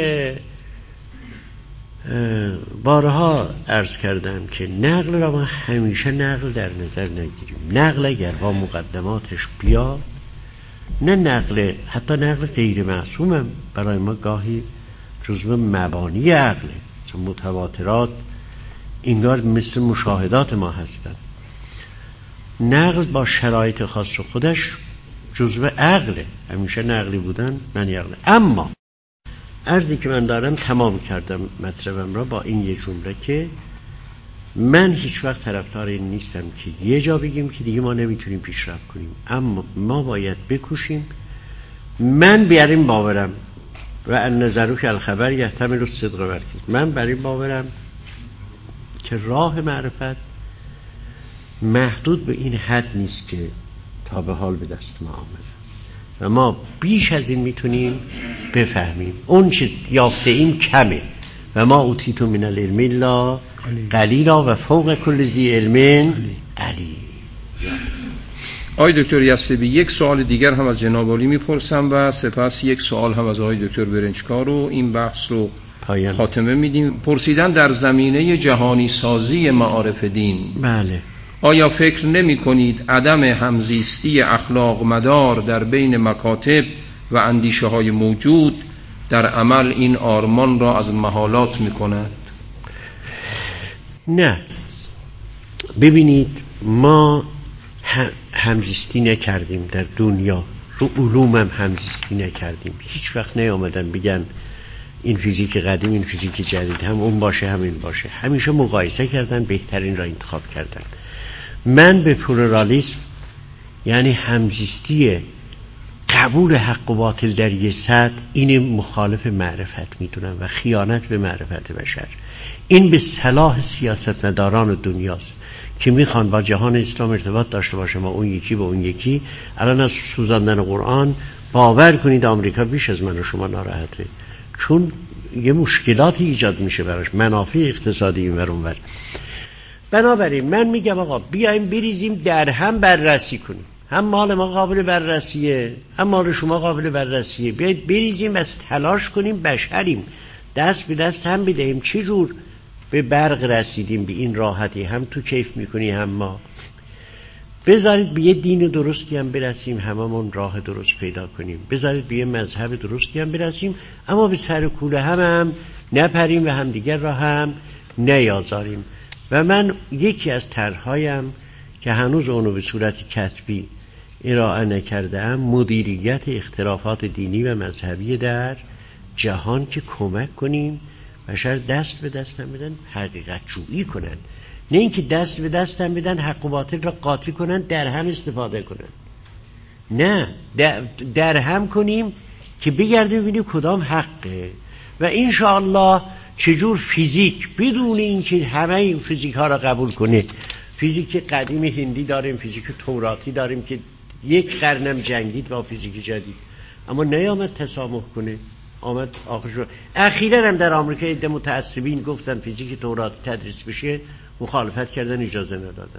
بارها عرض کردم که نقل را ما همیشه نقل در نظر نگیریم. نقل اگر با مقدماتش بیاد، نه نقل، حتی نقل غیر معصومم برای ما گاهی جزو مبانی عقله، چون متواترات انگار مثل مشاهدات ما هستند. نقل با شرایط خاص خودش جزو عقله، همیشه نقلی بودن معنی عقله. اما عرضی که من دارم تمام کردم مطلبم را با این یه جمله که من هیچ وقت طرفدار این نیستم که یه جا بگیم که دیگه ما نمیتونیم پیشرفت کنیم، اما ما باید بکوشیم. من بر این باورم و ان نظرک الخبر یحتمل الصدق و الکذب، من بر این باورم که راه معرفت محدود به این حد نیست که تا به حال به دست ما آمده و ما بیش از این میتونیم بفهمیم. اون چه یافته ایم کمه و ما اوتیتم من العلم الا قلیلا و فوق کل ذی علم علیم. آقای دکتر یسبی، یک سوال دیگر هم از جناب عالی میپرسم و سپس یک سوال هم از آقای دکتر برنجکار و این بحث رو خاتمه میدیم. پرسیدن در زمینه جهانی سازی معارف دین. بله. آیا فکر نمی کنید عدم همزیستی اخلاق مدار در بین مکاتب و اندیشه های موجود در عمل این آرمان را از محالات می کند؟ نه، ببینید ما همزیستی نکردیم در دنیا، رو علوم هم همزیستی نکردیم. هیچ وقت نیامدن بگن این فیزیک قدیم این فیزیک جدید، هم اون باشه هم این باشه. همیشه مقایسه کردن، بهترین را انتخاب کردن. من به پلورالیسم یعنی همزیستی قبول حق و باطل در یه سطح، این مخالف معرفت میدونم و خیانت به معرفت بشر. این به صلاح سیاستمداران دنیاست که میخوان با جهان اسلام ارتباط داشته باشه، ما اون یکی با اون یکی. الان از سوزاندن قرآن باور کنید آمریکا بیش از من و شما ناراحته، چون یه مشکلاتی ایجاد میشه براش، منافع اقتصادی اینور اونور. بنابراین من میگم آقا بیایم بریزیم در هم بررسی کنیم، هم مال ما قابل بررسیه هم مال شما قابل بررسیه، بیایید بریزیم از تلاش کنیم، بشریم، دست به دست هم بدهیم. چه جور به برق رسیدیم به این راحتی، هم تو کیف میکنی هم ما. بذارید به یه دین درستی هم برسیم، هممون راه درست پیدا کنیم. بذارید به یه مذهب درستی هم برسیم، اما به سر کوله هم نپریم و همدیگر را هم نیازاریم. و من یکی از طرح‌هایم که هنوز اونو به صورت کتبی ارائه نکردم، مدیریت اختلافات دینی و مذهبی در جهان، که کمک کنیم بشر دست به دست هم بدن، حقیقت جویی کنن، نه اینکه دست به دست هم بدن حق و باطل را قاطی کنن، در هم استفاده کنن. نه، در هم کنیم که بگردیم ببینیم کدام حقه. و انشاءالله چجور فیزیک بدون اینکه همه این فیزیک ها را قبول کنه، فیزیک قدیم هندی داریم، فیزیک توراتی داریم که یک قرنم جنگید با فیزیک جدید، اما نیامد تسامح کنه، آمد آخرش. اخیراً هم در آمریکا عده متعصبین گفتن فیزیک توراتی تدریس بشه، مخالفت کردن، اجازه ندادن.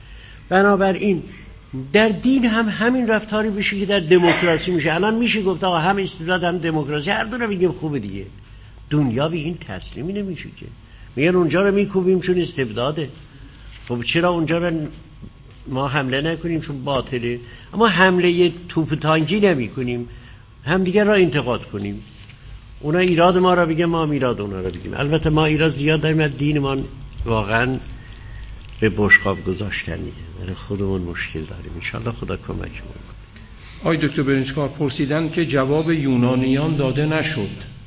بنابراین در دین هم همین رفتاری بشه که در دموکراسی میشه. الان میشه گفت آقا هم استبداد هم دموکراسی، هر دو رو بگیم خوبه دیگه. دنیا به این تسلیمی نمیشه که میگن اونجا رو میکوبیم چون استبداده. خب چرا اونجا رو ما حمله نکنیم چون باطله؟ اما حمله توپ تانکی نمی کنیم، هم دیگر را انتقاد کنیم. اونا ایراد ما را بگن، ما هم ایراد اونا را بگیم. البته ما ایراد زیاد داریم، از دینمان واقعا به بشقاب گذاشتنیه، برای خودمون مشکل داریم. انشالله خدا کمک کنه. آقای دکتر برنجکار پرسیدن که جواب یونانیان داده نشد.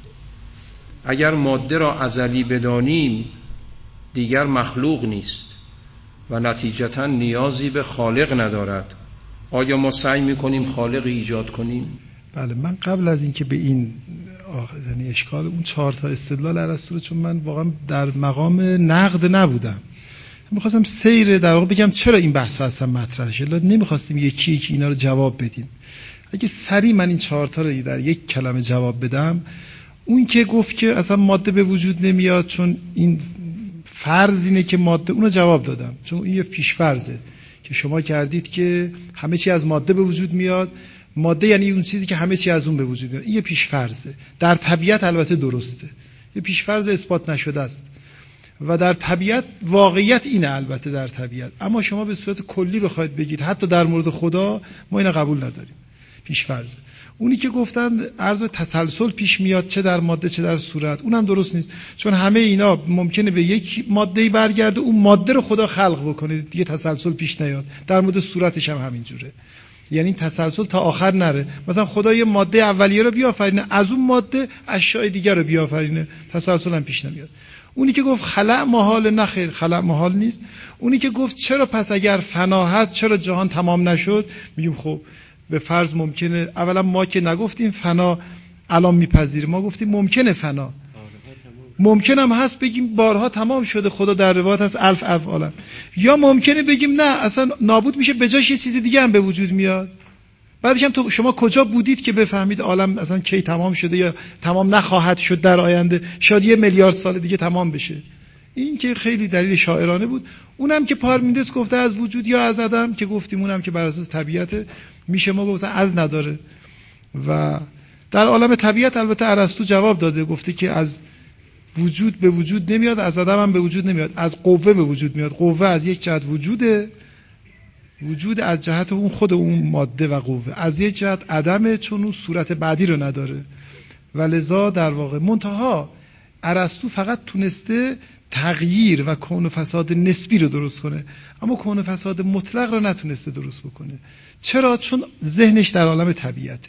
اگر ماده را ازلی بدانیم دیگر مخلوق نیست و نتیجتاً نیازی به خالق ندارد. آیا ما سعی میکنیم خالق ایجاد کنیم؟ بله، من قبل از اینکه به این یعنی اشکال اون 4 تا استدلال ارسطو رو، چون من واقعا در مقام نقد نبودم، میخواستم سیر در واقع بگم چرا این بحث اصلا مطرح شد. نمیخواستیم یکی یکی اینا رو جواب بدیم. اگه سریع من این 4 تا رو در یک کلمه جواب بدم، اون که گفت که اصلا ماده به وجود نمیاد چون این فرض اینه که ماده، اونو جواب دادم چون این یه پیش فرضه که شما کردید که همه چی از ماده به وجود میاد. ماده یعنی اون چیزی که همه چی از اون به وجود میاد. این یه پیش فرضه. در طبیعت البته درسته، یه پیش فرض اثبات نشده است و در طبیعت واقعیت اینه البته در طبیعت. اما شما به صورت کلی بخواید بگید حتی در مورد خدا، ما اینو قبول نداریم، پیش فرضه. اونی که گفتن عرض تسلسل پیش میاد چه در ماده چه در صورت، اونم درست نیست، چون همه اینا ممکنه به یک ماده‌ای برگرده، اون ماده رو خدا خلق بکنه دیگه تسلسل پیش نیاد. در مورد صورتش هم همین جوره، یعنی تسلسل تا آخر نره. مثلا خدا یه ماده اولیه رو بیافرینه، از اون ماده اشیاء دیگر رو بیافرینه، تسلسل هم پیش نمیاد. اونی که گفت خلق محال، نه خیر، خلق محال نیست. اونی که گفت چرا پس اگر فنا هست چرا جهان تمام نشد، میگیم خب به فرض ممکنه. اولا ما که نگفتیم فنا الان میپذیریم، ما گفتیم ممکنه فنا، ممکن هم هست بگیم بارها تمام شده، خدا در روایت هست الف عالم. یا ممکنه بگیم نه اصلا نابود میشه، به جاش یه چیز دیگه هم به وجود میاد. بعدش هم تو شما کجا بودید که بفهمید عالم اصلا کی تمام شده یا تمام نخواهد شد در آینده؟ شاید 1 میلیارد سال دیگه تمام بشه. این که خیلی دلیل شاعرانه بود. اونم که پارمیدس گفته از وجود یا از عدم، که گفتیم اونم که بر اساس طبیعت، میشه ما گفتن از نداره. و در عالم طبیعت البته ارسطو جواب داده، گفته که از وجود به وجود نمیاد، از عدم هم به وجود نمیاد، از قوه به وجود میاد. قوه از یک جهت وجوده، وجود از جهت اون خود اون ماده و قوه، از یک جهت عدمه چون اون صورت بعدی رو نداره. و لذا در واقع منتها ارسطو فقط تونسته تغییر و کون و فساد نسبی رو درست کنه، اما کون و فساد مطلق رو نتونسته درست بکنه. چرا؟ چون ذهنش در عالم طبیعته.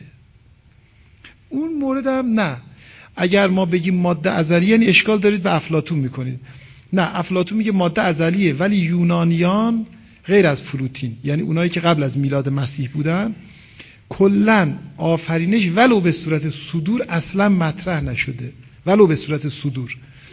اون مورد هم نه. اگر ما بگیم ماده ازلیه، یعنی اشکال دارید به افلاطون میکنید. نه، افلاطون میگه ماده ازلیه، ولی یونانیان غیر از فلوتین، یعنی اونایی که قبل از میلاد مسیح بودن، کلن آفرینش ولو به صورت صدور اصلا مطرح نشده، ولو به صورت صدور،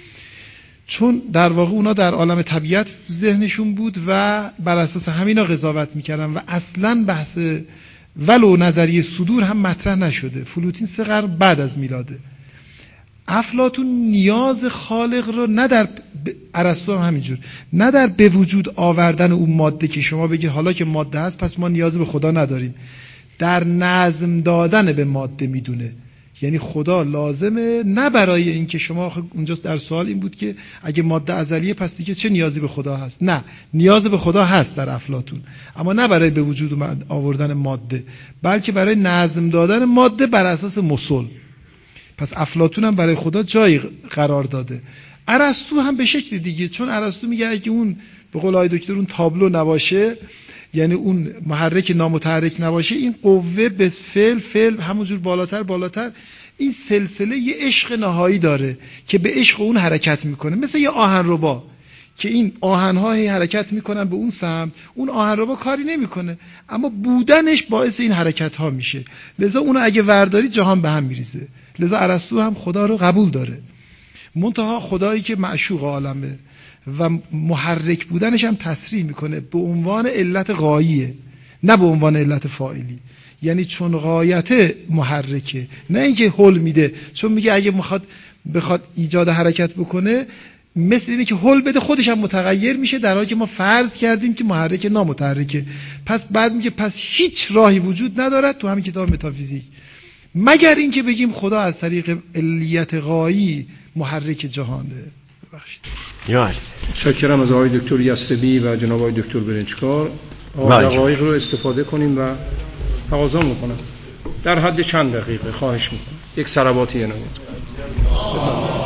چون در واقع اونا در عالم طبیعت ذهنشون بود و بر اساس همینا قضاوت میکردن و اصلا بحث ولو نظریه صدور هم مطرح نشده. فلوتین 3 قرن بعد از میلاده. افلاطون نیاز خالق رو نه در ارسطو هم همینجور، نه در به وجود آوردن اون ماده که شما بگید حالا که ماده هست پس ما نیاز به خدا نداریم، در نظم دادن به ماده میدونه. یعنی خدا لازمه، نه برای این که شما اونجا در سوال این بود که اگه ماده ازلیه پس دیگه چه نیازی به خدا هست. نه، نیاز به خدا هست در افلاطون، اما نه برای به وجود آوردن ماده، بلکه برای نظم دادن ماده بر اساس مسل. پس افلاطون هم برای خدا جایی قرار داده. ارسطو هم به شکل دیگه، چون ارسطو میگه اگه اون به قول آقای دکتر اون تابلو نباشه، یعنی اون محرک نامتحرک نباشه، این قوه به فعل همونجور بالاتر این سلسله یه عشق نهایی داره که به عشق اون حرکت میکنه، مثل یه آهنربا که این آهن‌ها حرکت میکنن به اون سمت، اون آهنربا کاری نمیکنه اما بودنش باعث این حرکت‌ها میشه. لذا اونو اگه ورداری جهان به هم میریزه. لذا ارسطو هم خدا رو قبول داره، منتها خدایی که معشوق عالمه و محرک بودنش هم تصریح میکنه به عنوان علت غاییه، نه به عنوان علت فاعلی. یعنی چون غایت محرکه، نه اینکه حل میده، چون میگه اگه بخواد ایجاد حرکت بکنه مثل اینه که حل بده، خودش هم متغیر میشه، در حالی که ما فرض کردیم که محرک نامتحرکه. پس بعد میگه پس هیچ راهی وجود ندارد تو همین کتاب متافیزیک مگر اینکه بگیم خدا از طریق علیت غایی محرک جهانه. ببخشید. متشکرم از آقای دکتر یستبی و جناب آقای دکتر برنجکار. دقایق رو استفاده کنیم و تقاضا میکنم در حد چند دقیقه خواهش میکنم یک صلواتی عنایت کنید.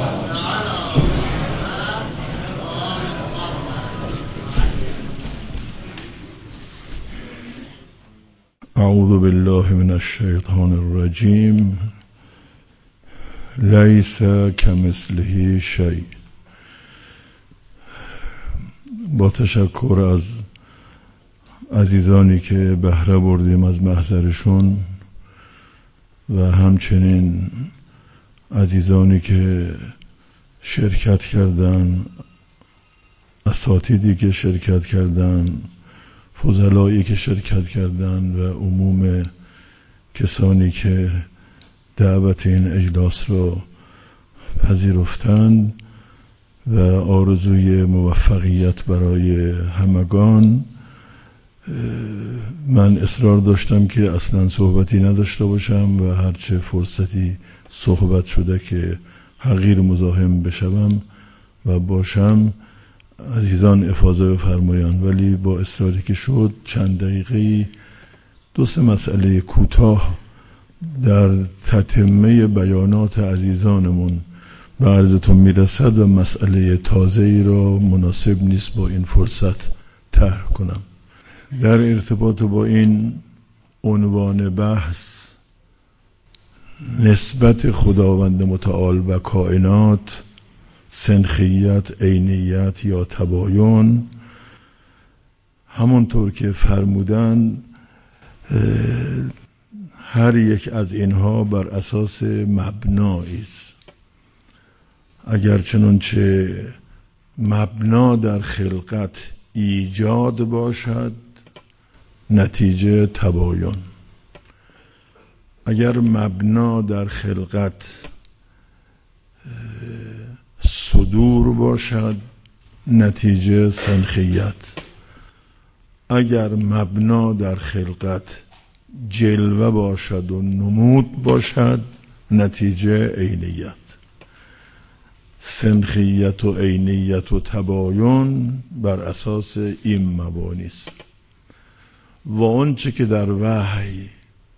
اعوذ بالله من الشیطان الرجیم. لیس کمثله شیء. با تشکر از عزیزانی که بهره بردیم از محضرشون و همچنین عزیزانی که شرکت کردن، اساتیدی که شرکت کردن، فضلایی که شرکت کردن و عموم کسانی که دعوت این اجلاس رو پذیرفتند و آرزوی موفقیت برای همگان. من اصرار داشتم که اصلا صحبتی نداشته باشم و هرچه فرصتی صحبت شده که حقیر مزاحم بشوم و باشم عزیزان افاضه بفرمایند، ولی با اصراری که شد چند دقیقه 2-3 مسئله کوتاه در تتمه بیانات عزیزانمون به عرضتون میرسد و مسئله تازه‌ای را مناسب نیست با این فرصت طرح کنم. در ارتباط با این عنوان بحث، نسبت خداوند متعال و کائنات، سنخیت، عینیت یا تباین، همونطور که فرمودن هر یک از اینها بر اساس مبنایی است. اگر چنانچه مبنا در خلقت ایجاد باشد نتیجه تباین، اگر مبنا در خلقت صدور باشد نتیجه سنخیت. اگر مبنا در خلقت جلوه باشد و نمود باشد، نتیجه عینیت. سنخیت و عینیت و تباین بر اساس این مبانی است. و آنچه که در وحی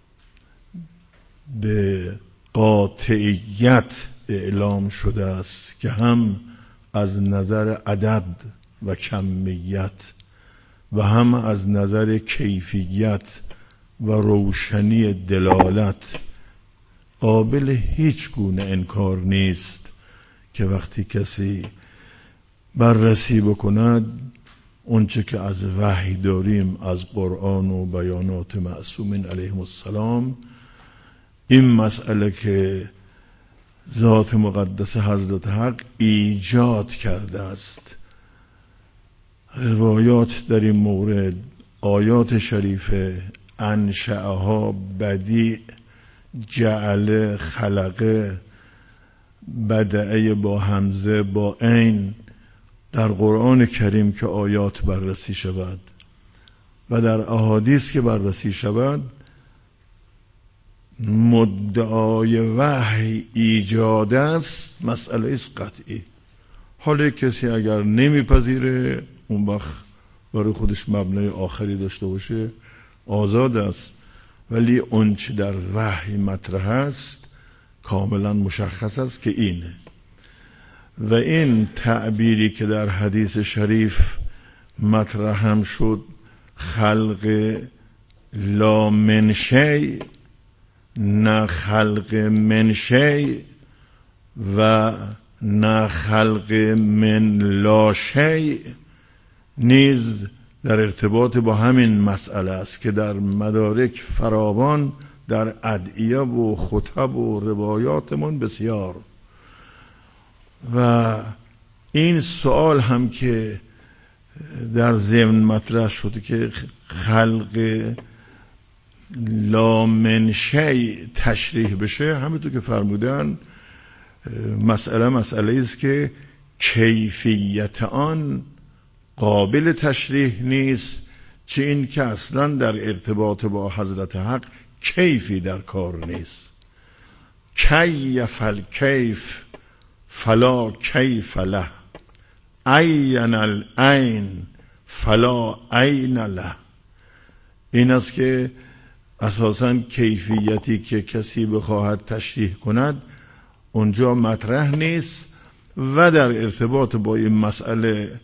به قاطعیت اعلام شده است که هم از نظر عدد و کمیت و هم از نظر کیفیت و روشنی دلالت قابل هیچ گونه انکار نیست که وقتی کسی بررسی بکند اونچه که از وحی داریم از قرآن و بیانات معصومین علیهم السلام، این مسئله که ذات مقدس حضرت حق ایجاد کرده است، روایات در این مورد، آیات شریفه، انشأها، بدیع، جعل، خلقه، بدعه با همزه با عین در قرآن کریم که آیات بررسی شود و در احادیث که بررسی شود، مدعای وحی ایجاد است، مسئله است قطعی. حالا کسی اگر نمیپذیره اون وقت برای خودش مبنای آخری داشته باشه آزاد است، ولی اون چه در وحی مطرح است کاملا مشخص است که اینه. و این تعبیری که در حدیث شریف مطرح هم شد، خلق لا من شیء، نه خلق من شیء و نه خلق من لا شیء، نیز در ارتباط با همین مسئله است که در مدارک فراوان، در ادعیه و خطب و روایاتمون بسیار. و این سوال هم که در ضمن مطرح شد که خلق لا من شیء تشریح بشه، همینطور که فرمودن مسئله است که کیفیت آن قابل تشریح نیست، چه این که اصلا در ارتباط با حضرت حق کیفی در کار نیست. کیف الکیف فلا کیف له، عین العین فلا عین له. این است که اساساً کیفیتی که کسی بخواهد تشریح کند اونجا مطرح نیست. و در ارتباط با این مسئله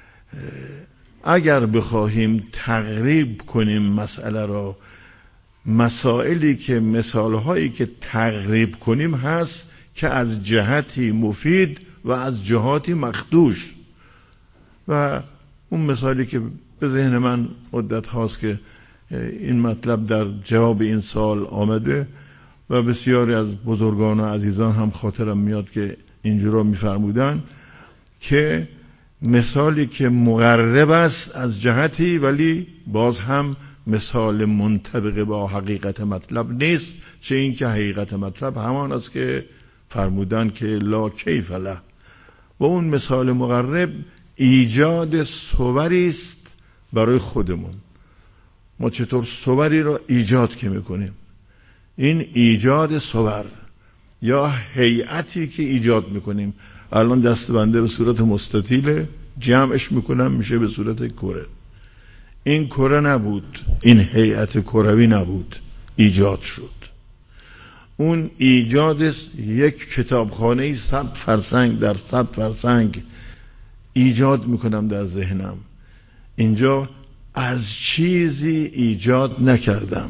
اگر بخواهیم تقریب کنیم مسئله را، مسائلی که مثالهایی که تقریب کنیم هست که از جهتی مفید و از جهاتی مخدوش. و اون مثالی که به ذهن من مدت هاست که این مطلب در جواب این سال آمده و بسیاری از بزرگان و عزیزان هم خاطرم میاد که اینجورا میفرمودن که مثالی که مقرب است از جهتی ولی باز هم مثال منطبق با حقیقت مطلب نیست، چه این که حقیقت مطلب همان است که فرمودن که لا کیف له. و اون مثال مقرب ایجاد صوری است برای خودمون. ما چطور صوری را ایجاد که میکنیم؟ این ایجاد صور یا هیئتی که ایجاد میکنیم، الان دستبنده به صورت مستطیل جمعش میکنم میشه به صورت کره. این کره نبود، این هیئت کروی نبود، ایجاد شد. اون ایجاد یک کتابخانه 100 فرسنگ در 100 فرسنگ ایجاد میکنم در ذهنم. اینجا از چیزی ایجاد نکردم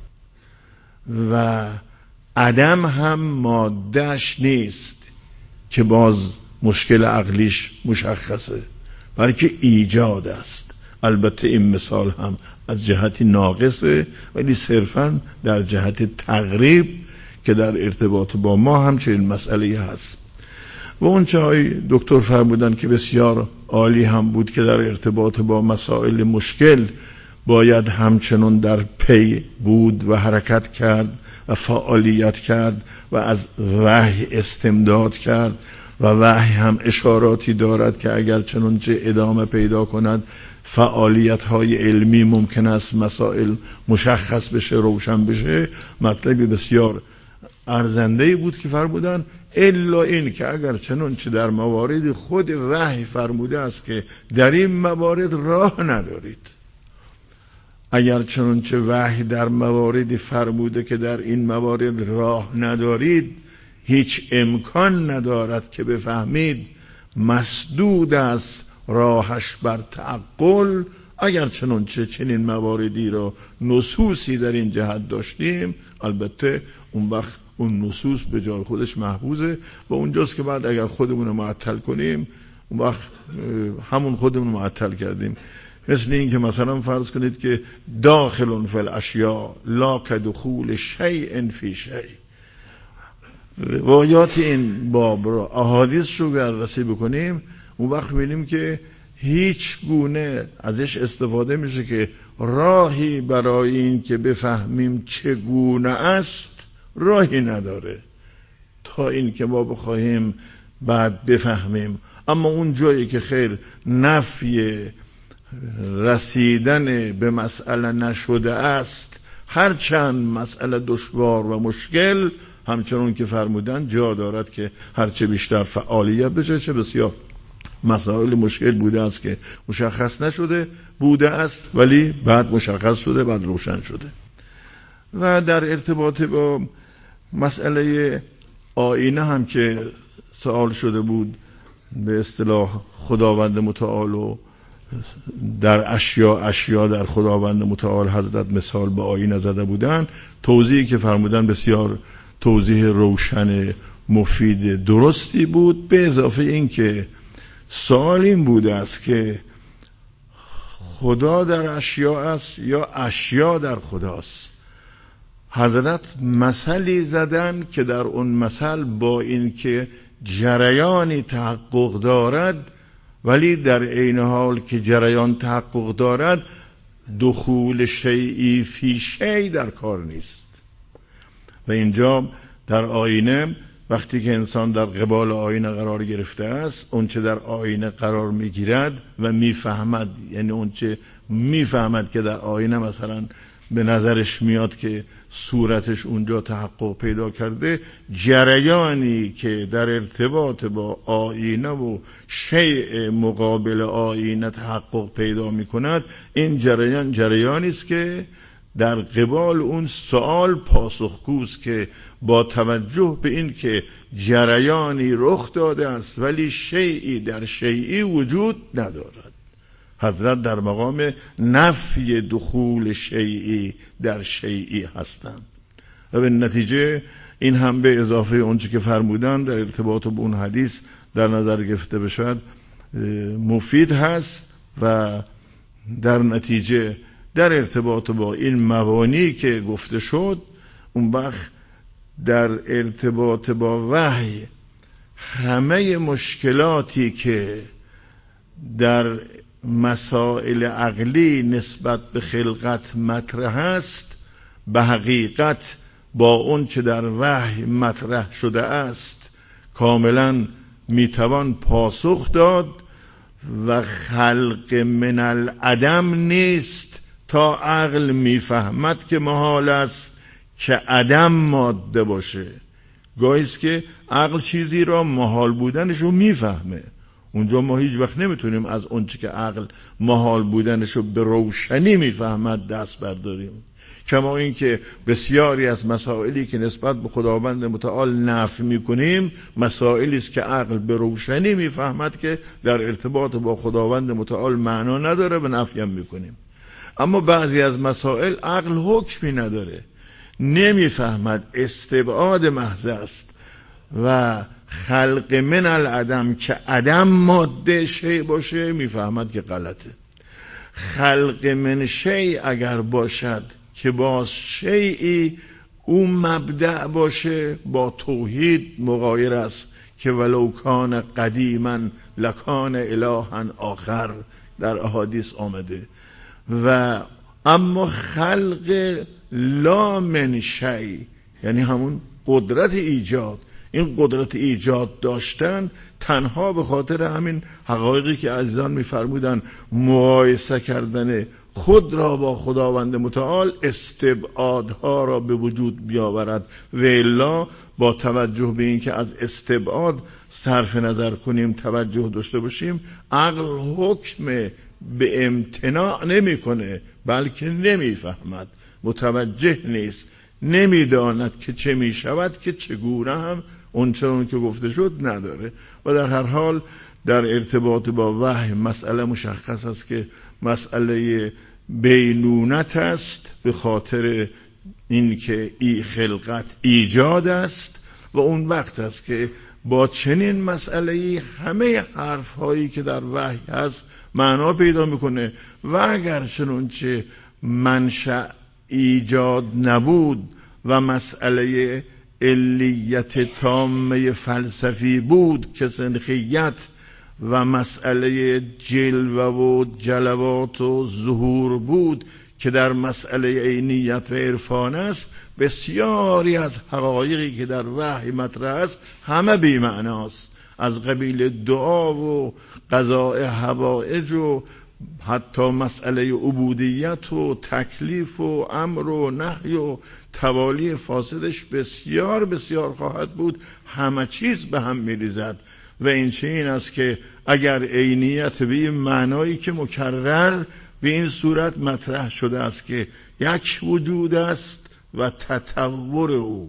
و عدم هم مادهش نیست که باز مشکل عقلیش مشخصه، بلکه ایجاد است. البته این مثال هم از جهتی ناقصه ولی صرفاً در جهت تقریب که در ارتباط با ما هم چنین مسئله هست. و اون چه دکتر فرمودن که بسیار عالی هم بود که در ارتباط با مسائل مشکل باید همچنان در پی بود و حرکت کرد و فعالیت کرد و از وحی استمداد کرد و وحی هم اشاراتی دارد که اگر چنانچه ادامه پیدا کند فعالیت‌های علمی ممکن است مسائل مشخص بشه، روشن بشه. مطلبی بسیار ارزنده‌ای بود که فرمودن الا این که اگر چنانچه در موارد خود وحی فرموده است که در این موارد راه ندارید، اگر چنانچه وحی در مواردی فرموده که در این موارد راه ندارید، هیچ امکان ندارد که بفهمید مسدود است راهش بر تعقل. اگر چنانچه چنین مواردی را نصوصی در این جهت داشتیم، البته اون وقت اون نصوص به جای خودش محفوظه و اونجاست که بعد اگر خودمون رو معطل کنیم اون وقت همون خودمون رو معطل کردیم. مثل این که مثلا فرض کنید که داخل فی الاشیاء لا کدخول شیء فی شیء. روایات این باب را احادیث رو بررسی بکنیم، اون وقت می‌بینیم که هیچ گونه ازش استفاده میشه که راهی برای این که بفهمیم چگونه است راهی نداره تا این که ما بخواهیم بعد بفهمیم. اما اون جایی که خیر نفی رسیدن به مسئله نشده است، هرچند مسئله دشوار و مشکل، همچنون که فرمودن جا دارد که هرچه بیشتر فعالیت بشه. چه بسیار مسائل مشکل بوده است که مشخص نشده بوده است ولی بعد مشخص شده، بعد روشن شده. و در ارتباط با مسئله آینه هم که سوال شده بود، به اصطلاح خداوند متعال و در اشیا در خداوند متعال حضرت مثال به آینه زده بودن، توضیحی که فرمودن بسیار توضیح روشن مفید درستی بود. به اضافه این که سوال این بوده است که خدا در اشیا است یا اشیا در خداست. حضرت مثلی زدن که در اون مثل با این که جریانی تحقق دارد ولی در عین حال که جریان تحقق دارد دخول شیئی فی شیء در کار نیست. و اینجا در آینه وقتی که انسان در قبال آینه قرار گرفته است، اون چه در آینه قرار میگیرد و میفهمد، یعنی اون چه میفهمد که در آینه مثلا به نظرش میاد که صورتش اونجا تحقق پیدا کرده، جریانی که در ارتباط با آینه و شیء مقابل آینه تحقق پیدا میکند، این جریانی است که در قبال اون سوال پاسخگوست که با توجه به این که جریانی رخ داده است ولی شیئی در شیئی وجود ندارد. حضرت در مقام نفی دخول شیئی در شیئی هستند و به نتیجه این هم به اضافه اونچه که فرمودن در ارتباط با اون حدیث در نظر گرفته بشود مفید هست. و در نتیجه در ارتباط با این مبانی که گفته شد، اون وقت در ارتباط با وحی همه مشکلاتی که در مسائل عقلی نسبت به خلقت مطرح است، به حقیقت با اون چه در وحی مطرح شده است کاملا میتوان پاسخ داد و خلق من العدم نیست تا عقل میفهمد که محال است که عدم ماده باشه. گاهیست که عقل چیزی را محال بودنش رو میفهمه، اونجا ما هیچ وقت نمیتونیم از اونچه که عقل محال بودنش رو به روشنی میفهمد دست برداریم. کما این که بسیاری از مسائلی که نسبت به خداوند متعال نفی میکنیم مسائلی است که عقل به روشنی میفهمد که در ارتباط با خداوند متعال معنا نداره و نفی هم میکنیم. اما بعضی از مسائل عقل حکمی نداره، نمیفهمد، استبعاد محض است. و خلق من العدم که عدم ماده شیء باشه میفهمد که غلطه. خلق من شیء اگر باشد که باز شیئی اون مبدأ باشه، با توحید مغایر است که ولو کان قدیما لکان الها آخر در احادیث آمده. و اما خلق لا من شیء یعنی همون قدرت ایجاد، این قدرت ایجاد داشتن تنها به خاطر همین حقایقی که عزیزان می‌فرمودن مقایسه کردن خود را با خداوند متعال استبعادها را به وجود بیاورد و الا با توجه به این که از استبعاد صرف نظر کنیم، توجه داشته باشیم، عقل حکم به امتناع نمی‌کنه، بلکه نمی‌فهمد، متوجه نیست، نمی‌داند که چه می‌شود که چگونه هم اونچنان که گفته شد نداره. و در هر حال در ارتباط با وحی مسئله مشخص است که مسئله بینونت است، به خاطر اینکه این خلقت ایجاد است و اون وقت است که با چنین مسئله‌ای همه حرف‌هایی که در وحی هست معنا پیدا میکنه. و اگر چنانچه منشأ ایجاد نبود و مسئله علیت تامه فلسفی بود که سنخیت و مسئله جلوه و جلوات و ظهور بود که در مسئله عینیت و عرفان است، بسیاری از حقایقی که در وحی مطرح است همه بی معناست، از قبیل دعا و قضاء حوائج و حتی مسئله عبودیت و تکلیف و امر و نهی و توالی فاسدش بسیار بسیار خواهد بود. همه چیز به هم میریزد و این چنین است که اگر عینیت به این معنایی که مکرر به این صورت مطرح شده است که یک وجود است و تطور او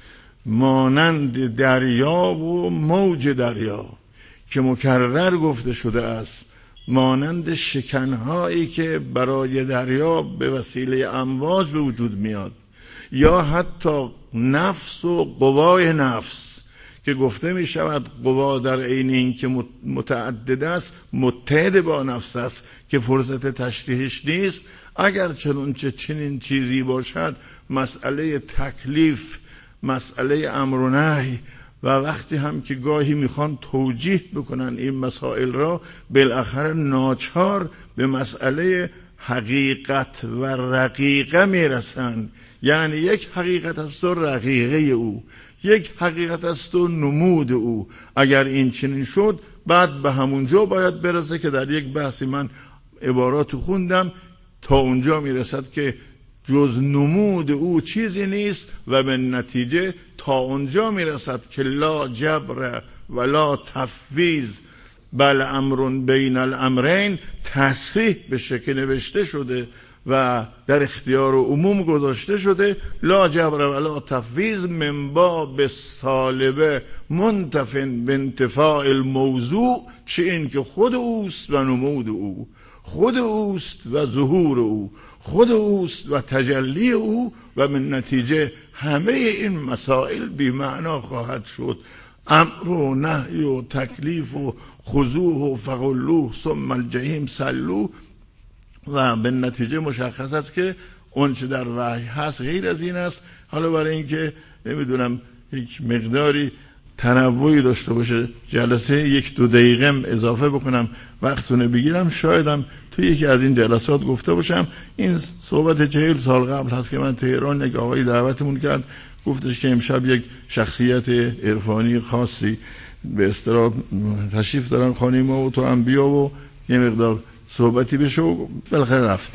مانند دریا و موج دریا که مکرر گفته شده است، مانند شکنهایی که برای دریا به وسیله امواج به وجود میاد، یا حتی نفس و قوای نفس که گفته می شود قوا در عین این که متعدد است متحد با نفس است که فرصت تشریحش نیست. اگر چنین چیزی باشد، مسئله تکلیف، مسئله امر و نهی و وقتی هم که گاهی میخوان توجیه بکنن این مسائل را، بالاخره ناچار به مسئله حقیقت و رقیقه میرسند. یعنی یک حقیقت است و رقیقه او، یک حقیقت است و نمود او. اگر این چنین شد، بعد به همونجا باید برسه که در یک بحثی من عبارات خوندم، تا اونجا میرسد که جز نمود او چیزی نیست و به نتیجه تا اونجا میرسد که لا جبر ولا تفویض بل امر بین الامرین تصریح بشه که نوشته شده و در اختیار عموم گذاشته شده. لا جبر ولا تفویض من باب سالبه منتفن به انتفاع الموضوع، چه این که خود اوست و نمود او، خود اوست و ظهور او، خود اوست و تجلی او و من نتیجه همه این مسائل بی معنا خواهد شد. امر و نهی و تکلیف و خضوع و فغلوه ثم الجحیم صلوه و به نتیجه مشخص است که اون چه در وحی هست غیر از این است. حالا برای اینکه نمیدونم یک مقداری تنوعی داشته باشه، جلسه 1-2 دقیقه اضافه بکنم وقتونه بگیرم، شایدم تو یکی از این جلسات گفته باشم. این صحبت 40 سال قبل هست که من تهران یک آقای دعوتمون کرد، گفتش که امشب یک شخصیت عرفانی خاصی به اصطلاح تشریف دارن خانه ما و تو هم بیا و یه مقدار صحبتی بشه و بالاخره رفت.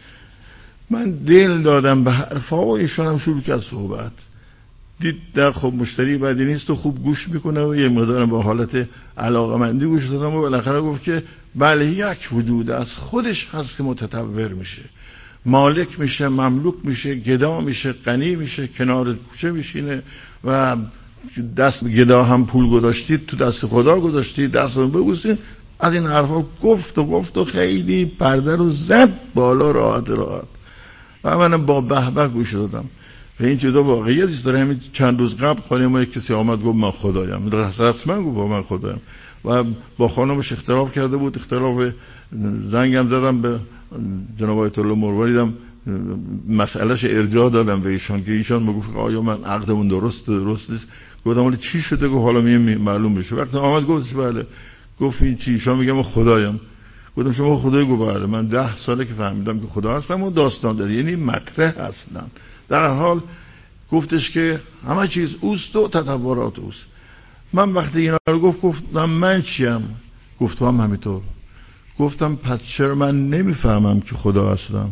من دل دادم به حرفا و ایشان هم شروع کرد صحبت. دید در خب مشتری بدی نیست و خوب گوش میکنه و یه مقدار با حالت علاقمندی گوش دادم و بالاخره گفت که بله یک وجود است، خودش هست که متطور میشه، مالک میشه، مملوک میشه، گدا میشه، غنی میشه، کنار کوچه میشینه و دست گدا هم پول گذاشتید تو دست خدا گذاشتید، دستون ببوسید. از این حرفا گفت و خیلی پرده رو زد بالا راحت و منم با بهبه گوش دادم. و این چیزا واقعیتش داره. همین چند روز قبل خانه ما کسی آمد گفت من خدایم، رسما گفت من خدایم و با خانمش اختلاف کرده بود. اختلاف زنگم زدم به جناب آیت الله مروردیدم، مسئلهش ارجاع دادم به ایشان که ایشان میگفت آیا من عقدمون درست نیست. گفتم ولی چی شده؟ گفت حالا معلوم بشه. وقتی آمد گفتش بله. گفت این چی؟ ایشان میگه من خدایم. گفتم شما خدای؟ گفت بله. من 10 ساله که فهمیدم که خدا هستم و داستان داره، یعنی مطرح اصلا. در هر حال گفتش که همه چیز اوست و تطورات اوست. من وقتی اینا رو گفتم من چیم؟ گفت تو هم همینطور. گفتم پس چرا من نمیفهمم که خدا هستم؟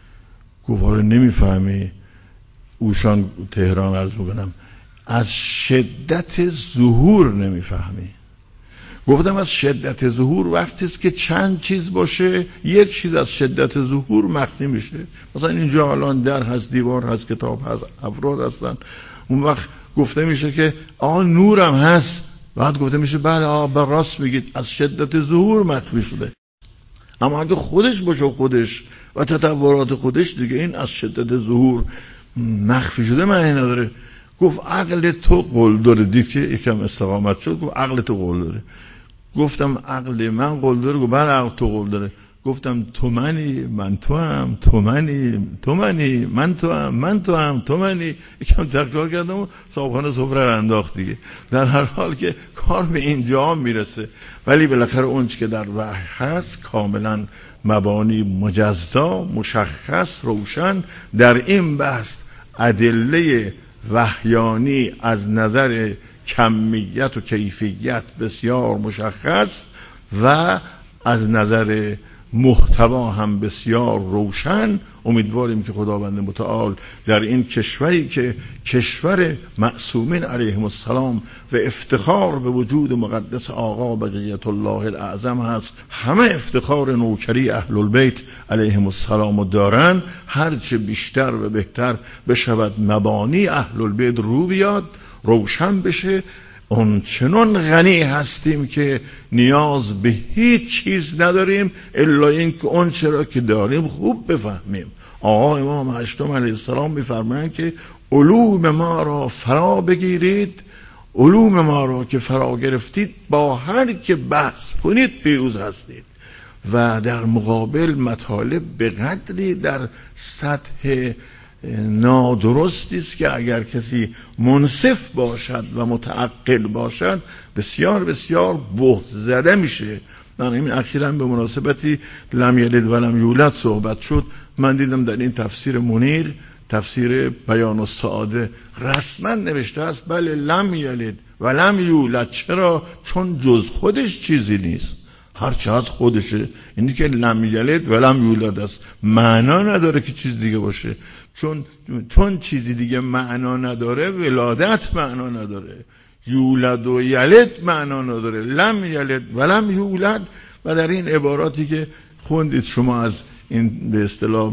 گفت آره نمیفهمی. اوشان تهران عرض میکنم از شدت ظهور نمیفهمی. گفتم از شدت ظهور وقتی است که چند چیز باشه یک چیز از شدت ظهور مخفی میشه. مثلا اینجا الان در هست، دیوار هست، کتاب هست، افراد هستن. اون وقت گفته میشه که نورم هست، بعد گفته میشه بله به راست میگید از شدت ظهور مخفی شده. اما اگه خودش باشه خودش و تطورات خودش دیگه این از شدت ظهور مخفی شده معنی نداره. گفت عقل تو قول داره. دید که یکم استقامت شد گفت عقل تو قول داره. گفتم عقل من قول داره؟ گفت بله عقل تو قول داره. گفتم تو منی من تو هم، تو منی من تو هم، من تو هم تو منی. یکم تکرار کردم و صاحبخانه سفره رو انداخت دیگه. در هر حال که کار به اینجا میرسه، ولی بالاخره اون چی که در وحی هست کاملا مبانی مجزا مشخص روشن. در این بحث ادله وحیانی از نظر کمیت و کیفیت بسیار مشخص و از نظر محتوا هم بسیار روشن. امیدواریم که خداوند متعال در این کشوری که کشور معصومین علیهم السلام و افتخار به وجود مقدس آقا بقیت الله الاعظم هست، همه افتخار نوکری اهل البیت علیهم السلام دارن، هرچه بیشتر و بهتر بشود مبانی اهل البیت رو بیاد، روشن بشه. اون چنان غنی هستیم که نیاز به هیچ چیز نداریم الا این که اون چرا که داریم خوب بفهمیم. آقا امام هشتم علیه السلام میفرمایند که علوم ما را فرا بگیرید، علوم ما را که فرا گرفتید با هر که بحث کنید پیروز هستید. و در مقابل مطالب به قدری در سطح نادرستی است که اگر کسی منصف باشد و متعقل باشد بسیار بسیار بهت زده میشه. من این اخیراً به مناسبتی لم یلد و لم یولد صحبت شد، من دیدم در این تفسیر منیر، تفسیر بیان السعاده رسما نوشته است بله لم یلد و لم یولد. چرا؟ چون جز خودش چیزی نیست، هرچه از خودشه. اینی که لم یلد و لم یولد است معنا نداره که چیز دیگه باشه. چون چیزی دیگه معنا نداره ولادت معنا نداره، یولد و یلد معنا نداره، لم یلد و لم یولد. و در این عباراتی که خوندید شما از این به اصطلاح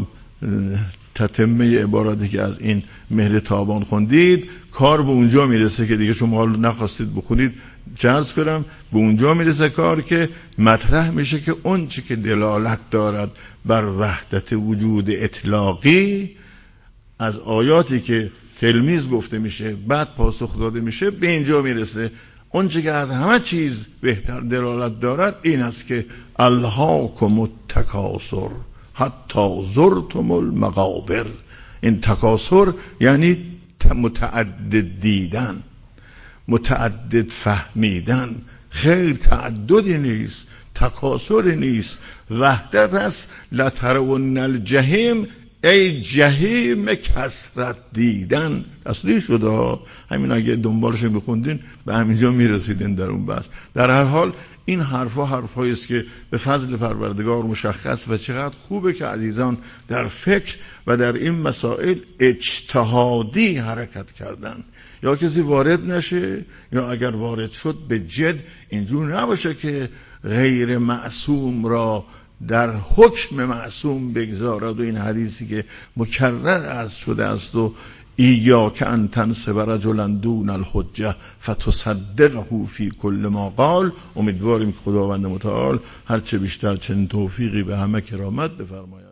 تتمه عباراتی که از این مهر تابان خوندید، کار به اونجا میرسه که دیگه شما حال نخواستید بخونید چرز کنم، به اونجا میرسه کار که مطرح میشه که اون چی که دلالت دارد بر وحدت وجود اطلاقی از آیاتی که تلمیذ گفته میشه بعد پاسخ داده میشه به اینجا میرسه. اون چی که از همه چیز بهتر دلالت دارد این است که الهاکم التکاثر حتی زرتم المقابر. این تکاثر یعنی متعدد دیدن، متعدد فهمیدن، خیر تعددی نیست، تکاثری نیست، وحدت است. لترون الجحیم ای جهیم کثرت دیدن. اصلی شده همین اگه دنبالش میخوندین به همینجا میرسیدین در اون بحث. در هر حال این حرفایی است که به فضل پروردگار مشخص و چقدر خوبه که عزیزان در فکر و در این مسائل اجتهادی حرکت کردن. یا کسی وارد نشه یا اگر وارد شد به جد اینجور نباشه که غیر معصوم را در حکم معصوم بگذارد. و این حدیثی که مکرر عرض شده است و ایاک ان تنصب رجلا دون الحجه فتصدقه فی کل ما قال. امیدواریم که خداوند متعال هرچه بیشتر چنین توفیقی به همه کرامت بفرماید.